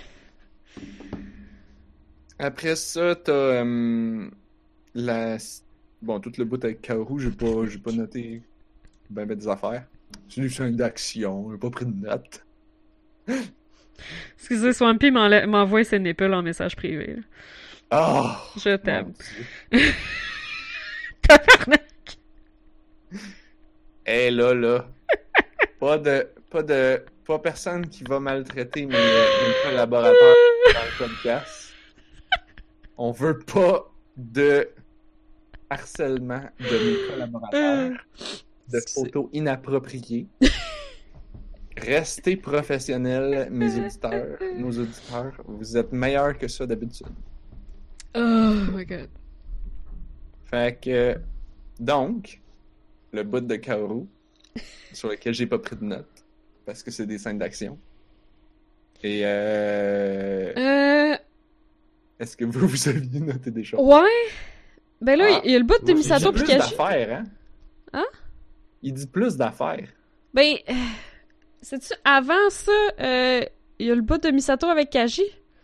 après ça, t'as euh, la... Bon, tout le bout avec Kaoru, j'ai pas, j'ai pas noté ben, ben des affaires. C'est une scène d'action, j'ai pas pris de notes. Excusez, Swampy m'enlè- m'envoie ses nipples en message privé, là. Ah! Je t'aime. Mon Dieu. Tabarnak! Hey, là, là. Pas de... Pas de... Pas personne qui va maltraiter mes, mes collaborateurs dans le podcast. On veut pas de harcèlement de mes collaborateurs, de photos inappropriées. Restez professionnels, mes auditeurs, nos auditeurs. Vous êtes meilleurs que ça d'habitude. Oh my god. Fait que, donc, le bout de Kaoru, sur lequel j'ai pas pris de notes, parce que c'est des scènes d'action. Et euh... Euh... est-ce que vous, vous aviez noté des choses? Ouais. Ben là, Ah. il y a le bout de Il dit Misato plus Pikachu. d'affaires, hein? Hein? Il dit plus d'affaires. Ben, euh, sais-tu, avant ça, euh, il y a le bout de Misato avec Kaji.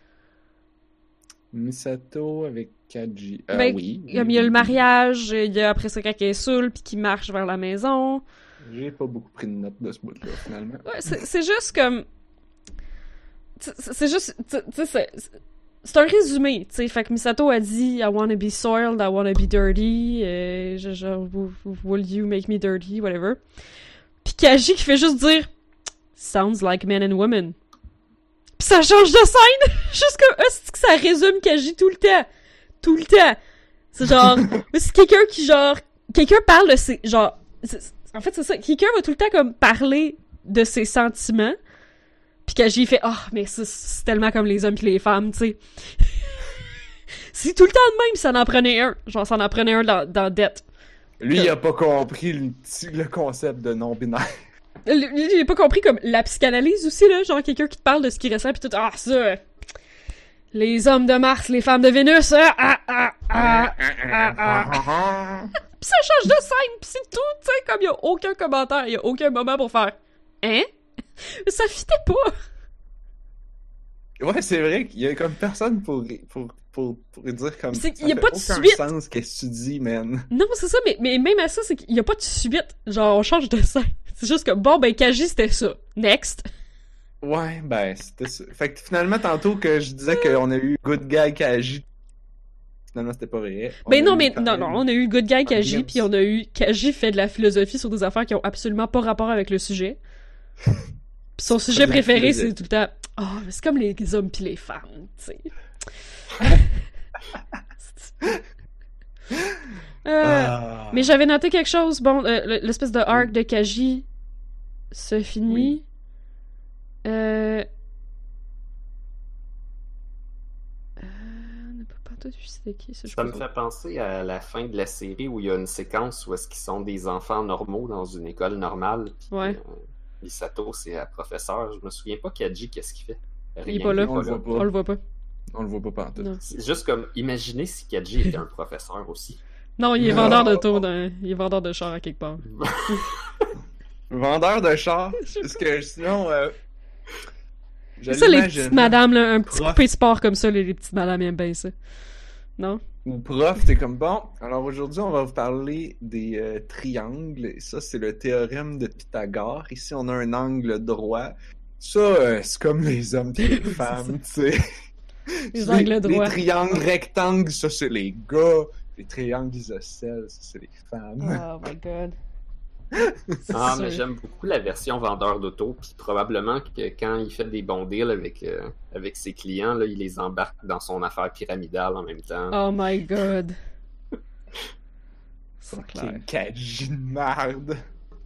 Misato avec Kaji. Euh, Ben, oui. Comme il y a le mariage, il y a après ça quand elle est saoule, puis qu'il marche vers la maison. J'ai pas beaucoup pris de notes de ce bout-là, finalement. Ouais, c'est c'est juste comme... C'est c'est juste... Tu tu sais, c'est... C'est un résumé, tu sais. Fait que Misato a dit « I wanna be soiled, I wanna be dirty, euh, je- genre, will you make me dirty, whatever. » Puis Kaji qui fait juste dire « Sounds like men and women. » Puis ça change de scène! Juste comme, ah, c'est que ça résume Kaji tout le temps. Tout le temps. C'est genre, c'est quelqu'un qui genre, quelqu'un parle de ses, genre, c'est- en fait c'est ça, quelqu'un va tout le temps comme parler de ses sentiments. Puis Kaji fait, ah, oh, mais c'est, c'est tellement comme les hommes pis les femmes, tu sais. C'est tout le temps de même, ça en prenait un. Genre, ça en prenait un dans, dans Death. Lui, il a pas compris le, le concept de non-binaire. Lui, lui, j'ai pas compris comme la psychanalyse aussi, là. Genre, quelqu'un qui te parle de ce qui ressent pis tout, ah, ça. euh, Les hommes de Mars, les femmes de Vénus, ah, ah, ah, ah, ah, ah. Pis ça change de scène, pis c'est tout, tu sais, comme y a aucun commentaire, y a aucun moment pour faire, hein? Ça fitait pas! Ouais, c'est vrai qu'il y a comme personne pour, pour, pour, pour dire comme... C'est- ça y a fait pas de aucun suite. sens qu'est-ce que tu dis, man. Non, c'est ça, mais, mais même à ça, c'est qu'il y a pas de suite. Genre, on change de scène. C'est juste que, bon, ben, Kaji, c'était ça. Next. Ouais, ben, c'était ça. Fait que finalement, tantôt que je disais qu'on a eu Good Guy Kaji, finalement, c'était pas vrai. On Ben a non, eu mais quand non, même- non, on a eu Good Guy Kaji, glimpse. puis on a eu Kaji fait de la philosophie sur des affaires qui ont absolument pas rapport avec le sujet. Puis son C'est sujet pas de la préféré, philosophie. c'est tout le temps, oh, mais c'est comme les hommes pis les femmes, tu sais. Euh, Ah. Mais j'avais noté quelque chose, bon, euh, le- l'espèce de arc de Kaji se finit. Oui. Euh... euh... On n'a pas tout vu c'était qui, ça, je Ça me crois. fait penser à la fin de la série où il y a une séquence où est-ce qu'ils sont des enfants normaux dans une école normale. Puis, Ouais. euh, Misato, c'est un professeur. Je me souviens pas Kaji, qu'est-ce qu'il fait. Il est pas là. On le voit pas. On le voit pas. On le voit pas partout. Non. C'est juste comme, imaginez si Kaji était un professeur aussi. Non, il est Non. vendeur d'auto, dans... il est vendeur de char à quelque part. Vendeur de char. Parce que sinon, euh, je C'est ça, les l'imagine. petites madames, là, un petit Prof. coupé sport comme ça, les, les petites madames aiment bien ça. Non? Ou prof, t'es comme bon. Alors aujourd'hui, on va vous parler des euh, triangles. Et ça, c'est le théorème de Pythagore. Ici, on a un angle droit. Ça, euh, c'est comme les hommes et les femmes, tu sais. Les angles droits. Les triangles rectangles, ça, c'est les gars. Les triangles isocèles, ça, c'est les femmes. Oh my god. Ah, sûr. mais j'aime beaucoup la version vendeur d'auto, puis probablement que quand il fait des bons deals avec, euh, avec ses clients, là, il les embarque dans son affaire pyramidale en même temps. Oh my god. C'est clair. Fucking Kaji de merde.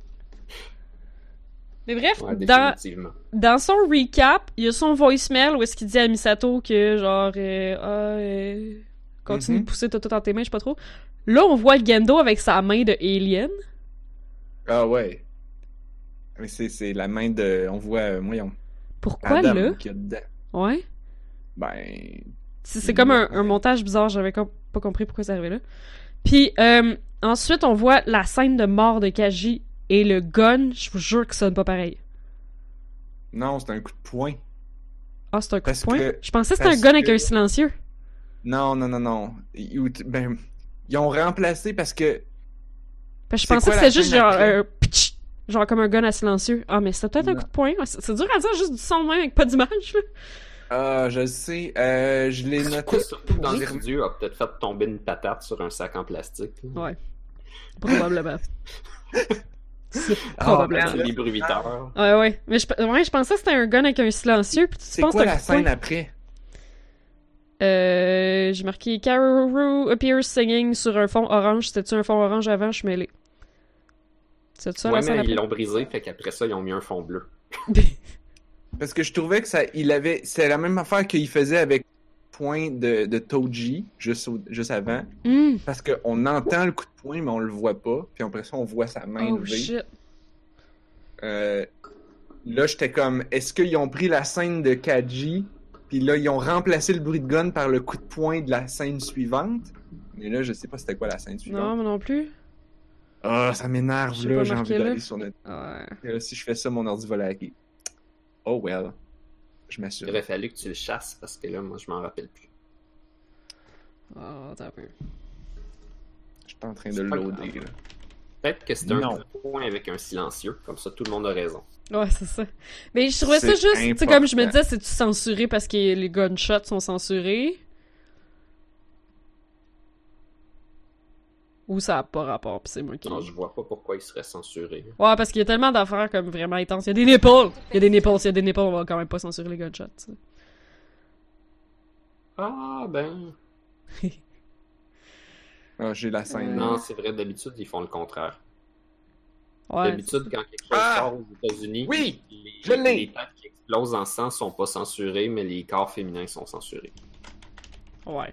Mais bref, Ouais, dans, définitivement. dans son recap, il y a son voicemail où est-ce qu'il dit à Misato que genre euh, ah, euh, continue Mhm. de pousser tout dans tes mains, je sais pas trop. Là, on voit Gendo avec sa main de alien. Ah ouais. Mais c'est, c'est la main de... On voit, euh, voyons, Pourquoi Adam là? qu'il y a dedans. Ouais. Ben... C'est c'est comme un, un montage bizarre, j'avais com- pas compris pourquoi ça arrivait là. Puis euh, ensuite, on voit la scène de mort de Kaji et le gun, je vous jure que ça sonne pas pareil. Non, c'est un coup de poing. Ah, c'est un coup Parce de poing? que- Je pensais que c'était un parce gun avec que- un silencieux. Non, non, non, non. Ils, ben, ils ont remplacé parce que... Parce que je C'est pensais quoi que la c'était juste scène genre après? un pitch, genre comme un gun à silencieux. Ah, mais c'était peut-être un Non. coup de poing. Ouais, C'est c'est dur à dire, juste du son de même avec pas d'image. là. Ah, je le sais. Euh, je l'ai noté. Surtout dans J'ai- le studio, a peut-être fait tomber une patate sur un sac en plastique. Ouais. Probablement. C'est Ah, probablement. C'est des bruiteurs. Ouais, ouais. Mais je, ouais, je pensais que c'était un gun avec un silencieux. Puis tu C'est penses quoi que la c'est un coup de scène poing. après? Euh, j'ai marqué Kaoru appears singing sur un fond orange. C'était-tu un fond orange avant? Je suis mêlée. C'est ça Ouais, la scène mais ils après? l'ont brisé, fait qu'après ça, ils ont mis un fond bleu. Parce que je trouvais que ça, il avait, c'est la même affaire qu'il faisait avec point de, de Toji, juste, au- juste avant. Hmm. Parce qu'on entend le coup de poing, mais on le voit pas. Puis après ça, on voit sa main Oh levée. shit. Euh, là, j'étais comme, est-ce qu'ils ont pris la scène de Kaji, puis là, ils ont remplacé le bruit de gun par le coup de poing de la scène suivante? Mais là, je sais pas c'était quoi la scène Non, suivante. moi non plus. Ah, ça m'énerve, J'ai là, pas j'ai envie marqué là. d'aller sur notre... Ouais. Et là, si je fais ça, mon ordi va laguer. Oh well. Je Il m'assure. aurait fallu que tu le chasses, parce que là, moi, je m'en rappelle plus. Oh, t'as peur. Je suis en train de C'est le pas loader, grave. là. Peut-être que c'est un Non. coup de poing avec un silencieux, comme ça, tout le monde a raison. Ouais, c'est ça. Mais je trouvais ça C'est juste, tu sais, important. comme je me disais, c'est-tu censuré parce que les gunshots sont censurés? Ou ça a pas rapport, pis c'est moi qui... Non, je vois pas pourquoi il serait censuré. Ouais, parce qu'il y a tellement d'affaires comme vraiment intenses. Il y a des nipples! Il y a des nipples, il y a des nipples, on va quand même pas censurer les gunshots, tu sais. Ah, ben... Ah, j'ai la scène. là. Non, c'est vrai, d'habitude, ils font le contraire. Ouais. D'habitude, quand quelque chose Ah! sort aux États-Unis, Oui! les, Je l'ai! les têtes qui explosent en sang sont pas censurées, mais les corps féminins sont censurés. Ouais. ouais.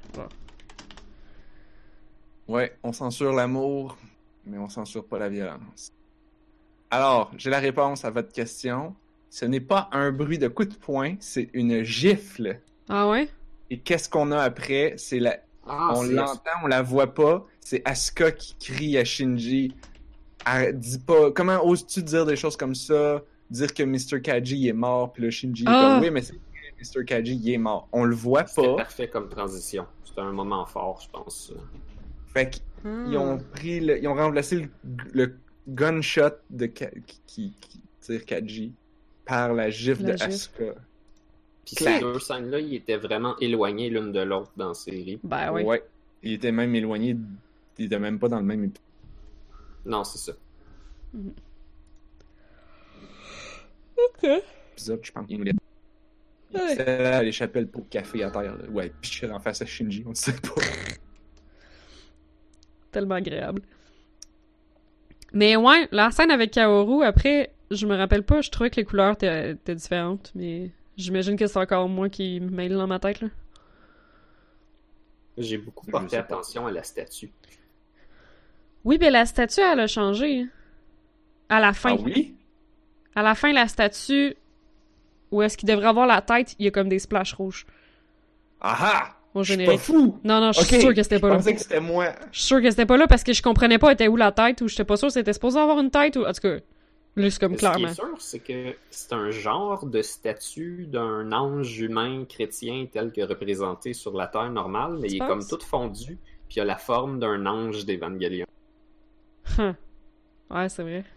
Ouais, on censure l'amour, mais on censure pas la violence. Alors, j'ai la réponse à votre question. Ce n'est pas un bruit de coup de poing, c'est une gifle. Ah ouais? Et qu'est-ce qu'on a après? C'est la... Ah, on c'est- l'entend, on la voit pas. C'est Asuka qui crie à Shinji. Elle dit pas... Comment oses-tu dire des choses comme ça? Dire que mister Kaji est mort, puis là, Shinji est Ah! comme... Oui, mais c'est vrai, mister Kaji, il est mort. On le voit C'était pas. parfait comme transition. C'était un moment fort, je pense. Fait qu'ils Hmm. Ils ont pris le, ils ont remplacé le, le gunshot de Ka- qui, qui, qui tire Kaji par la gifle La de gifle. Asuka. Puis Clac. ces deux scènes-là, ils étaient vraiment éloignés l'une de l'autre dans la série. Ben oui. Ouais. Il était même éloigné, il était même pas dans le même épisode. Non, c'est ça. Ok. Je pense qu'il voulait. Il Ouais. était à l'échappée le pot de café à terre. Là. Ouais, piché en face à Shinji, on ne sait pas. Tellement agréable. Mais ouais, la scène avec Kaoru, après, je me rappelle pas, je trouvais que les couleurs étaient étaient différentes, mais j'imagine que c'est encore moi qui me mêle dans ma tête, là. J'ai beaucoup Je porté sais pas. attention à la statue. Oui, mais la statue, elle a changé. hein. À la fin. Ah oui? À la fin, la statue, où est-ce qu'il devrait avoir la tête, il y a comme des splashes rouges. Ah ah! Au Je suis pas générique. fou! Non, non, je suis Ok, sûre que c'était pas Je là. pensais que c'était moi. Je suis sûre que c'était pas là parce que je comprenais pas était où la tête ou j'étais pas sûre que c'était supposé avoir une tête ou. En tout cas, Là, c'est comme Mais ce qui clairement. est sûr, c'est que c'est un genre de statue d'un ange humain chrétien tel que représenté sur la Terre normale, mais Tu il est comme penses? tout fondu, puis il a la forme d'un ange d'Evangelion. Huh. Ouais, c'est vrai.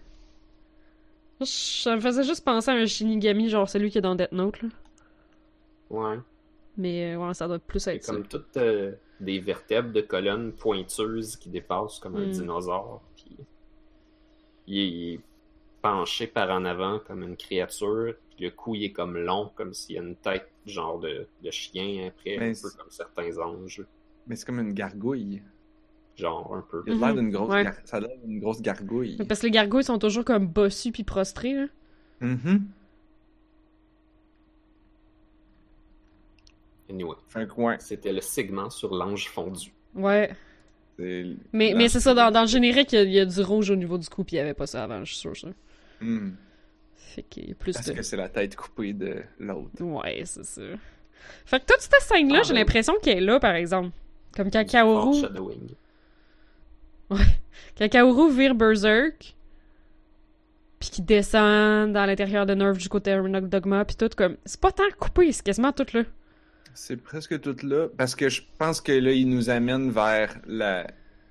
Ça me faisait juste penser à un Shinigami, genre celui qui est dans Death Note, là. Ouais. Mais euh, ouais, ça doit plus C'est être ça. comme toutes euh, des vertèbres de colonnes pointeuses qui dépassent comme un Mm. dinosaure. Puis il est, il est penché par en avant comme une créature. Puis le cou il est comme long, comme s'il y a une tête genre de, de chien après, Mais un c'est- peu comme certains anges. Mais c'est comme une gargouille. Genre un peu. Il a l'air Mhm. d'une grosse Ouais. gar- Ça a l'air d'une grosse gargouille. Parce que les gargouilles sont toujours comme bossus puis prostrés, là. Mhm. Anyway, Fait que ouais, c'était le segment sur l'ange fondu. Ouais. c'est... Mais, là, mais c'est ça, dans, dans le générique, il y, a, il y a du rouge au niveau du cou, puis il y avait pas ça avant, je suis sûr, ça. Hmm. Fait qu'il y a plus Parce de... que c'est la tête coupée de l'autre. Ouais, c'est ça. Fait que toute cette scène-là, Ah, j'ai ben l'impression qu'elle est là, par exemple. Comme quand Du Kaoru... foreshadowing. Quand Kaoru vire Berserk, puis qu'il descend dans l'intérieur de Nerve du côté de Dogma, puis tout, comme... C'est pas tant coupé, c'est quasiment tout là. C'est presque tout là, parce que je pense que là, il nous amène vers la...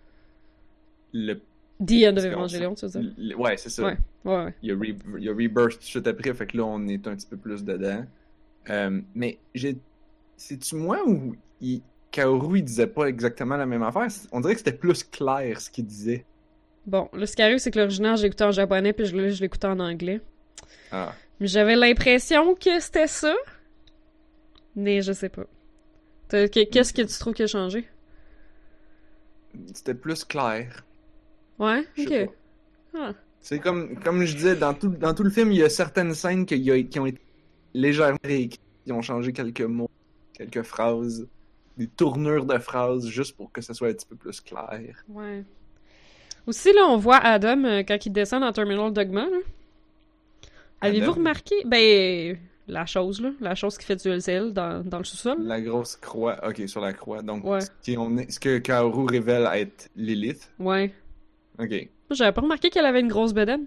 Le... The End of Parce qu'on- Evangelion, tu veux dire? le- Ouais, c'est ça. Ouais, ouais, ouais. Il y a, Re- il y a Rebirth tout de suite après, fait que là, on est un petit peu plus dedans. Euh, mais j'ai... C'est-tu moi ou il... Kaoru, il disait pas exactement la même affaire? On dirait que c'était plus clair, ce qu'il disait. Bon, là, ce qui arrive, c'est que l'original, j'ai écouté en japonais, puis je, là, je l'écoutais en anglais. Ah. Mais j'avais l'impression que c'était ça. Mais je sais pas. T'as- que- Qu'est-ce que tu trouves qui a changé? C'était plus clair. Ouais? Je sais Ok. pas. Ah. C'est comme, comme je disais, dans tout, dans tout le film, il y a certaines scènes qui, y a- qui ont été légèrement réécrites, qui ont changé quelques mots, quelques phrases, des tournures de phrases, juste pour que ça soit un petit peu plus clair. Ouais. Aussi, là, on voit Adam euh, quand il descend dans Terminal Dogma, là. Avez-vous Adam? remarqué? Ben, la chose, là. La chose qui fait du L C L dans, dans le sous-sol. La grosse croix, ok, sur la croix. Donc, Ouais. ce, qui on est- ce que Kaoru révèle être Lilith. Ouais. Ok. Moi, j'avais pas remarqué qu'elle avait une grosse bedaine.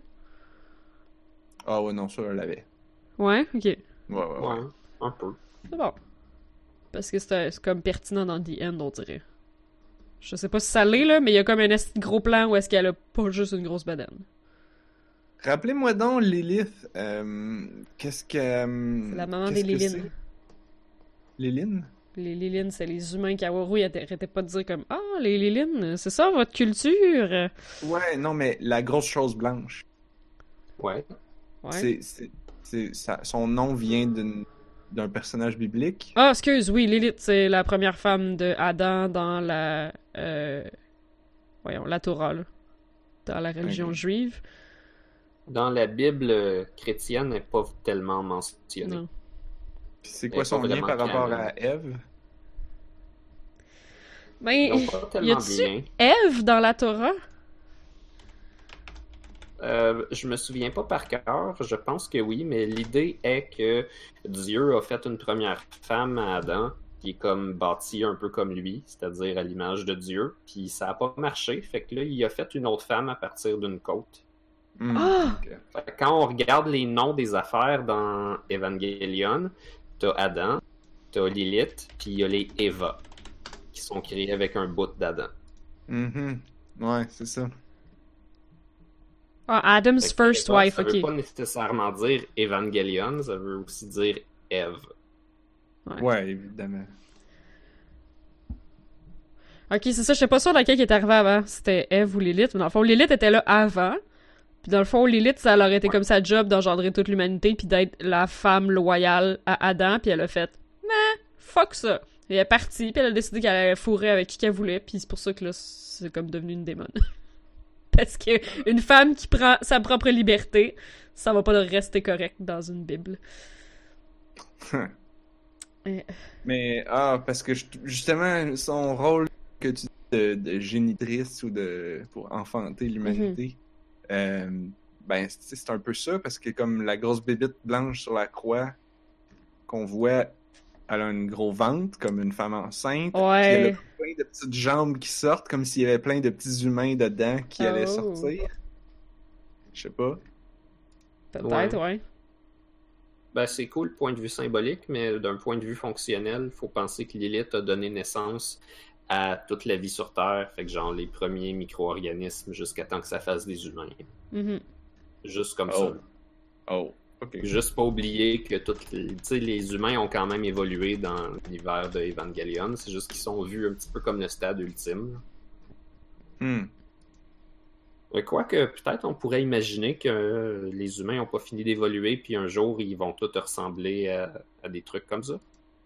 Ah ouais, non, ça, elle l'avait. Ouais? Ok. Ouais, ouais, ouais. Ouais, un peu. C'est bon. Parce que c'est c'est comme pertinent dans The End, on dirait. Je sais pas si ça l'est, là, mais il y a comme un esti de gros plan où est-ce qu'elle a pas juste une grosse bedaine. Rappelez-moi donc, Lilith, euh, qu'est-ce que... euh, C'est la maman qu'est-ce des que Lilines. c'est? Lilines? Les Lilines, c'est les humains Kaworu, ils arrêtaient pas de dire comme « Ah, les Lilines, c'est ça votre culture? Ouais, non, mais la grosse chose blanche. Ouais. » Ouais. C'est, c'est, c'est, ça, son nom vient d'une, d'un personnage biblique. Ah, excuse, oui, Lilith, c'est la première femme de Adam dans la... Euh, voyons, la Torah, là. Dans la religion Ok. juive. Dans la Bible euh, chrétienne, elle n'est pas tellement mentionnée. Non. Puis c'est Elle quoi est son pas lien vraiment par rapport canon. à Ève? Ben, Non, pas y tellement a-tu bien. Ève dans la Torah? Euh, je me souviens pas par cœur, je pense que oui, mais l'idée est que Dieu a fait une première femme à Adam, qui est comme bâtie un peu comme lui, c'est-à-dire à l'image de Dieu, puis ça a pas marché, fait que là, il a fait une autre femme à partir d'une côte. Hmm, Ah! ok. Fait que quand on regarde les noms des affaires dans Evangelion, t'as Adam, t'as Lilith, puis il y a les Eva, qui sont créés avec un bout d'Adam. Mhm. Ouais, c'est ça. Ah, Adam's Fait que first Eva, wife, ça veut ok. pas nécessairement dire Evangelion, ça veut aussi dire Eve. Ouais. Ouais, évidemment. Ok, c'est ça, je sais pas sûr laquelle qui est arrivée avant. C'était Eve ou Lilith. Mais dans le fond, Lilith était là avant. Puis dans le fond, Lilith, ça leur été comme sa job d'engendrer toute l'humanité puis d'être la femme loyale à Adam. Puis elle a fait « Nah, fuck ça ». Et elle est partie, puis elle a décidé qu'elle allait fourrer avec qui qu'elle voulait. Puis c'est pour ça que là, c'est comme devenu une démon. Parce que une femme qui prend sa propre liberté, ça va pas rester correct dans une Bible. Euh. Mais, ah, parce que je- justement, son rôle que tu dis de, de génitrice ou de pour enfanter l'humanité, euh, ben, c'est c'est un peu ça, parce que comme la grosse bébite blanche sur la croix qu'on voit, elle a une gros ventre, comme une femme enceinte, puis elle Ouais. a plein de petites jambes qui sortent, comme s'il y avait plein de petits humains dedans qui allaient Oh. sortir. Je sais pas. Peut-être, Ouais. ouais. Ben, c'est cool, point de vue symbolique, mais d'un point de vue fonctionnel, il faut penser que Lilith a donné naissance à toute la vie sur Terre, fait que genre les premiers micro-organismes jusqu'à temps que ça fasse des humains. Mhm. Juste comme Oh. ça. Oh, ok. Juste pas oublier que toutes les, tu sais, les humains ont quand même évolué dans l'univers de Evangelion, c'est juste qu'ils sont vus un petit peu comme le stade ultime. Hmm. Ouais, quoique, peut-être on pourrait imaginer que euh, les humains n'ont pas fini d'évoluer, puis un jour, ils vont tous ressembler à, à des trucs comme ça.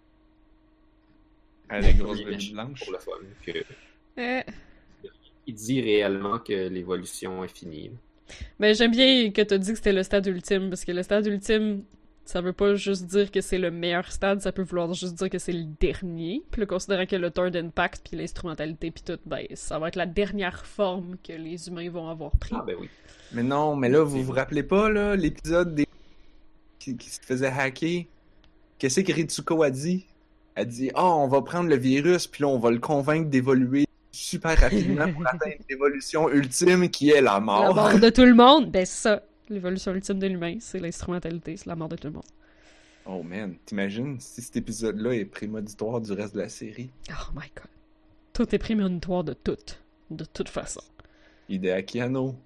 À la grosse Oui, bébé blanche. Pour le fun. Que, Euh, il dit réellement que l'évolution est finie. Ben, j'aime bien que t'as dit que c'était le stade ultime, parce que le stade ultime, ça veut pas juste dire que c'est le meilleur stade, ça peut vouloir juste dire que c'est le dernier. Puis le considérant que le third impact, puis l'instrumentalité, puis tout, ben, ça va être la dernière forme que les humains vont avoir pris. Ah ben oui. Mais non, mais là, vous vous rappelez pas, là, l'épisode des... qui, qui se faisait hacker? Qu'est-ce que Ritsuko a dit? Elle dit, ah, oh, on va prendre le virus, puis là, on va le convaincre d'évoluer super rapidement pour atteindre l'évolution ultime qui est la mort. La mort de tout le monde, ben c'est ça. L'évolution ultime de l'humain, c'est l'instrumentalité, c'est la mort de tout le monde. Oh man, t'imagines si cet épisode-là est prémonitoire du reste de la série? Oh my god. Tout est prémonitoire de tout. De toute façon. Hideaki Anno.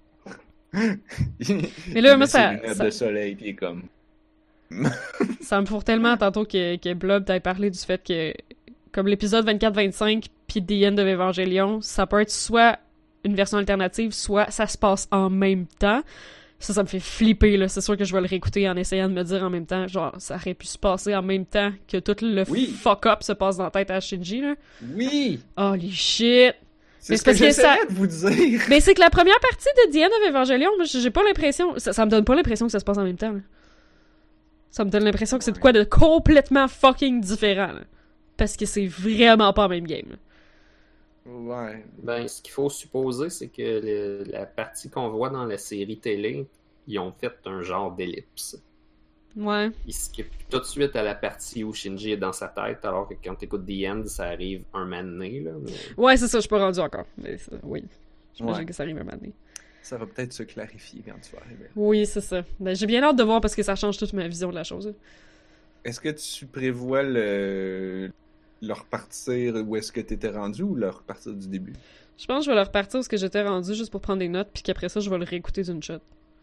Mais là, moi, ça- lunettes ça- de soleil, puis il est comme... Ça me fourre tellement tantôt que, que Blob t'avait parlé du fait que, comme l'épisode vingt-quatre vingt-cinq puis The End of Evangelion, ça peut être soit une version alternative, soit ça se passe en même temps. Ça, ça me fait flipper, là. C'est sûr que je vais le réécouter en essayant de me dire en même temps, genre, ça aurait pu se passer en même temps que tout le Oui. fuck-up se passe dans la tête à Shinji, là. Oui! Holy shit! C'est Mais ce c'est que parce que ça- j'essayais de vous dire! Mais c'est que la première partie de The End of Evangelion, moi, j'ai pas l'impression... Ça, ça me donne pas l'impression que ça se passe en même temps, là. Ça me donne l'impression que c'est de quoi de complètement fucking différent, là. Parce que c'est vraiment pas le même game, là. Ouais. Ben, ce qu'il faut supposer, c'est que le- la partie qu'on voit dans la série télé, ils ont fait un genre d'ellipse. Ouais. Ils skippent tout de suite à la partie où Shinji est dans sa tête, alors que quand t'écoutes The End, ça arrive un moment donné, là. mais- Ouais, c'est ça, je suis pas rendu encore. Mais ça, oui. J'imagine Ouais. que ça arrive un moment donné. Ça va peut-être se clarifier quand tu vas arriver. Oui, c'est ça. Ben, j'ai bien hâte de voir parce que ça change toute ma vision de la chose, là. Est-ce que tu prévois le... leur partir où est-ce que t'étais rendu ou leur partir du début? Je pense que je vais le repartir où ce que j'étais rendu juste pour prendre des notes, puis qu'après ça, je vais le réécouter d'une shot.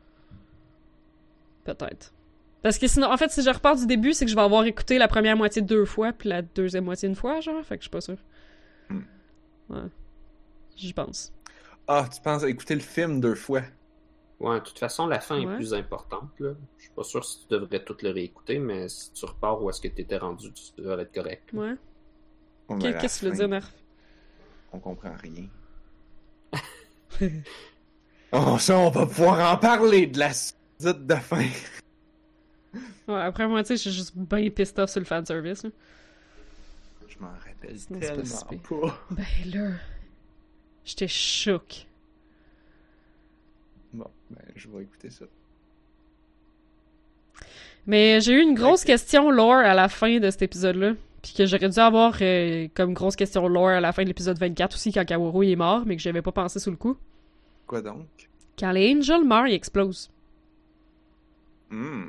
Peut-être. Parce que sinon, en fait, si je repars du début, c'est que je vais avoir écouté la première moitié deux fois, puis la deuxième moitié une fois, genre. Fait que je suis pas sûre. Hmm. Ouais. J'y pense. Ah, tu penses à écouter le film deux fois? Ouais, de toute façon, la fin Ouais. est plus importante, là. Je suis pas sûr si tu devrais tout le réécouter, mais si tu repars où est-ce que t'étais rendu, tu devrais être correct. Ouais. On Qu'est- a la Qu'est-ce que tu veux fin. dire, Nerf? On comprend rien. Oh, ça, on va pouvoir en parler de la suite de fin. Ouais, après moi, tu sais, je suis juste bien pissed off sur le fanservice, là. Je m'en rappelle Sinon, c'est pas si tellement pire. pas. Ben là... J'étais choquée. Bon, ben, je vais écouter ça. Mais j'ai eu une grosse Ok. question lore à la fin de cet épisode-là. Puis que j'aurais dû avoir euh, comme grosse question lore à la fin de l'épisode vingt-quatre aussi, quand Kaworu il est mort, mais que j'avais pas pensé sous le coup. Quoi donc? Quand les Angels meurent, ils explosent. Hmm.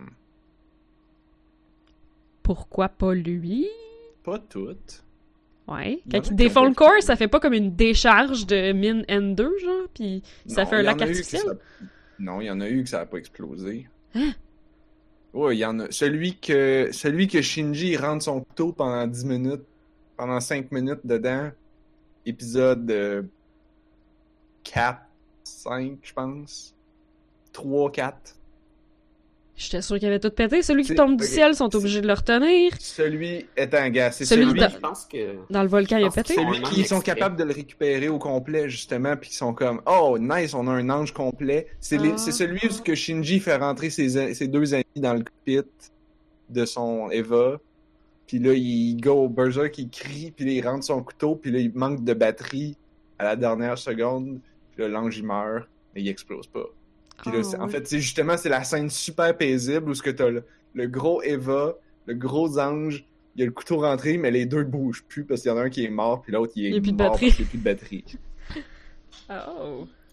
Pourquoi pas lui? Pas toutes. Ouais. Il y en Quand a ils qui défont ont le pas corps, explosé. ça fait pas comme une décharge de mine N deux, genre, puis ça Non, fait un il y lac en a eu que artificiel? ça- Non, il y en a eu que ça a pas explosé. Hein? Ouais, il y en a. Celui que, celui que Shinji il rentre son couteau pendant dix minutes, pendant cinq minutes dedans, épisode euh, quatre, cinq, je pense. trois, quatre. J'étais sûr qu'il avait tout pété. Celui qui C'est- tombe du ok. ciel, sont obligés de le retenir. Celui est en gaz. C'est Celui celui, dans- Je pense que... Dans le volcan, il a Je pense que pété. c'est celui Vraiment qui sont exprès. capables de le récupérer au complet, justement, puis qui sont comme « Oh, nice, on a un ange complet. » C'est les- Ah. c'est celui où ce que Shinji fait rentrer ses, ses deux amis dans le cockpit de son Eva. Puis là, il go au berserk, il crie, puis là, il rentre son couteau, puis là, il manque de batterie à la dernière seconde. Puis là, l'ange, il meurt, mais il explose pas. Puis là, Ah, c'est- en ouais. fait, c'est justement, c'est la scène super paisible où ce que t'as le, le gros Eva, le gros ange, il y a le couteau rentré, mais les deux bougent plus parce qu'il y en a un qui est mort, puis l'autre, il est Il y a plus de mort batterie. parce qu'il n'y a plus de batterie. Oh.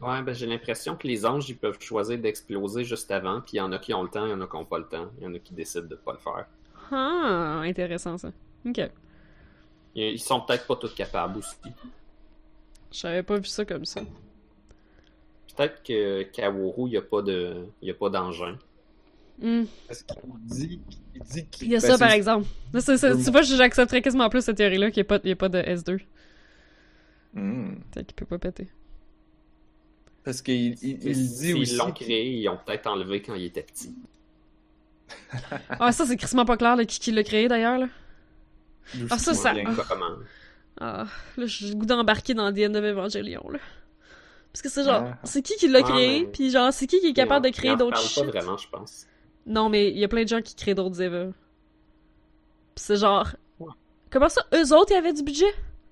Ouais, ben j'ai l'impression que les anges, ils peuvent choisir d'exploser juste avant, puis il y en a qui ont le temps, il y en a qui n'ont pas le temps, il y en a qui décident de pas le faire. Ah, intéressant ça. Ok. Ils ils sont peut-être pas tous capables aussi. J'avais pas vu ça comme ça. Peut-être que Kaworu, il n'y a pas de, il y a pas d'engin. Hmm. Parce qu'il dit, il dit qu'il Il y a ben, ça c'est- par exemple. Là, c'est, c'est, tu vois, j'accepterais quasiment plus cette théorie-là qu'il n'y a, pas- il y a pas de S deux. Hmm. Peut-être qu'il peut pas péter. Parce qu'il il, il dit S'ils aussi. l'ont créé, ils ont peut-être enlevé quand il était petit. Ah, ça, c'est crissement pas clair, là, qui, qui l'a créé d'ailleurs, là. D'où Ah, c'est ça, qu'il ça- vient. Comment? Ah, là, j'ai le goût d'embarquer dans The End of Evangelion, là. Parce que c'est genre, Ah. c'est qui qui l'a Ah, créé, mais- puis genre, c'est qui qui est capable de Ils en- créer ils en d'autres parlent shit. pas vraiment, je pense. Non, mais il y a plein de gens qui créent d'autres Eva. Pis c'est genre... Ouais. Comment ça, eux autres, ils avaient du budget?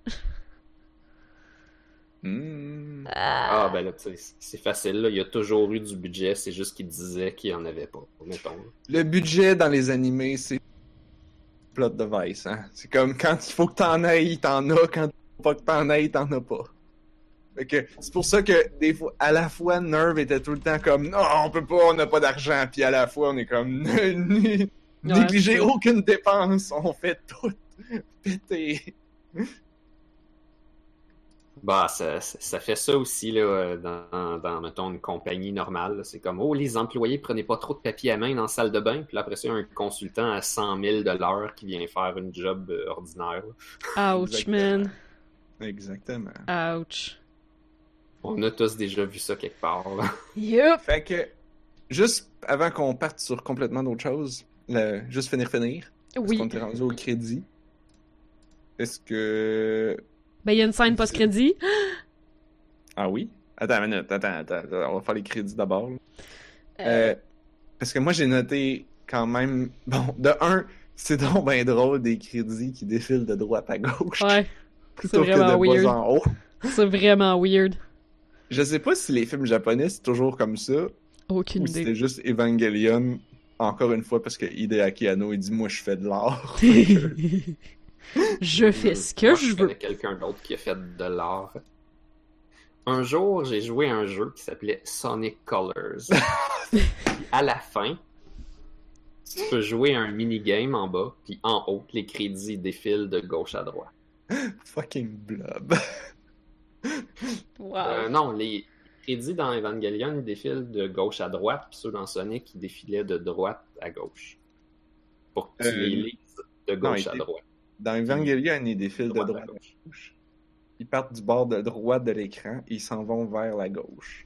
Hmm. Ah, ben là, tu sais, c'est facile, là. Il y a toujours eu du budget, c'est juste qu'ils disaient qu'il n'y en avait pas, mettons. Le budget dans les animés, c'est plot device, hein. C'est comme quand il faut que t'en ailles, t'en as. Quand il faut pas que t'en ailles, t'en as pas. Fait que c'est pour ça que des fois, à la fois, Nerve était tout le temps comme non, on peut pas, on n'a pas d'argent, puis à la fois, on est comme Né- négligez c'est- aucune dépense, on fait tout péter. Bah, ça, ça, ça fait ça aussi, là, euh, dans, dans, mettons, une compagnie normale, là. C'est comme, oh, les employés, prenez pas trop de papier à main dans la salle de bain, puis là, après ça, il y a un consultant à cent mille de l'heure qui vient faire une job euh, ordinaire, là. Ouch, Exactement. man. Exactement. Ouch. On a tous déjà vu ça quelque part, là. Yup! Fait que, juste avant qu'on parte sur complètement d'autres choses, le- juste finir, finir, parce Oui. qu'on est rendu au crédit. Est-ce que... Ben, il y a une scène post-crédit. Ah oui? Attends une minute, attends, attends, attends, on va faire les crédits d'abord. là. Euh, Euh, parce que moi, j'ai noté quand même... Bon, de un, c'est donc bien drôle des crédits qui défilent de droite à gauche. Ouais, plutôt c'est que de vraiment weird. bas en haut. c'est vraiment weird. Je sais pas si les films japonais, c'est toujours comme ça, Aucune ou idée. c'était juste Evangelion, encore une fois, parce que Hideaki Anno, il dit « Moi, je fais de l'art. » Je fais ce que Moi, je veux. connais quelqu'un d'autre qui a fait de l'art. Un jour, j'ai joué à un jeu qui s'appelait Sonic Colors. Puis à la fin, tu peux jouer à un minigame en bas, puis en haut, les crédits défilent de gauche à droite. Fucking blob. Wow. Euh, non, les crédits dans Evangelion ils défilent de gauche à droite, puis ceux dans Sonic ils défilaient de droite à gauche. Pour que tu Euh, les lises de gauche non, à il- droite. Dans Evangelion, ils défilent de Droite à droite à gauche. gauche. Ils partent du bord de droite de l'écran et ils s'en vont vers la gauche.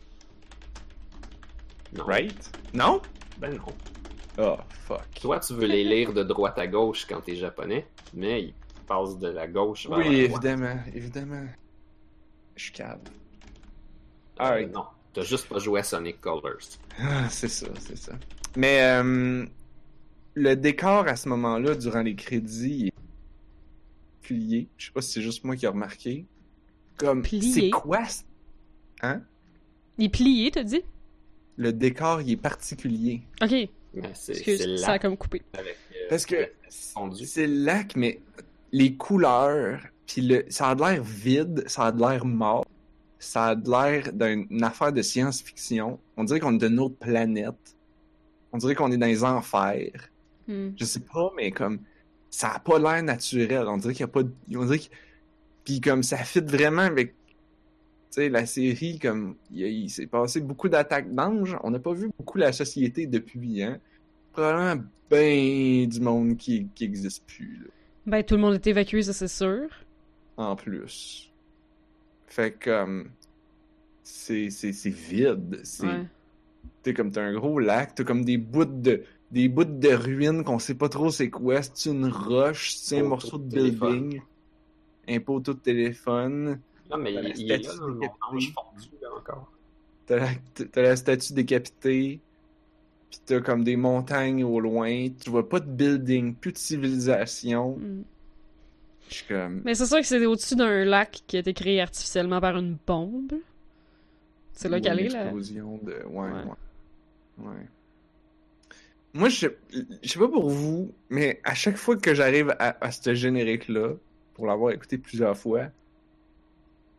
Non. Right? Non? Ben non. Oh, fuck. Toi, tu veux les lire de droite à gauche quand t'es japonais, mais ils passent de la gauche vers Oui, la droite. évidemment, évidemment. Je suis cave. Euh, Alright. Non, t'as juste pas joué à Sonic Colors. Ah, c'est ça, c'est ça. Mais euh, le décor à ce moment-là, durant les crédits, est plié. Je sais pas si c'est juste moi qui ai remarqué. Comme, Plié? c'est quoi? ce- Hein? Il est plié, t'as dit? Le décor, il est particulier. Ok, Mais c'est excuse, c'est ça a là comme coupé. avec euh, Parce que avec fondu. c'est le lac, mais les couleurs, puis le, ça a de l'air vide, ça a de l'air mort, ça a de l'air d'une affaire de science-fiction. On dirait qu'on est d'une autre planète. On dirait qu'on est dans les enfers. Hmm. Je sais pas, mais comme ça a pas l'air naturel. On dirait qu'il y a pas de... On dirait que... Puis comme ça fit vraiment avec tu sais, la série, comme il, il s'est passé beaucoup d'attaques d'anges. On n'a pas vu beaucoup la société depuis, hein. Probablement ben du monde qui, qui existe plus, là, Ben, tout le monde est évacué, ça c'est sûr. en plus. Fait que comme c'est c'est c'est vide. C'est Ouais. t'es comme t'as un gros lac, t'as comme des bouts de des bouts de ruines qu'on sait pas trop c'est quoi. C'est une roche, c'est un Poteau morceau de de téléphone. building, un poteau de téléphone. Non, mais T'as la il, il est là statue dans mon décapitée. ange fondu, là, encore. T'as la, t'as la statue décapitée, pis t'as comme des montagnes au loin. Tu vois pas de building, plus de civilisation. Hmm. Je suis comme... Mais c'est sûr que c'est au-dessus d'un lac qui a été créé artificiellement par une bombe. C'est là ou qu'elle une est, là. explosion de... Ouais, Ouais. ouais. Ouais. Moi, je je sais pas pour vous, mais à chaque fois que j'arrive à, à ce générique-là, pour l'avoir écouté plusieurs fois,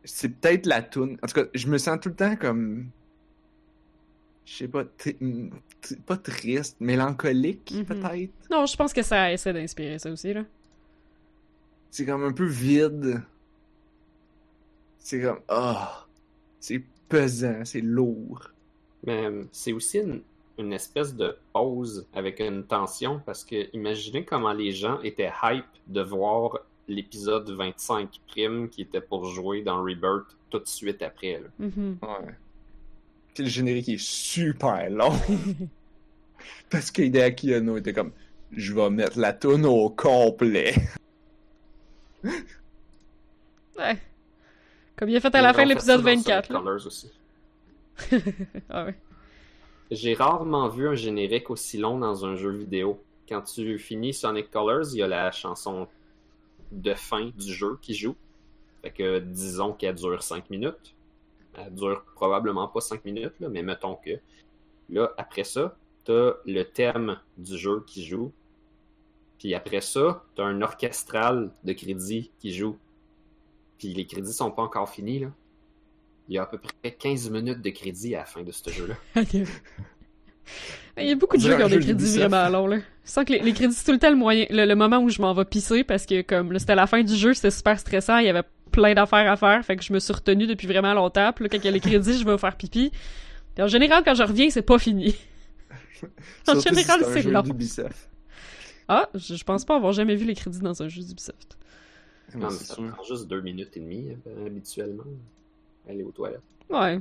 c'est peut-être la toune. En tout cas, je me sens tout le temps comme... Je sais pas, t- t- pas triste, mélancolique, Mhm. peut-être. Non, je pense que ça essaie d'inspirer ça aussi, là. C'est comme un peu vide. C'est comme... Ah! C'est pesant, c'est lourd. Mais euh, c'est aussi une, une espèce de pause avec une tension parce que imaginez comment les gens étaient hype de voir l'épisode vingt-cinq Prime qui était pour jouer dans Rebirth tout de suite après. Là. Mhm. Ouais. Puis le générique est super long. Parce qu'Hideaki Anno était comme... Je vais mettre la toune au complet. Ouais. Comme il a fait à la Ils fin ont de fait l'épisode ça dans vingt-quatre, Sonic là. Colors aussi. Ah ouais. J'ai rarement vu un générique aussi long dans un jeu vidéo. Quand tu finis Sonic Colors, il y a la chanson de fin du jeu qui joue. Fait que disons qu'elle dure cinq minutes. Elle dure probablement pas cinq minutes, là, mais mettons que. Là, après ça, t'as le thème du jeu qui joue. Puis après ça, t'as un orchestral de crédits qui joue. Puis les crédits sont pas encore finis, là. Il y a à peu près quinze minutes de crédit à la fin de ce jeu-là. Ok. Il y a beaucoup de On jeux qui dirait ont un des jeu crédits d'Ubisoft. vraiment longs, là. Je sens que les, les crédits, c'est tout le temps le moyen, le, le moment où je m'en vais pisser parce que, comme, là, c'était la fin du jeu, c'était super stressant, il y avait plein d'affaires à faire, fait que je me suis retenue depuis vraiment longtemps, puis là, quand il y a les crédits, je vais faire pipi. Puis en général, quand je reviens, c'est pas fini. En Surtout si général, un c'est jeu long. d'Ubisoft. Ah, je, je pense pas avoir jamais vu les crédits dans un jeu d'Ubisoft. Ouais, Non, mais c'est ça sûr. prend juste deux minutes et demie, euh, habituellement. Aller aux toilettes, Ouais.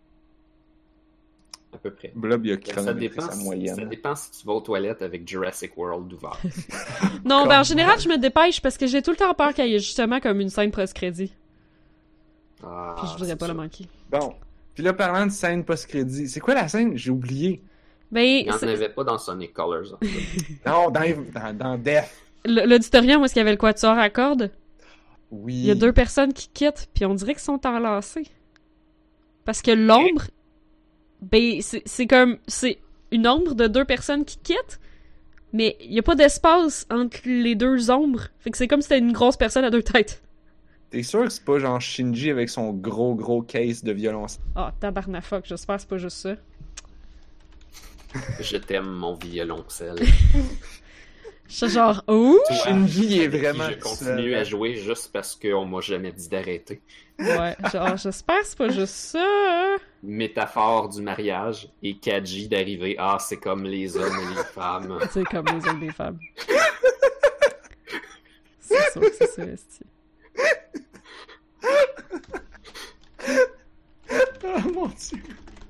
à peu près. Blob, il a Ça chronométré dépend, sa si, ça moyenne. dépend si tu vas aux toilettes avec Jurassic World ouvert. Non, Comme ben en général, je me dépêche parce que j'ai tout le temps peur qu'il y ait justement comme une scène post-crédit. Ah, Puis je voudrais c'est pas ça. la manquer. Bon. Puis là, parlant de scène post-crédit, c'est quoi la scène? J'ai oublié. Ben, Il n'y en c'est- avait pas dans Sonic Colors. En fait. Non, dans, dans, dans Death. l- l'auditorium où est-ce qu'il y avait le quatuor à cordes, Oui. il y a deux personnes qui quittent, puis on dirait qu'ils sont enlacés. Parce que l'ombre, ben, c'est c'est comme, c'est une ombre de deux personnes qui quittent, mais il y a pas d'espace entre les deux ombres. Fait que c'est comme si c'était une grosse personne à deux têtes. T'es sûr que c'est pas genre Shinji avec son gros gros case de violence? Ah, tabarnafuck, j'espère que c'est pas juste ça. Je t'aime, mon violoncelle. Je suis genre, ouh! Toi, Shinji il est avec qui vraiment Je tout continue seul. à jouer juste parce qu'on m'a jamais dit d'arrêter. Ouais, genre, j'espère que c'est pas juste ça. Métaphore du mariage et Kaji d'arriver. Ah, c'est comme les hommes et les femmes. C'est comme les hommes des femmes. C'est sûr que c'est ça, esti. Oh mon dieu.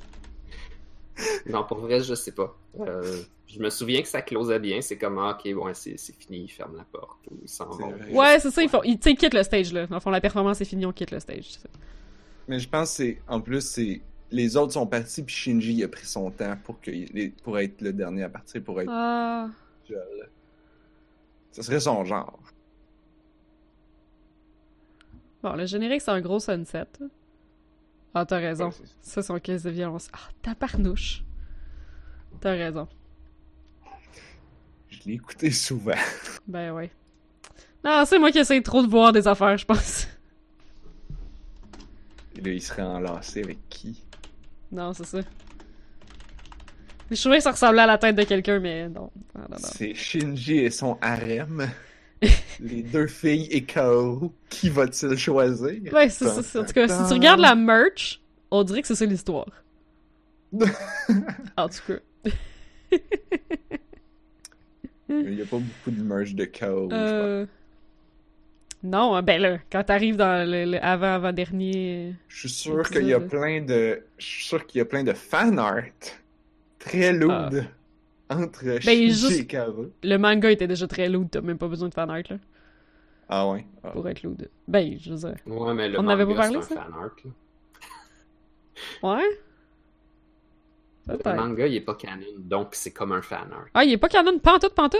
Non, pour vrai, je sais pas. Euh, je me souviens que ça closait bien. C'est comme, ah, ok, ouais, c'est c'est fini, ils ferment la porte. Ou ils s'en C'est vont. vrai. Ouais, c'est ça, ils font. Ils, tu sais, ils quittent le stage, là. Dans le fond, la performance est finie, on quitte le stage. c'est ça. Mais je pense que c'est. En plus, c'est. Les autres sont partis, puis Shinji il a pris son temps pour, que... pour être le dernier à partir, pour être Ah. seul. Ce serait son genre. Bon, le générique, c'est un gros sunset. Ah, t'as raison. Ouais, c'est- Ça, son caisse de violence. Ah, tabarnouche. T'as raison. Je l'ai écouté souvent. Ben ouais. Non, c'est moi qui essaye trop de voir des affaires, je pense. Et là, il serait enlacé avec qui? Non, c'est ça. Mais je trouvais que ça ressemblait à la tête de quelqu'un, mais non. Ah, non, non. C'est Shinji et son harem. Les deux filles et Kaoru. Qui va-t-il choisir? Ouais, c'est ça. c'est- En tout cas, si tu regardes la merch, on dirait que c'est ça l'histoire. En tout cas. Il n'y a pas beaucoup de merch de Kaoru. je Euh... Non, hein, ben là, quand t'arrives dans le, le avant-avant-dernier... pense. Je suis sûr qu'il y a épisode. plein de. Je suis sûr qu'il y a plein de fan art très lourd entre Shinji juste- et Kaoru. Le manga était déjà très lourd, t'as même pas besoin de fanart, là, Ah ouais. Ah. pour être lourd. Ben, je veux dire... Ouais, mais le On manga, n'avait pas parlé, c'est ça? un fan art. Là. Ouais? Le Peut-être. manga, il est pas canon, donc c'est comme un fan art. Ah, il est pas canon, pantoute, pantoute?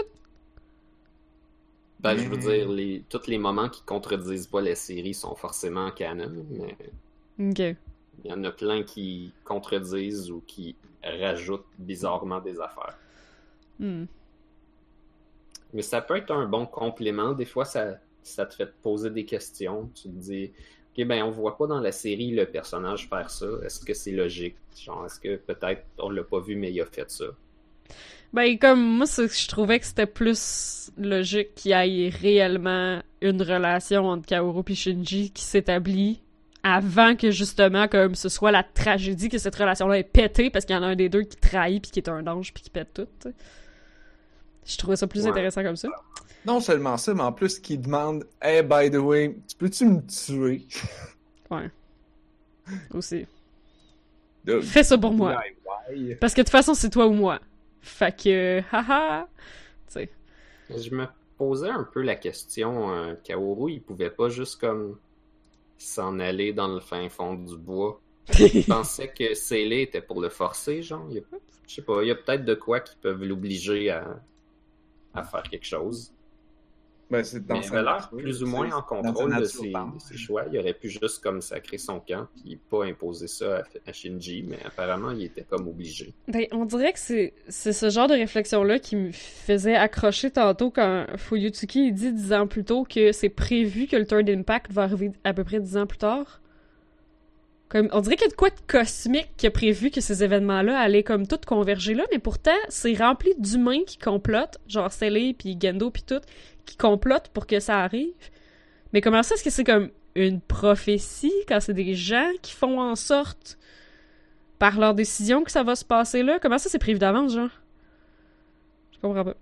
Ben, je veux Mm. dire, les, tous les moments qui contredisent pas la série sont forcément canon, mais Ok. il y en a plein qui contredisent ou qui rajoutent bizarrement des affaires. Hmm. Mais ça peut être un bon complément. Des fois, ça, ça te fait te poser des questions. Tu te dis, ok, ben on voit pas dans la série le personnage faire ça. Est-ce que c'est logique? Genre, est-ce que peut-être on l'a pas vu, mais il a fait ça? Ben, comme, moi, c'est- je trouvais que c'était plus logique qu'il y ait réellement une relation entre Kaoru et Shinji qui s'établit avant que, justement, comme, ce soit la tragédie que cette relation-là est pétée parce qu'il y en a un des deux qui trahit puis qui est un ange puis qui pète tout, tu sais. Je trouvais ça plus Ouais. intéressant comme ça. Non seulement ça, mais en plus qu'il demande « Hey, by the way, tu peux-tu me tuer? Ouais. Aussi. Dude, Fais ça pour moi. why, why? Parce que de toute façon, c'est toi ou moi. Fait que, haha. Tu sais. Je me posais un peu la question, euh, Kaoru, il pouvait pas juste comme s'en aller dans le fin fond du bois. Je pensais que Seele était pour le forcer, genre. Il y a- je sais pas, il y a peut-être de quoi qui peuvent l'obliger à, à faire quelque chose. Ben, c'est dans Mais il sa avait l'air nature, plus ou c'est- moins en dans sa contrôle de nature, ses, pardon. de ses choix. Il aurait pu juste comme sacrer son camp puis pas imposer ça à, à Shinji, mais apparemment il était comme obligé. Ben, on dirait que c'est, c'est ce genre de réflexion-là qui me faisait accrocher tantôt quand Fuyutsuki il dit dix ans plus tôt que c'est prévu que le Third Impact va arriver à peu près dix ans plus tard. Comme, on dirait qu'il y a de quoi de cosmique qui a prévu que ces événements-là allaient comme tout converger là, mais pourtant, c'est rempli d'humains qui complotent, genre Seele puis Gendo puis tout, qui complotent pour que ça arrive. Mais comment ça, est-ce que c'est comme une prophétie quand c'est des gens qui font en sorte par leur décision que ça va se passer là? Comment ça, c'est prévu d'avance, genre? Je comprends pas.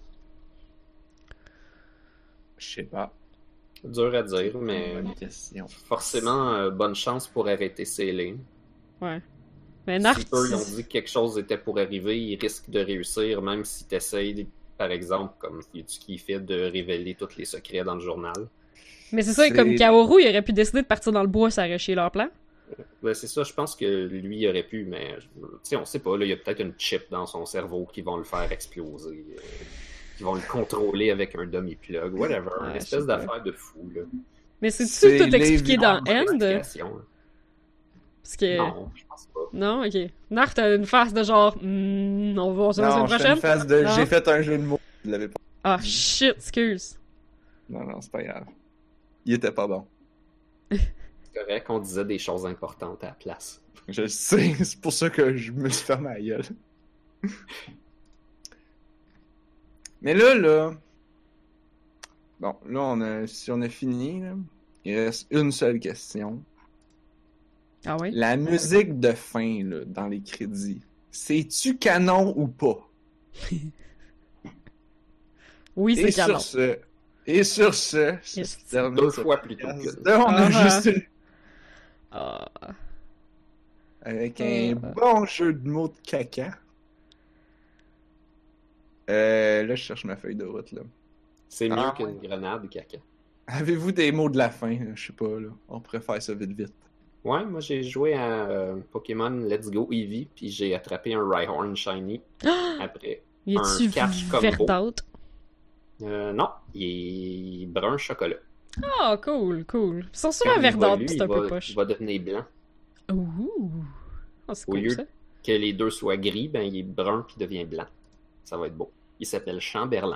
Je sais pas. Dur à dire, mais Bonne question. forcément, euh, bonne chance pour arrêter Seele. Ouais. Mais Nart... Si eux ils ont dit que quelque chose était pour arriver, ils risquent de réussir, même si tu essayes, par exemple, comme Fuyutsuki fait, de révéler tous les secrets dans le journal. Mais c'est ça, C'est- comme Kaoru, il aurait pu décider de partir dans le bois, ça aurait chié leur plan. Ben, c'est ça, je pense que lui il aurait pu, mais tu sais, on sait pas, là, il y a peut-être une chip dans son cerveau qui vont le faire exploser, euh, qui vont le contrôler avec un dummy plug, whatever, Ouais, une je espèce sais pas. d'affaire de fou, là. Mais c'est-tu C'est tout les expliqué dans violents End? Explication, là. Parce que... Non, je pense pas. Non, ok. Nart a une face de genre, hmm, on va voir ça la Non, semaine je fais une prochaine. phase de Non. j'ai fait un jeu de mots. Je l'avais pas. Ah, shit, excuse. Non, non, c'est pas grave. Il était pas bon. C'est correct qu'on disait des choses importantes à la place. Je sais, c'est pour ça que je me suis fermé la gueule. Mais là, là. Bon, là, on a, si on a fini, là, il reste une seule question. Ah oui? La musique de fin, là, dans les crédits, c'est-tu canon ou pas? Oui, Et c'est canon. sur ce, et sur ce, Yes. se termine Deux ce fois plutôt podcast. qu'une. Là, on a Ah, juste une... Ah. Avec un Ah. bon jeu de mots de caca. Euh, là, je cherche ma feuille de route, là. C'est mieux Ah, qu'une grenade, caca. Avez-vous des mots de la fin? là? Je sais pas, là. On pourrait faire ça vite, vite. Ouais, moi j'ai joué à euh, Pokémon Let's Go Eevee, puis j'ai attrapé un Rhyhorn Shiny après. Y est-tu Un catch combo. verdâtre? Euh, non, il est brun chocolat. Ah, cool, cool. Ils sont Quand souvent il verdâtres, évolue, pis c'est il un peu va- poche. Il va devenir blanc. Ouh. Ah, c'est Au cool, lieu ça. que les deux soient gris, ben il est brun puis devient blanc. Ça va être beau. Il s'appelle Chamberlain.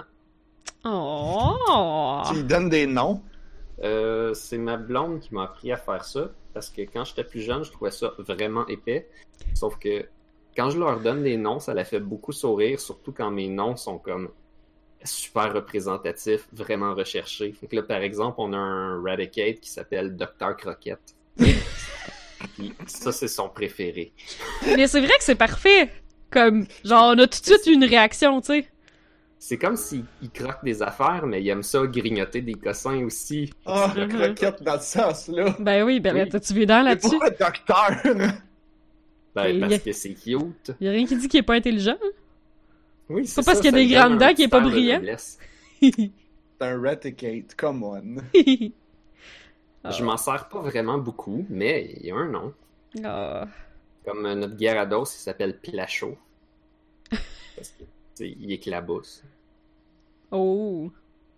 Oh! Tu lui donnes des noms? Euh, c'est ma blonde qui m'a appris à faire ça parce que quand j'étais plus jeune, je trouvais ça vraiment épais. Sauf que quand je leur donne des noms, ça la fait beaucoup sourire, surtout quand mes noms sont comme super représentatifs, vraiment recherchés. Fait que là, par exemple, on a un Raticate qui s'appelle Docteur Croquette. Puis ça, c'est son préféré. Mais c'est vrai que c'est parfait! Comme, genre, on a tout de suite une réaction, tu sais. C'est comme s'il il croque des affaires, mais il aime ça grignoter des cossins aussi. Ah, Mhm. croquette dans le sens, là. Ben oui, ben là, Oui. t'as-tu vu dans C'est là-dessus? pas un docteur! Ben, Et parce y a- que c'est cute. Y'a rien qui dit qu'il est pas intelligent. Oui, pas parce qu'il y a ça des lui grandes donne dents un qu'il est pas petit air de brillant. noblesse. C'est un Raticate, come on. Je m'en sers pas vraiment beaucoup, mais il y a un nom. Ah. Comme euh, notre Gyarados, il s'appelle Plachot. Parce que, tu sais, il éclabousse. Oh.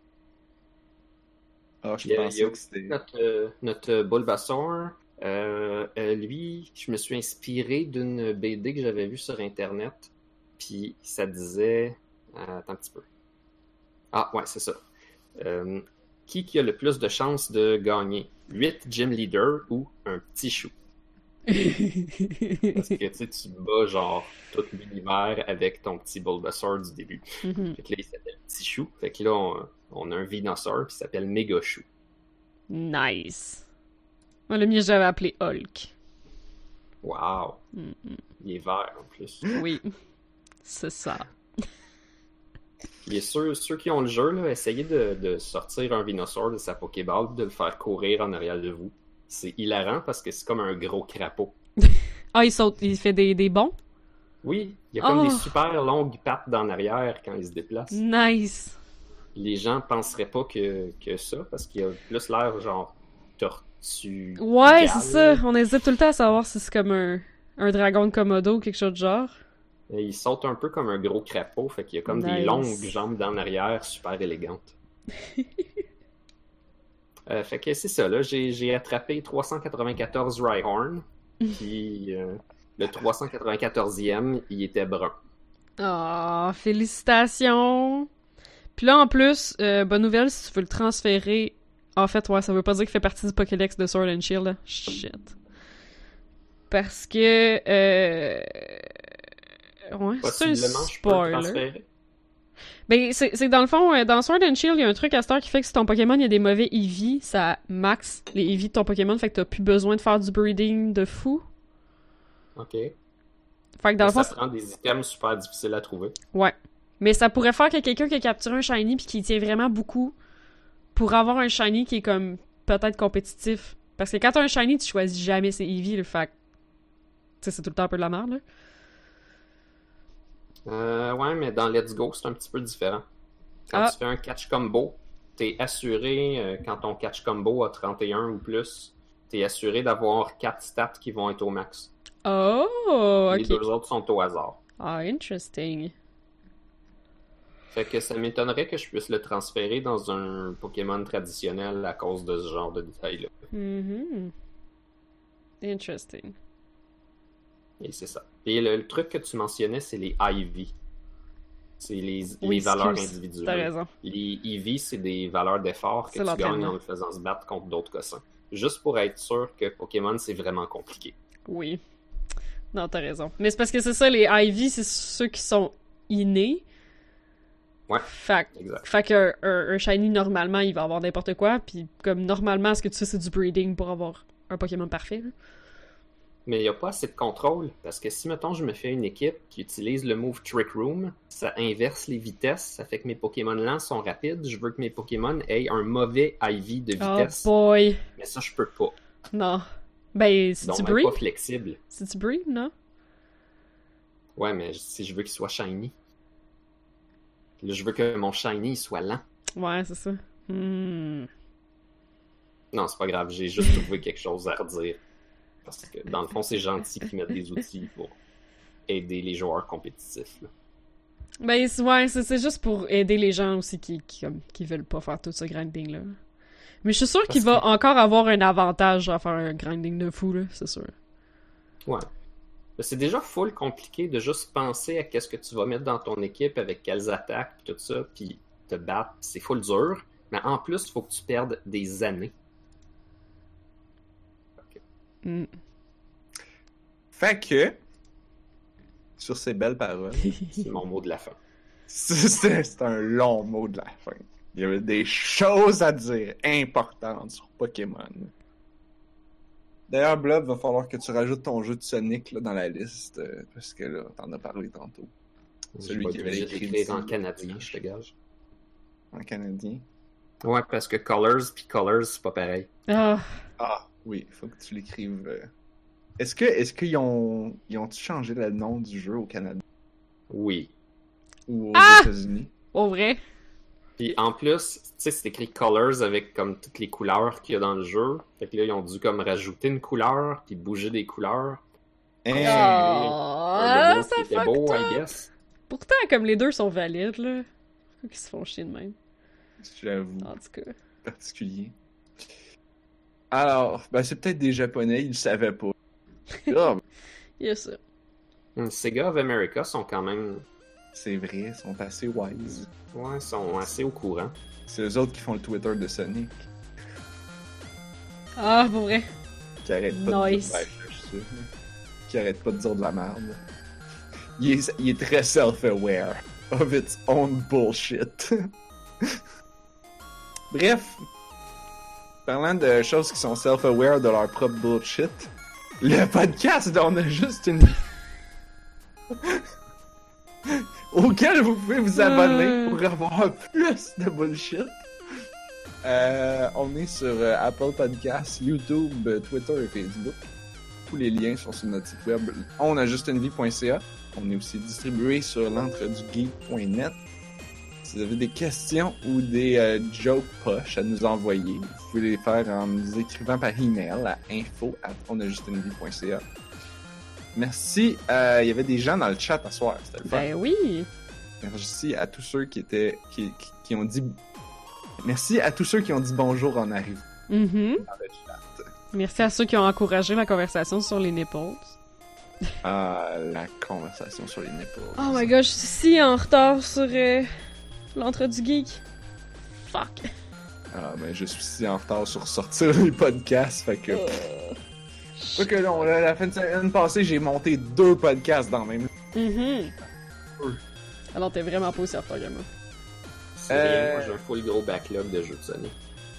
Ah, je Il y a- il y pensais a que c'était... Notre, euh, notre Bulbasaur, euh, euh, lui, je me suis inspiré d'une B D que j'avais vue sur Internet. Puis ça disait... euh, attends un petit peu. Ah, ouais, c'est ça. Euh, qui, qui a le plus de chances de gagner? huit gym leaders ou un petit chou? Parce que tu sais, tu bats genre tout l'univers avec ton petit Bulbasaur du début. Mhm. Fait que là, il s'appelle Petit Chou. Fait que là, on, on a un Venusaur qui s'appelle Méga Chou. Nice. Moi, le mien, j'avais appelé Hulk. Wow! Mhm. Il est vert en plus. Oui, c'est ça. Puis ceux, ceux qui ont le jeu, là, essayez de, de sortir un Venusaur de sa Pokéball et de le faire courir en arrière de vous. C'est hilarant parce que c'est comme un gros crapaud. Ah, il saute, il fait des, des bonds? Oui, il y a comme Oh. des super longues pattes dans l'arrière quand il se déplace. Nice. Les gens penseraient pas que, que ça parce qu'il a plus l'air genre tortue. Ouais, gale. c'est ça. On hésite tout le temps à savoir si c'est comme un, un dragon de Komodo ou quelque chose de genre. Et il saute un peu comme un gros crapaud, fait qu'il y a comme des Nice. longues jambes dans l'arrière, super élégantes. Euh, fait que c'est ça, là, j'ai, j'ai attrapé trois cent quatre-vingt-quatorze Rhyhorn, puis euh, le trois cent quatre-vingt-quatorzième, il était brun. Ah, félicitations! Puis là, en plus, euh, bonne nouvelle, si tu veux le transférer... En fait, ouais, ça veut pas dire qu'il fait partie du Pokédex de Sword and Shield, là. Shit. Parce que... Euh... Ouais, c'est un Possiblement, je peux le spoiler. transférer. Ben, c'est c'est que dans le fond, euh, dans Sword and Shield, il y a un truc à cette heure qui fait que si ton Pokémon il y a des mauvais E V, ça max les E V de ton Pokémon, fait que t'as plus besoin de faire du breeding de fou. Ok. Fait que dans le Ça fond, prend des items super difficiles à trouver. ouais. Mais ça pourrait faire que quelqu'un qui a capturé un shiny puis qui tient vraiment beaucoup pour avoir un shiny qui est comme peut-être compétitif. Parce que quand t'as un shiny, tu choisis jamais ses E V, le fait que, tu sais, c'est tout le temps un peu de la merde, là. Euh, ouais, mais dans Let's Go, c'est un petit peu différent. Quand Ah. tu fais un catch combo, t'es assuré, euh, quand ton catch combo a trente et un ou plus, t'es assuré d'avoir quatre stats qui vont être au max. Oh, Les deux ok. autres sont au hasard. Ah, interesting. Fait que ça m'étonnerait que je puisse le transférer dans un Pokémon traditionnel à cause de ce genre de détails-là. Mhm. Interesting. Et c'est ça. Et le, le truc que tu mentionnais, c'est les I V. C'est les, Oui, les valeurs excuse, individuelles. T'as raison. Les E V, c'est des valeurs d'effort que C'est tu gagnes l'entraînement. en le faisant se battre contre d'autres cossins. Juste pour être sûr que Pokémon, c'est vraiment compliqué. Oui. Non, t'as raison. Mais c'est parce que c'est ça, les I V, c'est ceux qui sont innés. Ouais, Fait, exact. fait qu'un un, un shiny, normalement, il va avoir n'importe quoi. Puis comme normalement, ce que tu fais, c'est du breeding pour avoir un Pokémon parfait. Là. Mais il n'y a pas assez de contrôle, parce que si, mettons, je me fais une équipe qui utilise le move Trick Room, ça inverse les vitesses, ça fait que mes Pokémon lents sont rapides, je veux que mes Pokémon aient un mauvais I V de Oh vitesse, boy. mais ça, je peux pas. Non. Ben, si Donc, tu même breed, pas flexible. si tu breed, non? Ouais, mais si je veux qu'il soit shiny, là, je veux que mon shiny il soit lent. Ouais, c'est ça. Hmm. Non, c'est pas grave, j'ai juste trouvé quelque chose à redire. Parce que, dans le fond, c'est gentil qu'ils mettent des outils pour aider les joueurs compétitifs. Là. Ben, c'est- ouais, c'est c'est juste pour aider les gens aussi qui, qui, comme, qui veulent pas faire tout ce grinding-là. Mais je suis sûr qu'il va que... encore avoir un avantage à faire un grinding de fou, là, c'est sûr. Ouais. C'est déjà full compliqué de juste penser à qu'est-ce que tu vas mettre dans ton équipe, avec quelles attaques, pis tout ça, puis te battre. C'est full dur. Mais en plus, il faut que tu perdes des années. Mm. Fait que, sur ces belles paroles, C'est mon mot de la fin. c'est c'est un long mot de la fin. Il y avait des choses à dire importantes sur Pokémon. D'ailleurs, Blob, va falloir que tu rajoutes ton jeu de Sonic là, dans la liste, euh, parce que là, t'en as parlé tantôt. Celui je qui vais avait obligé écrit d'écrire ici. en canadien, je te gage. En canadien. Ouais, parce que Colors puis Colors, c'est pas pareil. Ah, Ah, oui, il faut que tu l'écrives. euh. Est-ce que est-ce qu'ils ont ils ont changé le nom du jeu au Canada Oui. ou aux Ah! États-Unis? au vrai? Puis en plus, tu sais, c'est écrit Colors avec comme toutes les couleurs qu'il y a dans le jeu. Fait que là, ils ont dû comme rajouter une couleur, puis bouger des couleurs. Hein? Ah, Un logo ça qui était fucked beau, up. I guess. Pourtant, comme les deux sont valides, là. Faut qu'ils se font chier de même. J'avoue, En tout cas. particulier. Alors, ben c'est peut-être des Japonais, ils le savaient pas. Ah, Il y a ça. Hum, Sega of America sont quand même C'est vrai, ils sont assez wise. Ouais, ils sont assez au courant. C'est eux autres qui font le Twitter de Sonic. Ah, pour vrai. Qui arrêtent pas Nice. de dire... Ouais, je suis sûr. Qui arrête pas de dire de la merde. Il est, il est très self-aware of its own bullshit. Bref, parlant de choses qui sont self-aware de leur propre bullshit, le podcast dont on a juste une... auquel vous pouvez vous abonner pour avoir plus de bullshit. Euh, on est sur euh, Apple Podcasts, YouTube, euh, Twitter et Facebook. Tous les liens sont sur notre site web onajustunevie point c a. On est aussi distribué sur l'entredugeek point net. Si vous avez des questions ou des euh, jokes poches à nous envoyer, vous pouvez les faire en nous écrivant par email à info arobase onajustunevie point c a. Merci. Euh, il y avait des gens dans le chat à soir. C'était le fun. Ben oui. Merci à tous ceux qui étaient qui, qui, qui ont dit merci à tous ceux qui ont dit bonjour en arrivant Mhm. dans le chat. Merci à ceux qui ont encouragé la conversation sur les nipples. Ah, la conversation sur les nipples. Oh my god, je suis si en retard sur euh, l'entre du geek. Fuck. Ah, ben je suis si en retard sur sortir les podcasts, fait que. Euh, Fait que non, la, la fin de semaine passée, j'ai monté deux podcasts dans le même. Mhm. Oui. Alors t'es vraiment pas aussi en retard que moi. C'est Euh, rien, moi j'ai un full gros backlog de jeux de Sonic.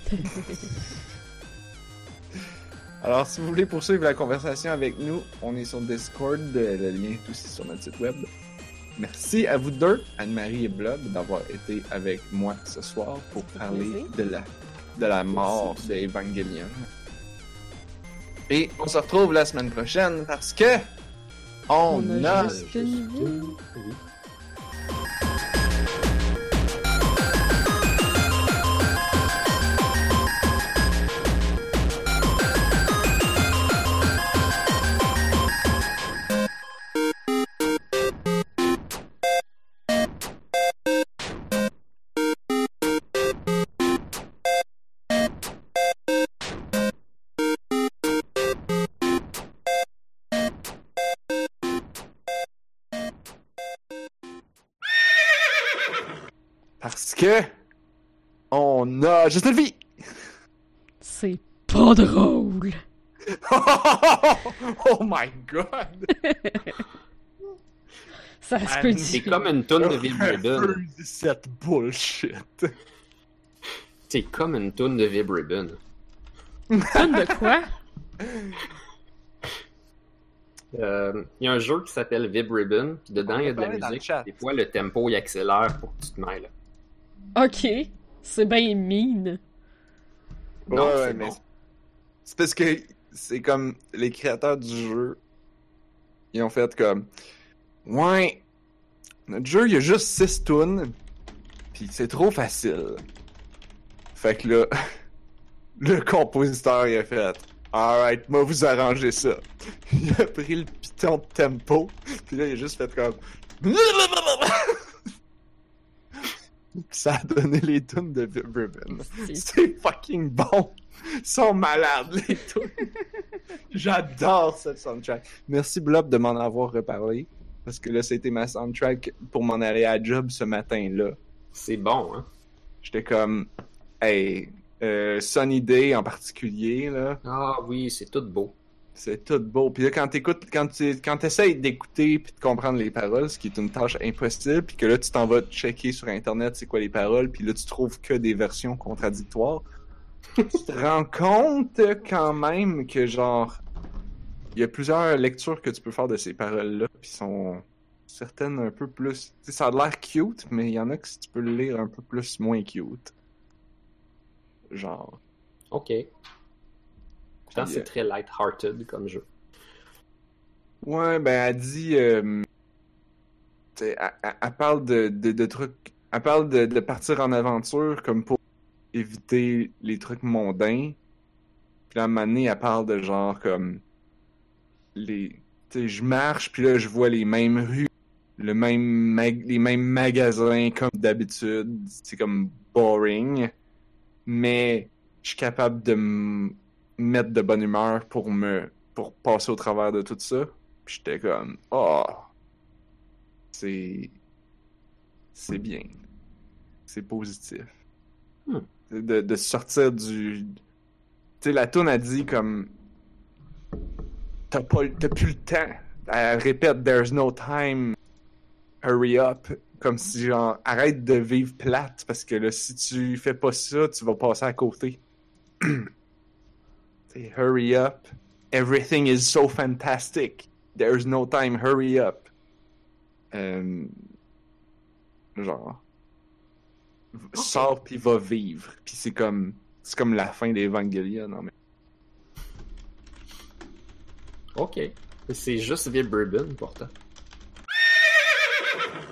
Alors, si vous voulez poursuivre la conversation avec nous, on est sur Discord, le lien est aussi sur notre site web. Merci à vous deux, Anne-Marie et Blob, d'avoir été avec moi ce soir pour parler plaisir. de la, de la mort d'Evangelion. Et on se retrouve la semaine prochaine parce que on, On a a... juste une vie. Oui. Parce que on a juste une vie. C'est pas drôle. Oh my god. Ça se Ah, peut C'est dire. comme une toune de Vibribbon. Refuse cette bullshit. C'est comme une toune de Vibribbon. Tonne de quoi? Euh, Il y a un jeu qui s'appelle Vibribbon, puis dedans il y a de la Dans le musique. chat. Des fois le tempo il accélère pour que tu te mêles. Ok. C'est bien mean. Non, Ouais, c'est ouais, bon. mais c'est parce que c'est comme les créateurs du jeu, ils ont fait comme ouais, notre jeu il y a juste six tunes, puis c'est trop facile. Fait que là, le compositeur il a fait alright, moi vous arrangez ça. Il a pris le piton de tempo, puis là il a juste fait comme ça a donné les tunes de Vibribbon. C'est- C'est fucking bon. Ils sont malades, les tunes. J'adore cette soundtrack. Merci Blob de m'en avoir reparlé. Parce que là, c'était ma soundtrack pour m'en aller à job ce matin-là. C'est bon, hein? J'étais comme, hey, euh, Sunny Day en particulier, là, Ah oui, c'est tout beau. c'est tout beau. Puis là, quand t'écoutes, quand tu quand t'essayes d'écouter puis de comprendre les paroles, ce qui est une tâche impossible, puis que là, tu t'en vas checker sur Internet c'est quoi les paroles, puis là, tu trouves que des versions contradictoires, tu te rends compte quand même que, genre, il y a plusieurs lectures que tu peux faire de ces paroles-là, puis sont certaines un peu plus... Tu sais, ça a l'air cute, mais il y en a que si tu peux le lire un peu plus moins cute. Genre... Ok. Pourtant, Puis, c'est euh, très light-hearted comme jeu. Ouais, ben, elle dit... euh, tu sais, elle, elle- elle parle de, de, de trucs... Elle parle de, de partir en aventure comme pour éviter les trucs mondains. Puis à un moment donné, elle parle de genre comme... les Tu sais, je marche, puis là, je vois les mêmes rues, le même mag- les mêmes magasins comme d'habitude. C'est comme boring. Mais je suis capable de me mettre de bonne humeur pour me pour passer au travers de tout ça. Puis j'étais comme, oh, c'est c'est bien. C'est positif. Hmm. De, de sortir du... Tu sais, la toune a dit comme... T'as, pas, t'as plus le temps. Elle répète « There's no time. Hurry up. » Comme si, genre, arrête de vivre plate, parce que là, si tu fais pas ça, tu vas passer à côté. T'sais, hurry up. Everything is so fantastic. There's no time. Hurry up. Euh... Genre... Okay. Sors pis va vivre. Pis c'est comme... C'est comme la fin d'Evangelion, non mais... Ok. C'est juste Via Bourbon, pourtant.